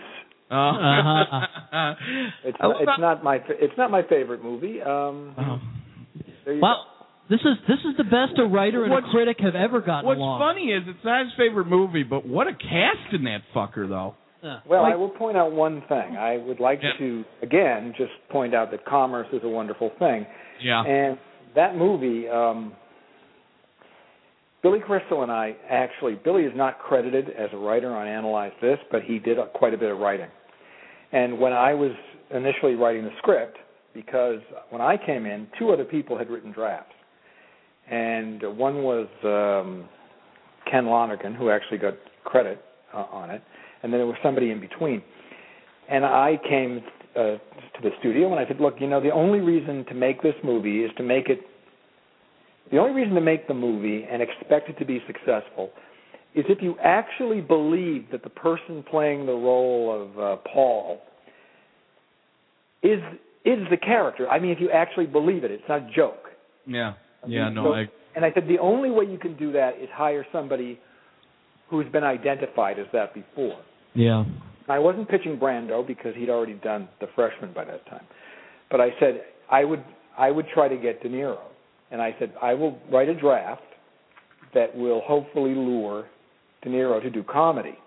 It's not my favorite movie. There you go. This is the best a writer and a critic have ever gotten along. What's funny is it's not his favorite movie, but what a cast in that fucker, though. Well, I will point out one thing. I would like to, again, just point out that commerce is a wonderful thing. Yeah. And that movie, Billy Crystal and I actually, Billy is not credited as a writer on Analyze This, but he did quite a bit of writing. And when I was initially writing the script, because when I came in, 2 other people had written drafts. And one was Ken Lonergan, who actually got credit on it, and then there was somebody in between. And I came to the studio and I said, look, the only reason to make this movie is to make it, the only reason to make the movie and expect it to be successful is if you actually believe that the person playing the role of Paul is the character. I mean, if you actually believe it, it's not a joke. Yeah. And I said the only way you can do that is hire somebody who's been identified as that before. Yeah. I wasn't pitching Brando because he'd already done The Freshman by that time. But I said I would try to get De Niro. And I said I will write a draft that will hopefully lure De Niro to do comedy.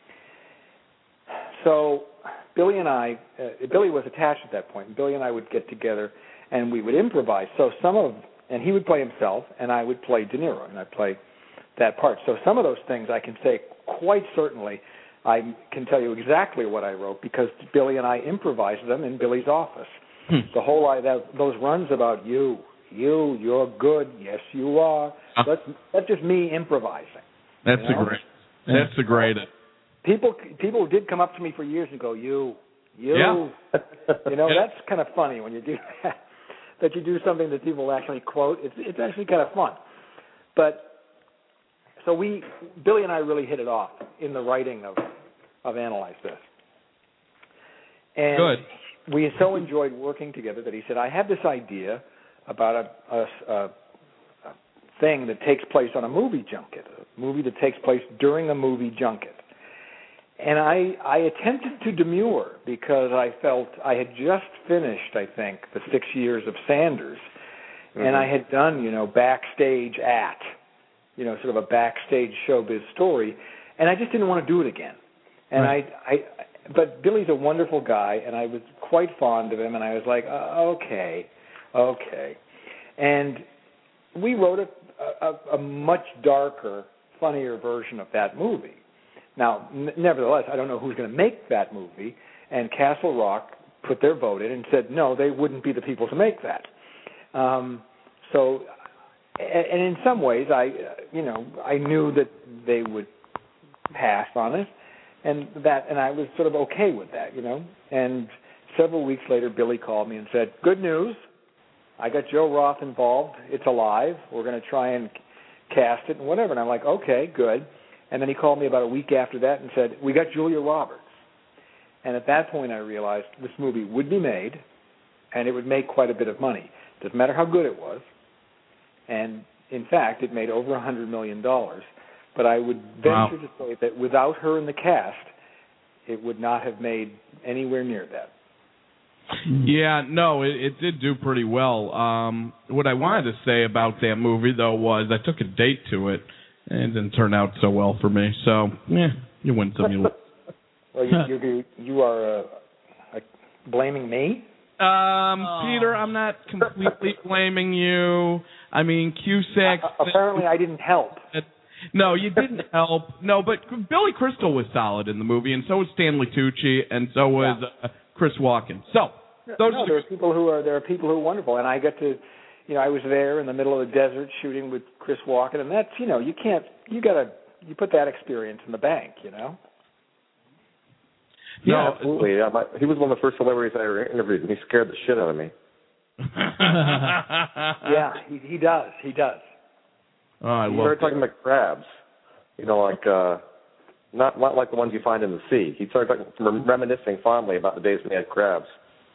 So Billy and I, Billy was attached at that point, and Billy and I would get together and we would improvise. So and he would play himself, and I would play De Niro, and I'd play that part. So some of those things I can say quite certainly. I can tell you exactly what I wrote because Billy and I improvised them in Billy's office. The whole those runs about you're good, yes you are. That's just me improvising. That's a great. People did come up to me for years and go, you. Yeah. That's kind of funny when you do that. That you do something that people actually quote. It's actually kind of fun. But so Billy and I really hit it off in the writing of Analyze This. And good. We so enjoyed working together that he said, I have this idea about a thing that takes place on a movie junket, a movie that takes place during a movie junket. And I attempted to demur because I felt I had just finished, I think, the 6 years of Sanders, and I had done, backstage sort of a backstage showbiz story, and I just didn't want to do it again. And but Billy's a wonderful guy, and I was quite fond of him, and I was like, okay. And we wrote a much darker, funnier version of that movie. Now, nevertheless, I don't know who's going to make that movie, and Castle Rock put their vote in and said, no, they wouldn't be the people to make that. And in some ways, I knew that they would pass on it, and I was sort of okay with that, And several weeks later, Billy called me and said, good news, I got Joe Roth involved. It's alive. We're going to try and cast it and whatever. And I'm like, okay, good. And then he called me about a week after that and said, we got Julia Roberts. And at that point, I realized this movie would be made, and it would make quite a bit of money. Doesn't matter how good it was. And, in fact, it made over $100 million. But I would venture to say that without her in the cast, it would not have made anywhere near that. Yeah, no, it did do pretty well. What I wanted to say about that movie, though, was I took a date to it, and it didn't turn out so well for me. So, you win some, you lose. Well, you are blaming me? Peter, I'm not completely blaming you. I mean, Cusack... apparently I didn't help. No, you didn't help. No, but Billy Crystal was solid in the movie, and so was Stanley Tucci, and so was Chris Walken. So, there are people who are wonderful, and I got to... I was there in the middle of the desert shooting with Chris Walken, and that's, you put that experience in the bank, Yeah, absolutely. He was one of the first celebrities I ever interviewed, and he scared the shit out of me. Yeah, he does. He does. Oh, I love it. We started talking about crabs, not like the ones you find in the sea. He started reminiscing fondly about the days when he had crabs.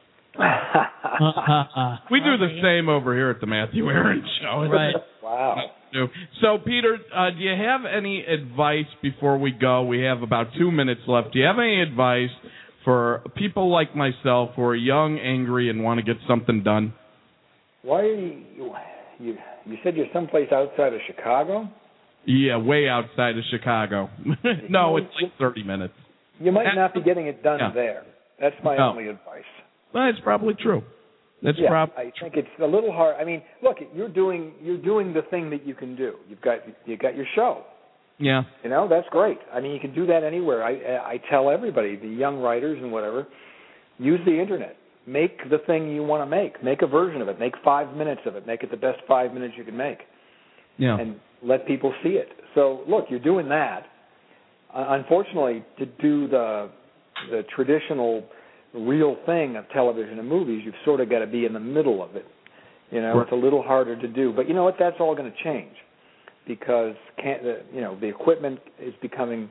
We do the same over here at the Matthew Aaron Show. Right. Wow. So, Peter, do you have any advice before we go? We have about 2 minutes left. Do you have any advice for people like myself who are young, angry, and want to get something done? Why are you said you're someplace outside of Chicago? Yeah, way outside of Chicago. No, it's like 30 minutes. You might not be getting it done there. That's my only advice. Well, it's probably true. That's I think it's a little hard. I mean, look, you're doing the thing that you can do. You got your show. Yeah. That's great. I mean, you can do that anywhere. I tell everybody, the young writers and whatever, use the internet. Make the thing you want to make. Make a version of it. Make 5 minutes of it. Make it the best 5 minutes you can make. Yeah. And let people see it. So, look, you're doing that. Unfortunately, to do the traditional real thing of television and movies, you've sort of got to be in the middle of it. It's a little harder to do. But you know what? That's all going to change because the equipment is becoming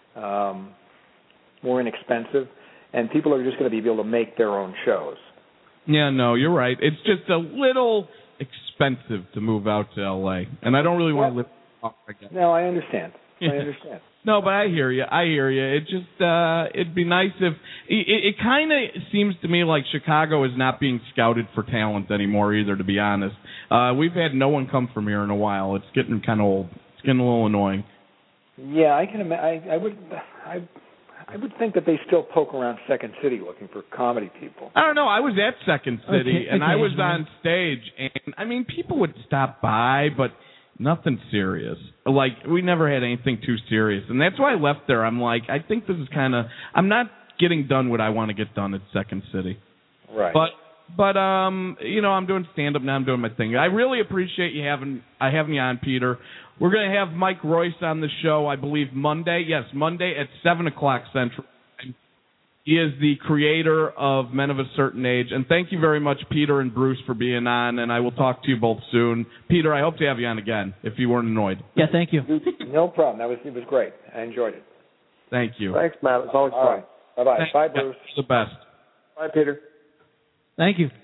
more inexpensive, and people are just going to be able to make their own shows. Yeah, no, you're right. It's just a little expensive to move out to L.A., and I don't really want to live off again. No, I understand. I understand. No, but I hear you. It just, it'd be nice if, it kind of seems to me like Chicago is not being scouted for talent anymore either, to be honest. We've had no one come from here in a while. It's getting kind of old. It's getting a little annoying. Yeah, I can imagine. I would think that they still poke around Second City looking for comedy people. I don't know. I was at Second City, and I was on stage, and, I mean, people would stop by, but nothing serious. Like, we never had anything too serious. And that's why I left there. I'm like, I think this is kind of, I'm not getting done what I want to get done at Second City. Right. But I'm doing stand-up now. I'm doing my thing. I really appreciate having you on, Peter. We're going to have Mike Royce on the show, I believe, Monday. Yes, Monday at 7 o'clock Central. He is the creator of Men of a Certain Age. And thank you very much, Peter and Bruce, for being on, and I will talk to you both soon. Peter, I hope to have you on again, if you weren't annoyed. Yeah, thank you. No problem. It was great. I enjoyed it. Thank you. Thanks, Matt. It's always fun. Right. Bye-bye. Bye, Bruce. The best. Bye, Peter. Thank you.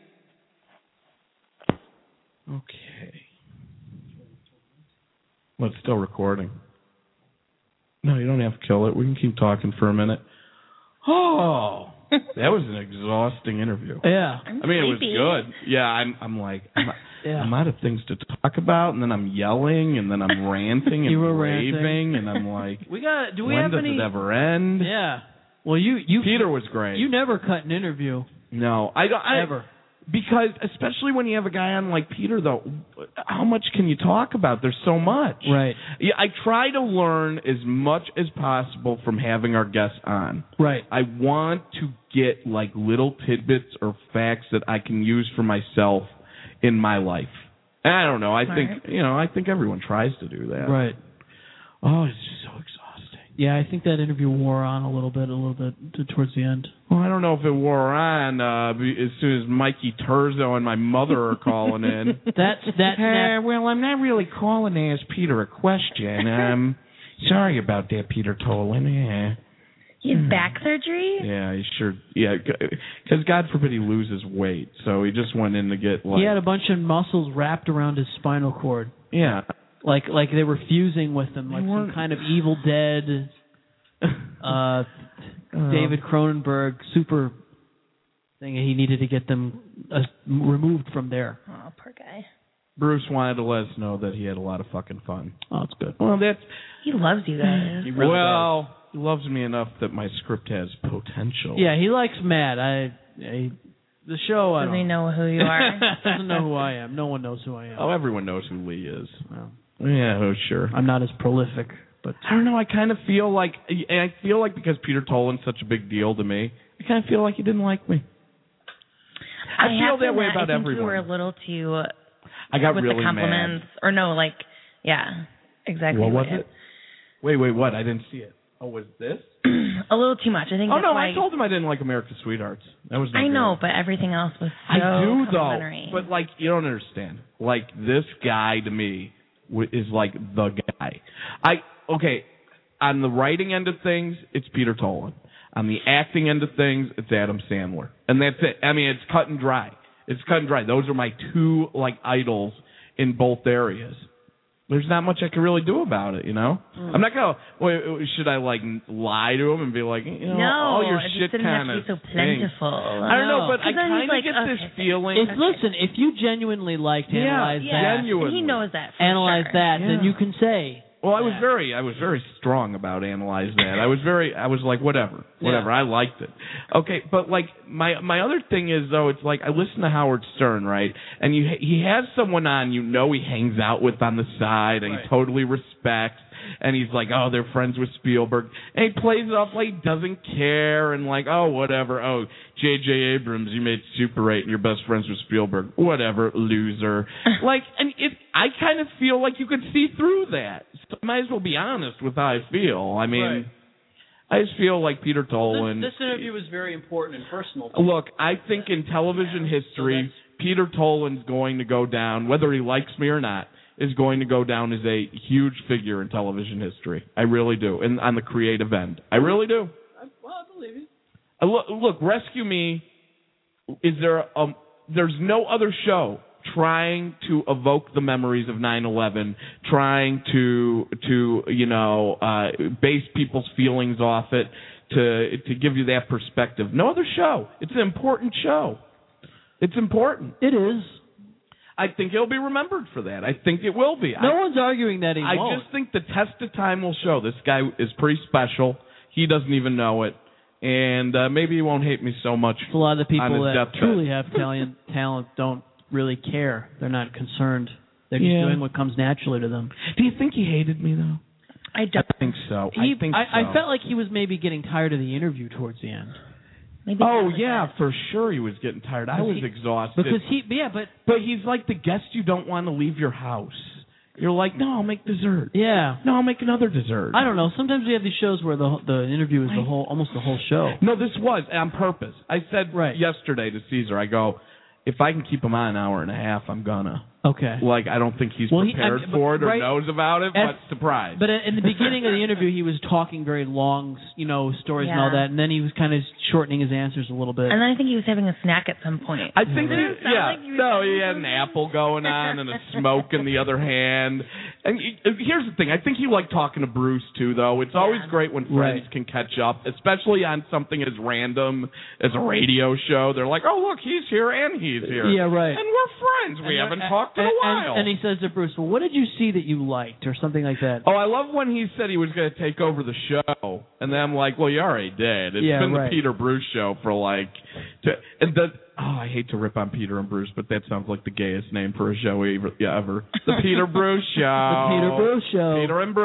Okay. Well, it's still recording. No, you don't have to kill it. We can keep talking for a minute. Oh, that was an exhausting interview. Yeah. I mean, it was good. Yeah, I'm like, I'm out of things to talk about, and then I'm yelling, and then I'm ranting and raving, and I'm like, when does it ever end? Yeah. Well, Peter was great. You never cut an interview. No, I don't ever. Because especially when you have a guy on like Peter, though, how much can you talk about? There's so much. Right. Yeah, I try to learn as much as possible from having our guests on. Right. I want to get like little tidbits or facts that I can use for myself in my life. And I don't know. I think everyone tries to do that. Right. Oh, it's just so exhausting. Yeah, I think that interview wore on a little bit towards the end. Well, I don't know if it wore on as soon as Mikey Turzo and my mother are calling in. Well, I'm not really calling to ask Peter a question. Sorry about that, Peter Tolan. He had back surgery? Yeah, he sure. Yeah, because God forbid he loses weight, so he just went in to get like. He had a bunch of muscles wrapped around his spinal cord. Yeah. Like they were fusing with him, like some kind of Evil Dead, David Cronenberg super thing. He needed to get them removed from there. Oh, poor guy. Bruce wanted to let us know that he had a lot of fucking fun. Oh, that's good. Well, he loves you guys. He really does. He loves me enough that my script has potential. Yeah, he likes Matt. The show, I don't know. Does he know who you are? Doesn't know who I am. No one knows who I am. Oh, everyone knows who Lee is. Well, yeah, sure. I'm not as prolific, but I don't know. I kind of feel like, because Peter Tolan's such a big deal to me, I kind of feel like he didn't like me. I feel that way about everyone. I think you were a little too. I got with really the compliments, mad. Or no, like, yeah, exactly. What was it? Wait, what? I didn't see it. Oh, was this? A little too much. I think. Oh no, I told him I didn't like America's Sweethearts. That was. I know, but everything else was so I do complimentary. though, but like you don't understand. Like this guy to me is like the guy. On the writing end of things, it's Peter Tolan. On the acting end of things, it's Adam Sandler, and that's it. I mean, it's cut and dry. It's cut and dry. Those are my two like idols in both areas. There's not much I can really do about it, you know? I'm not going to, should I, like, lie to him and be like, you know, all your shit kind of so plentiful. I don't know, but I kind of get this feeling. Listen, if you genuinely liked Analyze That, he knows that Analyze sure. That, then you can say, Well, I was very strong about Analyze That. I was like, whatever. I liked it. Okay, but like my other thing is though, it's like I listen to Howard Stern, right? And he has someone on he hangs out with on the side, and he totally respects. And he's like, oh, they're friends with Spielberg. And he plays it off like he doesn't care and like, oh, whatever. Oh, J.J. Abrams, you made Super 8 and you're best friends with Spielberg. Whatever, loser. And I kind of feel like you could see through that. So I might as well be honest with how I feel. I mean, I just feel like Peter Tolan. This interview was very important and personal. Look, I think in television history, Peter Tolan's going to go down, whether he likes me or not, is going to go down as a huge figure in television history. I really do. And on the creative end. I really do. Well, I believe you. Look, Rescue Me, there's no other show trying to evoke the memories of 9/11, trying to base people's feelings off it, to give you that perspective. No other show. It's an important show. It's important. It is. I think he'll be remembered for that. I think it will be. No one's arguing that he won't. I just think the test of time will show this guy is pretty special. He doesn't even know it. And maybe he won't hate me so much. A lot of the people that truly have talent don't really care. They're not concerned. They're just doing what comes naturally to them. Do you think he hated me, though? I don't. I think so. I felt like he was maybe getting tired of the interview towards the end. Maybe for sure he was getting tired. I was exhausted. Because but he's like the guest you don't want to leave your house. You're like, no, I'll make dessert. Yeah. No, I'll make another dessert. I don't know. Sometimes we have these shows where the interview is almost the whole show. No, this was on purpose. I said yesterday to Caesar, I go, if I can keep him on an hour and a half, I'm gonna. Okay. Like, I don't think he's prepared for it or knows about it, but surprised. But in the beginning of the interview, he was talking very long, stories and all that, and then he was kind of shortening his answers a little bit. And then I think he was having a snack at some point. I think he had an apple going on and a smoke in the other hand. And here's the thing. I think he liked talking to Bruce, too, though. It's always great when friends can catch up, especially on something as random as a radio show. They're like, oh, look, he's here and he's here. Yeah, right. And we're friends. We haven't talked in a while. And he says to Bruce, well, what did you see that you liked or something like that? Oh, I love when he said he was going to take over the show. And then I'm like, well, you already did. It's been the Peter Bruce show for I hate to rip on Peter and Bruce, but that sounds like the gayest name for a show ever. The Peter Bruce Show. The Peter Bruce Show. Peter and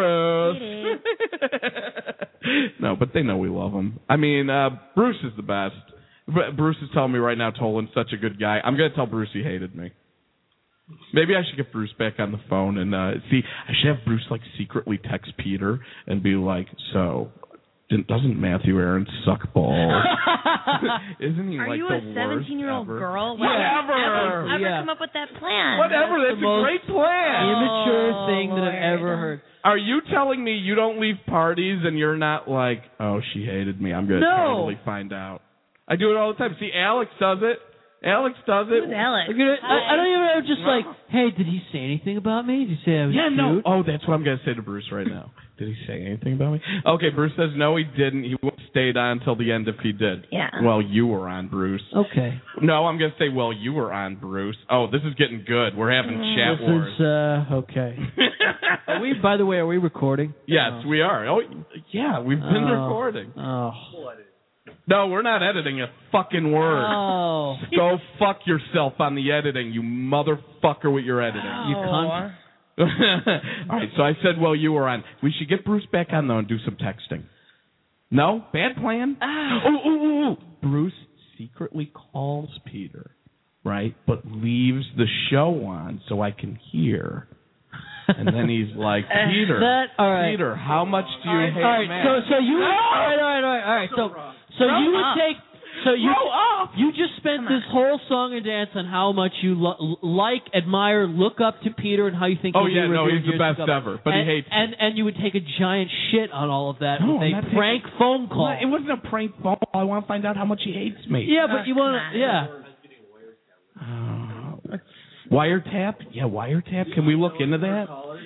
Bruce. No, but they know we love him. I mean, Bruce is the best. Bruce is telling me right now Tolan's such a good guy. I'm going to tell Bruce he hated me. Maybe I should get Bruce back on the phone and see. I should have Bruce secretly text Peter and be like, so, doesn't Matthew Aaron suck balls? Isn't he Are you the a 17-year-old girl? Whatever. Ever come up with that plan? Whatever. That's a great plan. Immature thing that I've ever heard. Are you telling me you don't leave parties and you're not like, oh, she hated me. I'm going to totally find out. I do it all the time. See, Alex does it. Alex does it. Who's Alex? I don't even know. Just like, hey, did he say anything about me? Did he say I was cute? No. Oh, that's what I'm going to say to Bruce right now. Did he say anything about me? Okay, Bruce says no, he didn't. He would have stayed on until the end if he did. Yeah. Well, you were on, Bruce. Okay. No, I'm going to say, well, you were on, Bruce. Oh, this is getting good. We're having chat wars. This is, okay. By the way, are we recording? Yes, we are. Oh, yeah, we've been recording. Oh. No, we're not editing a fucking word. Oh. Go fuck yourself on the editing, you motherfucker with your editing. You cunt. All right, so I said, well, you were on. We should get Bruce back on, though, and do some texting. No? Bad plan? Ooh. Bruce secretly calls Peter, right, but leaves the show on so I can hear. And then he's like, Peter, Peter, how much do you hate Matt? So you all right. So you would take. So you just spent this whole song and dance on how much you admire, look up to Peter, and how you think. He's the best ever, but he hates. And you would take a giant shit on all of that with a prank phone call. It wasn't a prank phone call. I want to find out how much he hates me. Yeah, but you want to. Wiretap? Yeah, wiretap. Can we look into that?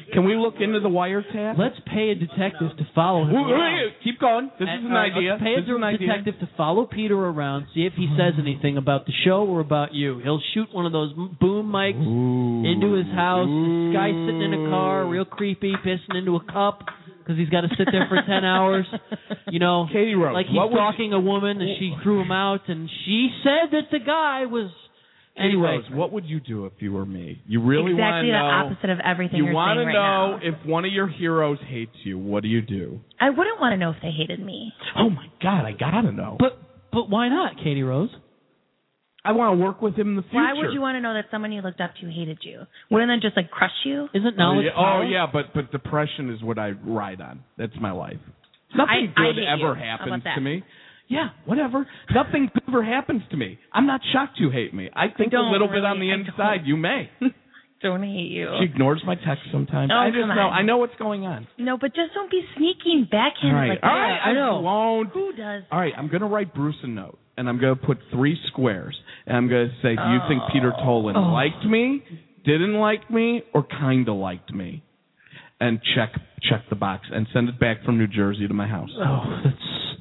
Can we look into the wiretap? Let's pay a detective to follow him around. Keep going. This is an idea. Let's pay a detective to follow Peter around, see if he says anything about the show or about you. He'll shoot one of those boom mics into his house. This guy's sitting in a car, real creepy, pissing into a cup because he's got to sit there for 10 hours. You know, Katie Rose, like he's stalking a woman and she threw him out, and she said that the guy was... Anyway, Rose, what would you do if you were me? You really want to know? Exactly the opposite of everything you're saying right now. You want to know if one of your heroes hates you, what do you do? I wouldn't want to know if they hated me. Oh, my God, I got to know. But why not, Katie Rose? I want to work with him in the future. Why would you want to know that someone you looked up to hated you? Wouldn't that just, crush you? Isn't knowledge power? Oh, yeah, but depression is what I ride on. That's my life. Nothing good ever happens to me. Yeah, whatever. Nothing good ever happens to me. I'm not shocked you hate me. I think a little bit on the inside you may. Don't hate you. She ignores my text sometimes. Oh, I just know. I know what's going on. No, but just don't be sneaking backhanded like that. All right, I know. Won't. Who does? All right, I'm going to write Bruce a note, and I'm going to put 3 squares, and I'm going to say, do you think Peter Tolan liked me, didn't like me, or kind of liked me? And check the box, and send it back from New Jersey to my house. Oh, that's...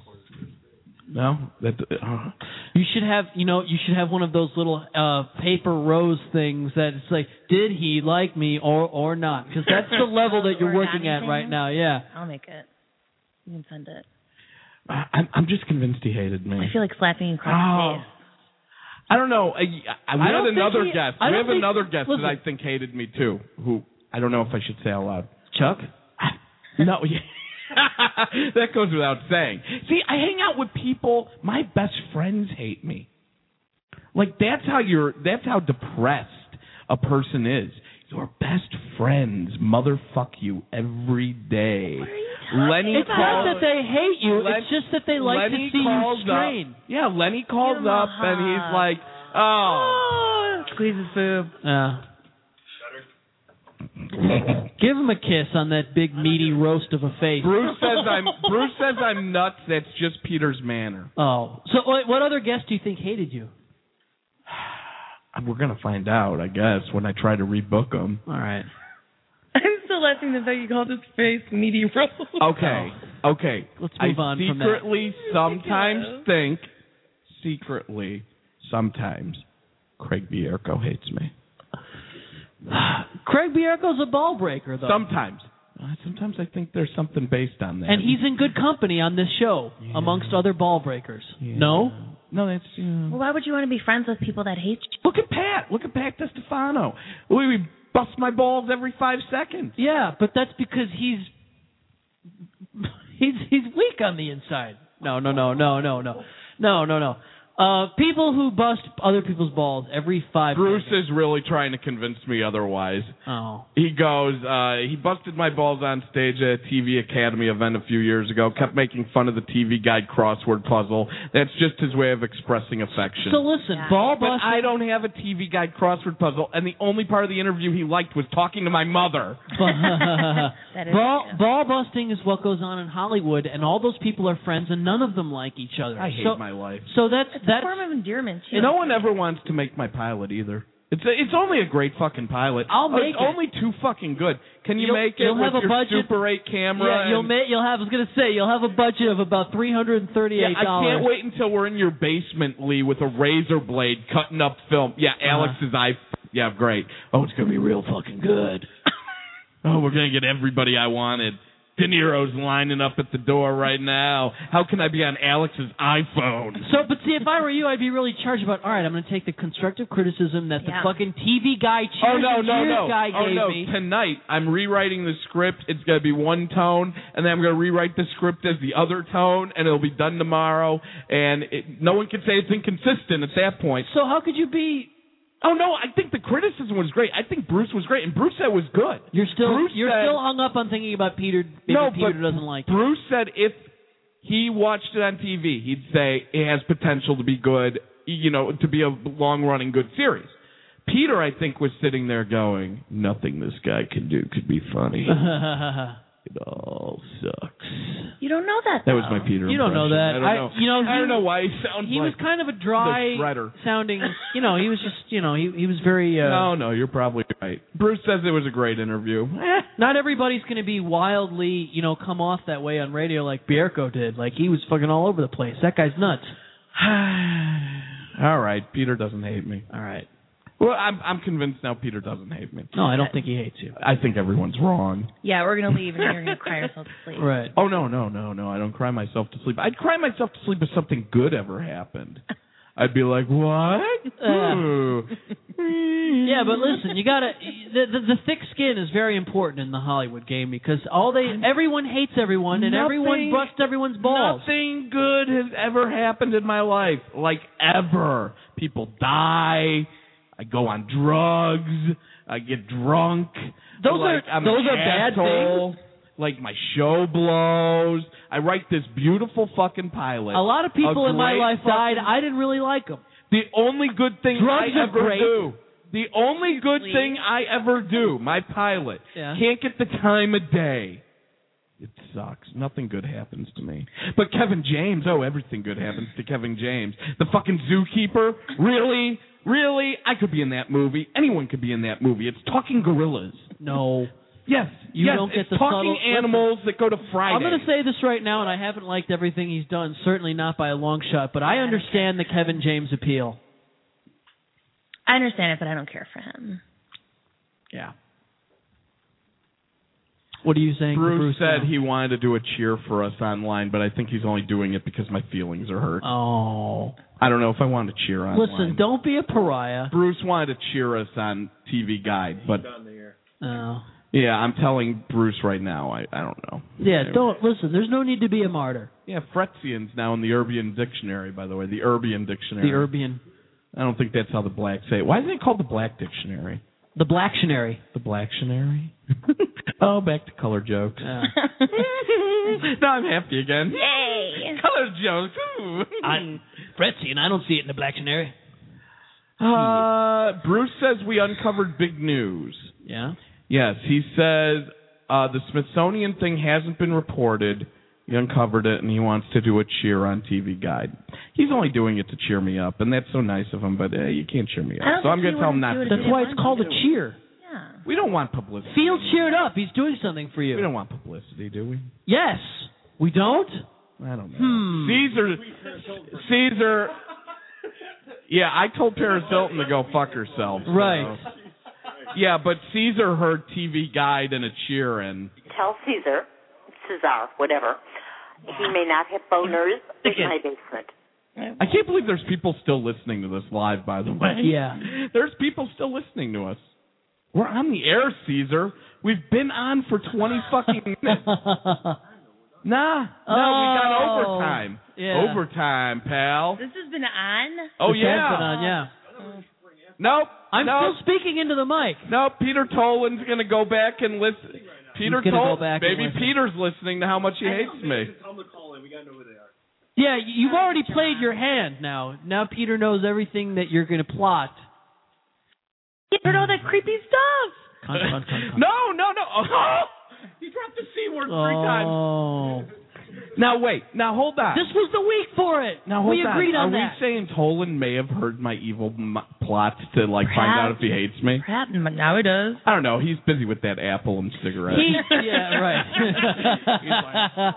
No, you should have one of those little paper rose things that it's like, did he like me or not? Because that's the level that you're working at right now. Yeah, I'll make it. You can send it. I'm just convinced he hated me. I feel like slapping you across the face. I don't know. We have another guest that I think hated me too. Who I don't know if I should say out loud. Chuck? No. Yeah. That goes without saying. See, I hang out with people. My best friends hate me. Like that's how depressed a person is. Your best friends motherfuck you every day. Lenny it's not that they hate you. It's just that they like to see you strain. Yeah, Lenny calls up and he's like, "Oh, squeeze his boob." Give him a kiss on that big meaty roast of a face. Bruce says I'm nuts. That's just Peter's manner. Oh, so what other guest do you think hated you? We're gonna find out, I guess, when I try to rebook them. All right. I'm still laughing at that you called his face meaty roast. Okay. Let's move on from that. Secretly, sometimes Craig Bierko hates me. Craig Bierko's a ball breaker, though. Sometimes I think there's something based on that. And he's in good company on this show, amongst other ball breakers. Yeah. No, that's... Well, why would you want to be friends with people that hate you? Look at Pat DeStefano. We bust my balls every 5 seconds. Yeah, but that's because he's weak on the inside. No. People who bust other people's balls every 5 Bruce seconds. is really trying to convince me otherwise. Oh. He goes, he busted my balls on stage at a TV Academy event a few years ago, kept making fun of the TV Guide crossword puzzle. That's just his way of expressing affection. So listen, ball busting... But I don't have a TV Guide crossword puzzle, and the only part of the interview he liked was talking to my mother. Ball busting is what goes on in Hollywood, and all those people are friends, and none of them like each other. I hate my life. So that's a form of endearment, too. No one ever wants to make my pilot either. It's only a great fucking pilot. I'll make it. It's only too fucking good. Can you make it with your Super 8 camera? Yeah, you'll have a budget of about $338. Yeah, I can't wait until we're in your basement, Lee, with a razor blade cutting up film. Yeah, Alex's iPhone. Yeah, great. Oh, it's gonna be real fucking good. Oh, we're gonna get everybody I wanted. De Niro's lining up at the door right now. How can I be on Alex's iPhone? But see, if I were you, I'd be really charged about, all right, I'm going to take the constructive criticism that the fucking TV guy, guy gave me. Tonight, I'm rewriting the script. It's going to be one tone, and then I'm going to rewrite the script as the other tone, and it'll be done tomorrow. And no one can say it's inconsistent at that point. So how could you be... Oh, no, I think the criticism was great. I think Bruce was great, and Bruce said it was good. You're still hung up on thinking about Peter. Peter doesn't like it. Bruce said if he watched it on TV, he'd say it has potential to be good, to be a long-running good series. Peter, I think, was sitting there going, nothing this guy can do could be funny. It all sucks. You don't know that. That was my Peter. You don't know that. I don't know why he sounds. He was kind of a dry sounding. He was just. He was very. No, you're probably right. Bruce says it was a great interview. Not everybody's going to be wildly, come off that way on radio like Bierko did. Like he was fucking all over the place. That guy's nuts. All right, Peter doesn't hate me. All right. Well, I'm convinced now Peter doesn't hate me. No, I don't think he hates you. I think everyone's wrong. Yeah, we're going to leave and you're going to cry yourself to sleep. Right. Oh, no. I don't cry myself to sleep. I'd cry myself to sleep if something good ever happened. I'd be like, what? Yeah, but listen, you gotta. The thick skin is very important in the Hollywood game because everyone hates everyone and everyone busts everyone's balls. Nothing good has ever happened in my life, like ever. People die. I go on drugs. I get drunk. Those are bad things. Like my show blows. I write this beautiful fucking pilot. A lot of people in my life died. I didn't really like them. The only good thing drugs I are ever great. do. The only good thing I ever do. My pilot. Yeah. Can't get the time of day. It sucks. Nothing good happens to me. But Kevin James, everything good happens to Kevin James. The fucking zookeeper? Really? Really? I could be in that movie. Anyone could be in that movie. It's talking gorillas. No. Yes. You don't get it's the talking subtle animals that go to Friday. I'm going to say this right now, and I haven't liked everything he's done, certainly not by a long shot, but I understand the Kevin James appeal. I understand it, but I don't care for him. Yeah. What are you saying? Bruce said he wanted to do a cheer for us online, but I think he's only doing it because my feelings are hurt. Oh. I don't know if I want to cheer online. Listen, don't be a pariah. Bruce wanted to cheer us on TV Guide, but Oh. Yeah, I'm telling Bruce right now. I don't know. Yeah, don't listen. There's no need to be a martyr. Yeah, Fretzian's now in the Urbian Dictionary, by the way. The Urbian Dictionary. The Urbian. I don't think that's how the blacks say it. Why is it called the Black Dictionary? The Blacktionary. The Blacktionary? Oh, back to color jokes. Yeah. Now I'm happy again. Yay! Color jokes. I'm Fretzian. I don't see it in the Blacktionary. Bruce says we uncovered big news. Yeah? Yes, he says the Smithsonian thing hasn't been reported. He uncovered it, and he wants to do a cheer on TV Guide. He's only doing it to cheer me up, and that's so nice of him, but you can't cheer me up. So I'm going to tell him not to. That's why it's called a cheer. Yeah. We don't want publicity. Feel cheered up. He's doing something for you. We don't want publicity, do we? Yes. We don't? I don't know. Caesar. Yeah, I told Paris Hilton to go fuck herself. So. Right. Yeah, but Caesar heard TV Guide and a cheer, and... Tell Cesar, whatever, he may not have boners in my basement. I can't believe there's people still listening to this live, by the way. Yeah. There's people still listening to us. We're on the air, Caesar. We've been on for 20 fucking minutes. We got overtime. Yeah. Overtime, pal. This has been on? Oh, This yeah. has been on, yeah. Nope. I'm still speaking into the mic. No, Peter Tolan's going to go back and listen. Peter Tolan, maybe Peter's listening to how much he hates me. Tell them to call in. We got to know who they are. Yeah, you've already played your hand now. Now Peter knows everything that you're going to plot. You heard all that creepy stuff. Cunt. No. Oh, he dropped the C word 3 times. Oh. Now, wait. Now, hold on. This was the week for it. Now, hold we agreed on that. Are we saying Tolan may have heard my evil plots to, find out if he hates me? Perhaps, but now he does. I don't know. He's busy with that apple and cigarette. Yeah, right.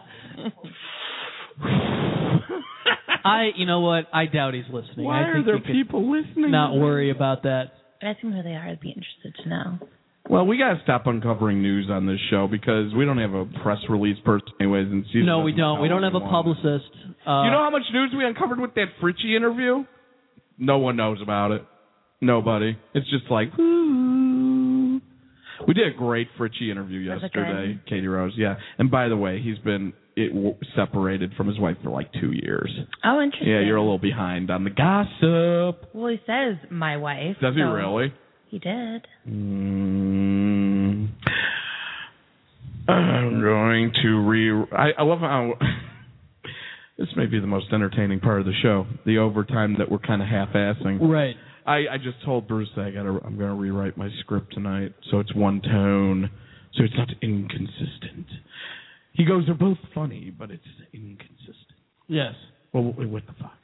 You know what? I doubt he's listening. Why I think are there people listening? Not worry about that. Ask him who they are. I'd be interested to know. Well, we got to stop uncovering news on this show because we don't have a press release person anyways. And no, we don't. We don't have a publicist. You know how much news we uncovered with that Fritchie interview? No one knows about it. Nobody. It's just like, ooh. We did a great Fritchie interview yesterday, Katie Rose. Yeah. And by the way, he's been separated from his wife for 2 years. Oh, interesting. Yeah, you're a little behind on the gossip. Well, he says my wife. Does he really? He did. I'm going to I love how this may be the most entertaining part of the show, the overtime that we're kind of half-assing. Right. I just told Bruce that I'm going to rewrite my script tonight so it's one tone, so it's not inconsistent. He goes, they're both funny, but it's inconsistent. Yes. Well, what the fuck?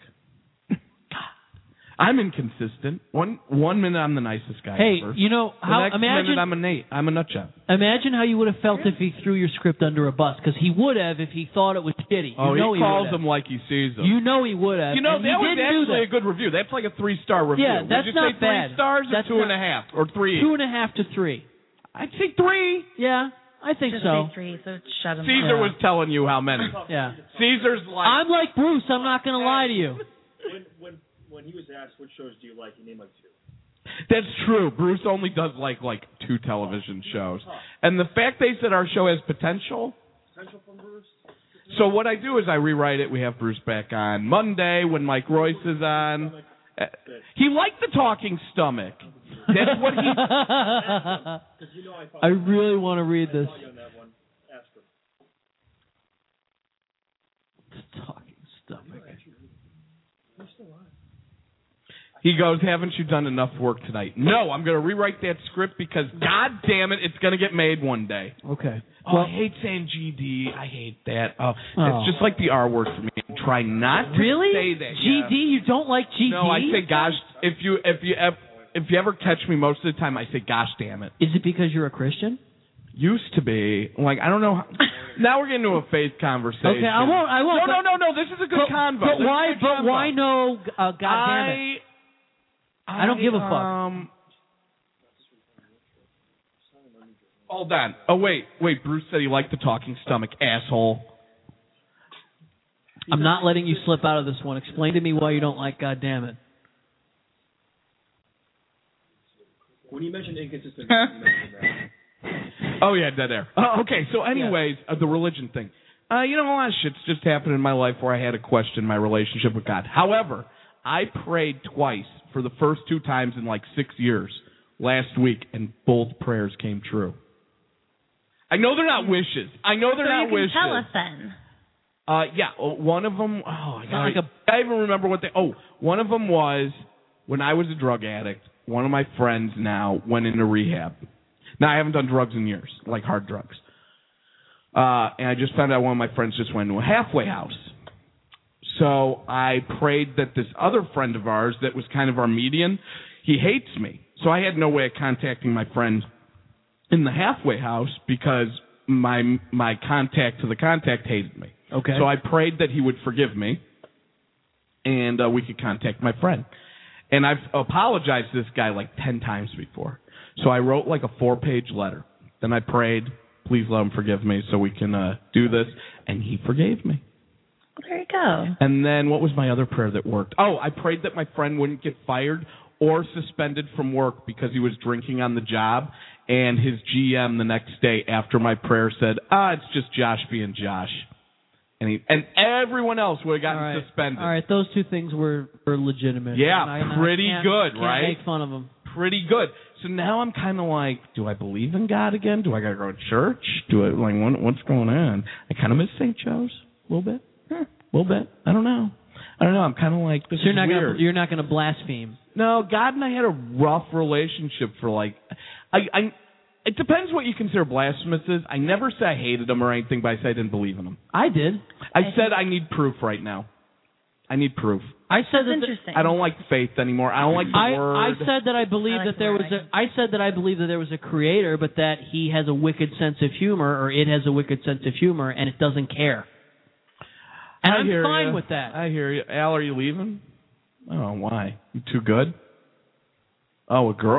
I'm inconsistent. One minute I'm the nicest guy ever. You know how? The next minute I'm a nut job. Imagine how you would have felt if he threw your script under a bus, because he would have if he thought it was shitty. Oh, he calls them like he sees them. You know he would have. You know, that was actually a good review. That's like a 3-star review. Yeah, that's Would you not say bad. 3 stars or 2.5 or 3? 2.5 to 3. I'd say 3. Yeah, I think Just so. say 3, so shut him Caesar was telling you how many. Yeah. Caesar's like. I'm like Bruce. I'm not going to lie to you. When he was asked what shows do you like, he named like 2. That's true. Bruce only does like 2 television shows. And the fact they said our show has potential. Potential from Bruce? So what I do is I rewrite it. We have Bruce back on Monday when Mike Royce is on. He liked the talking stomach. That's what he... I really want to read this. The talking stomach. He goes, haven't you done enough work tonight? No, I'm going to rewrite that script because, God damn it, it's going to get made one day. Okay. Oh, I hate saying GD. I hate that. It's just like the R word for me. Try not to say that. GD? Yeah. You don't like GD? No, I say gosh. If you ever catch me, most of the time I say gosh damn it. Is it because you're a Christian? Used to be. Like, I don't know. Now we're getting into a faith conversation. Okay, I won't. No. This is a good convo. But why no? God damn it! I don't give a fuck. Hold on. Oh wait. Bruce said he liked the talking stomach, asshole. I'm not letting you slip out of this one. Explain to me why you don't like God damn it. When you mentioned inconsistent, you mentioned that. Oh, yeah, dead air. Okay, so anyways, the religion thing. A lot of shit's just happened in my life where I had to question my relationship with God. However, I prayed twice for the first 2 times in 6 years last week, and both prayers came true. I know they're not wishes. I tell us then. Yeah, one of them, I even remember what one of them was when I was a drug addict, one of my friends now went into rehab. Now, I haven't done drugs in years, like hard drugs. And I just found out one of my friends just went to a halfway house. So I prayed that this other friend of ours that was kind of our median, he hates me. So I had no way of contacting my friend in the halfway house because my contact to the contact hated me. Okay. So I prayed that he would forgive me and we could contact my friend. And I've apologized to this guy 10 times before. So I wrote a 4-page letter. Then I prayed, please let him forgive me so we can do this. And he forgave me. There you go. And then what was my other prayer that worked? Oh, I prayed that my friend wouldn't get fired or suspended from work because he was drinking on the job. And his GM the next day after my prayer said, it's just Josh being Josh. And everyone else would have gotten suspended. All right, those 2 things were legitimate. Yeah, pretty good, right? Can't make fun of them. Pretty good. So now I'm kind of do I believe in God again? Do I got to go to church? What's going on? I kind of miss St. Joe's a little bit. A little bit. I don't know. I'm kind of this so is weird. You're not going to blaspheme. No, God and I had a rough relationship for it depends what you consider blasphemous is. I never said I hated him or anything, but I said I didn't believe in him. I did. I said I need proof right now. I need proof. I said that I don't like faith anymore. I don't like the word. I said that I believe that there was I said that I believe that there was a creator, but that he has a wicked sense of humor, or it has a wicked sense of humor, and it doesn't care. And I'm fine with that. I hear you. Al, are you leaving? Oh, why? You too good? Oh, a girl.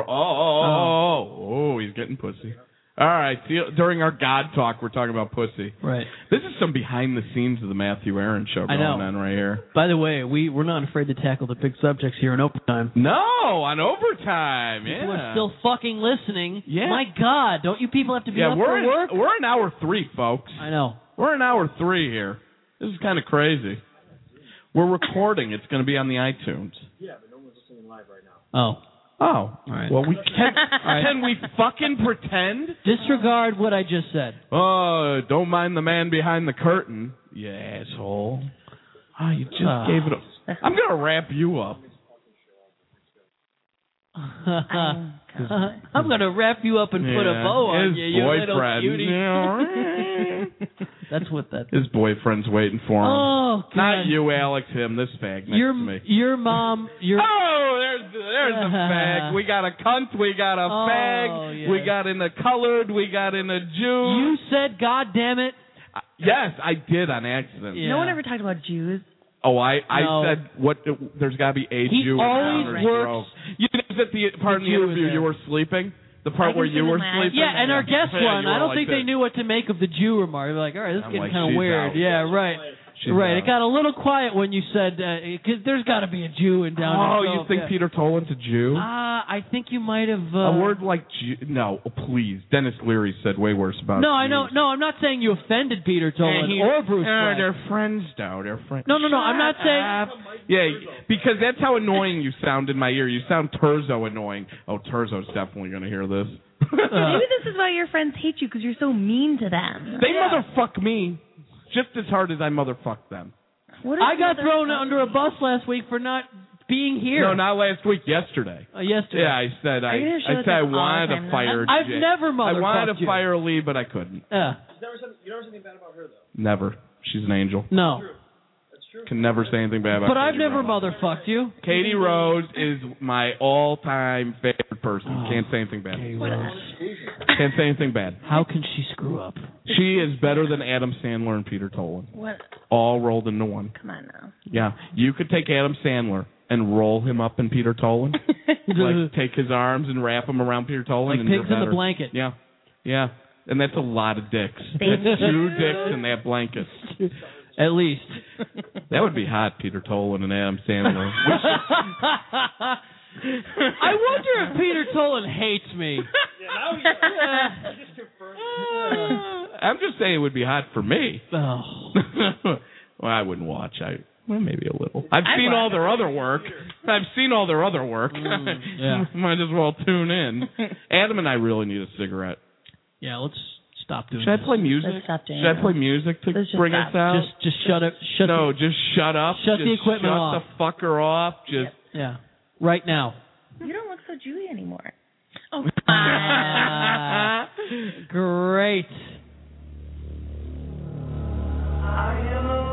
Oh, he's getting pussy. All right. See, during our God talk, we're talking about pussy. Right. This is some behind the scenes of the Matthew Aaron show going on right here. By the way, we're not afraid to tackle the big subjects here in overtime. No, on overtime. People are still fucking listening. Yeah. My God, don't you people have to be up for work? We're in hour 3, folks. I know. We're in hour 3 here. This is kind of crazy. We're recording. It's going to be on the iTunes. Yeah, but no one's listening live right now. Oh. Oh, all right. Well, we can. Can we fucking pretend? Disregard what I just said. Oh, don't mind the man behind the curtain, you asshole. Oh, you just gave it a... I'm going to wrap you up. I'm going to wrap you up and put a bow on you, you little cutie. That's what that is. His boyfriend's waiting for him. Oh, God. Not you, Alex, him, this fag next to me. Your mom, Oh, there's the fag. We got a cunt, we got a fag, yeah. we got in a colored, we got in a Jew. You said, God damn it. Yes, I did on accident. No one ever talked about Jews. Oh, I said what? There's got to be a Jew. He always works. You know that the part in the interview you were sleeping? The part where you were sleeping? Yeah, and our guest one, I don't think this. they knew what to make of the Jew remark. They're like, all right, this is getting like, kind of she's weird. out. Yeah, right. She's right. out. It got a little quiet when you said, cause there's got to be a Jew in down. Oh, you think Peter Tolan's a Jew? I think you might have. A word like Jew? No, please. Dennis Leary said way worse about No, Jews. I know. No, I'm not saying you offended Peter Tolan or Bruce Black. They're friends, though. They're friends. No, I'm not saying. Yeah, because that's how annoying you sound in my ear. You sound Terzo annoying. Oh, Terzo's definitely going to hear this. Maybe this is why your friends hate you, because you're so mean to them. They motherfuck me just as hard as I motherfuck them. I got thrown under a bus last week for not being here. No, not last week. Yesterday. Yesterday. Yeah, I said I wanted to fire. I've never motherfucked I wanted to fire Lee, but I couldn't. Yeah. You never said anything bad about her, though. Never. She's an angel. No. That's true. Can never say anything bad about. But I've Katie never Rose. motherfucked you. Katie Rose is my all-time favorite person. Can't say anything bad. Can't say anything bad. How can she screw up? She is better than Adam Sandler and Peter Tolan. What? All rolled into one. Come on now. Yeah, you could take Adam Sandler and roll him up in Peter Tolan. Like take his arms and wrap him around Peter Tolan. Like and pigs you're in the better. blanket. Yeah, yeah, and that's a lot of dicks. That's 2 dicks in that blanket. At least. That would be hot, Peter Tolan and Adam Sandler. I wonder if Peter Tolan hates me. I'm just saying it would be hot for me. Oh. Well, I wouldn't watch. Maybe a little. I've seen all their other work. Yeah. Might as well tune in. Adam and I really need a cigarette. Yeah, let's stop doing Should this. I play music? Let's stop doing Should I play music to bring us out? Just shut it. Just shut up. Shut just the equipment shut off. the fucker off. Just Yeah. Right now. You don't look so Jewy anymore. Oh, great. I am a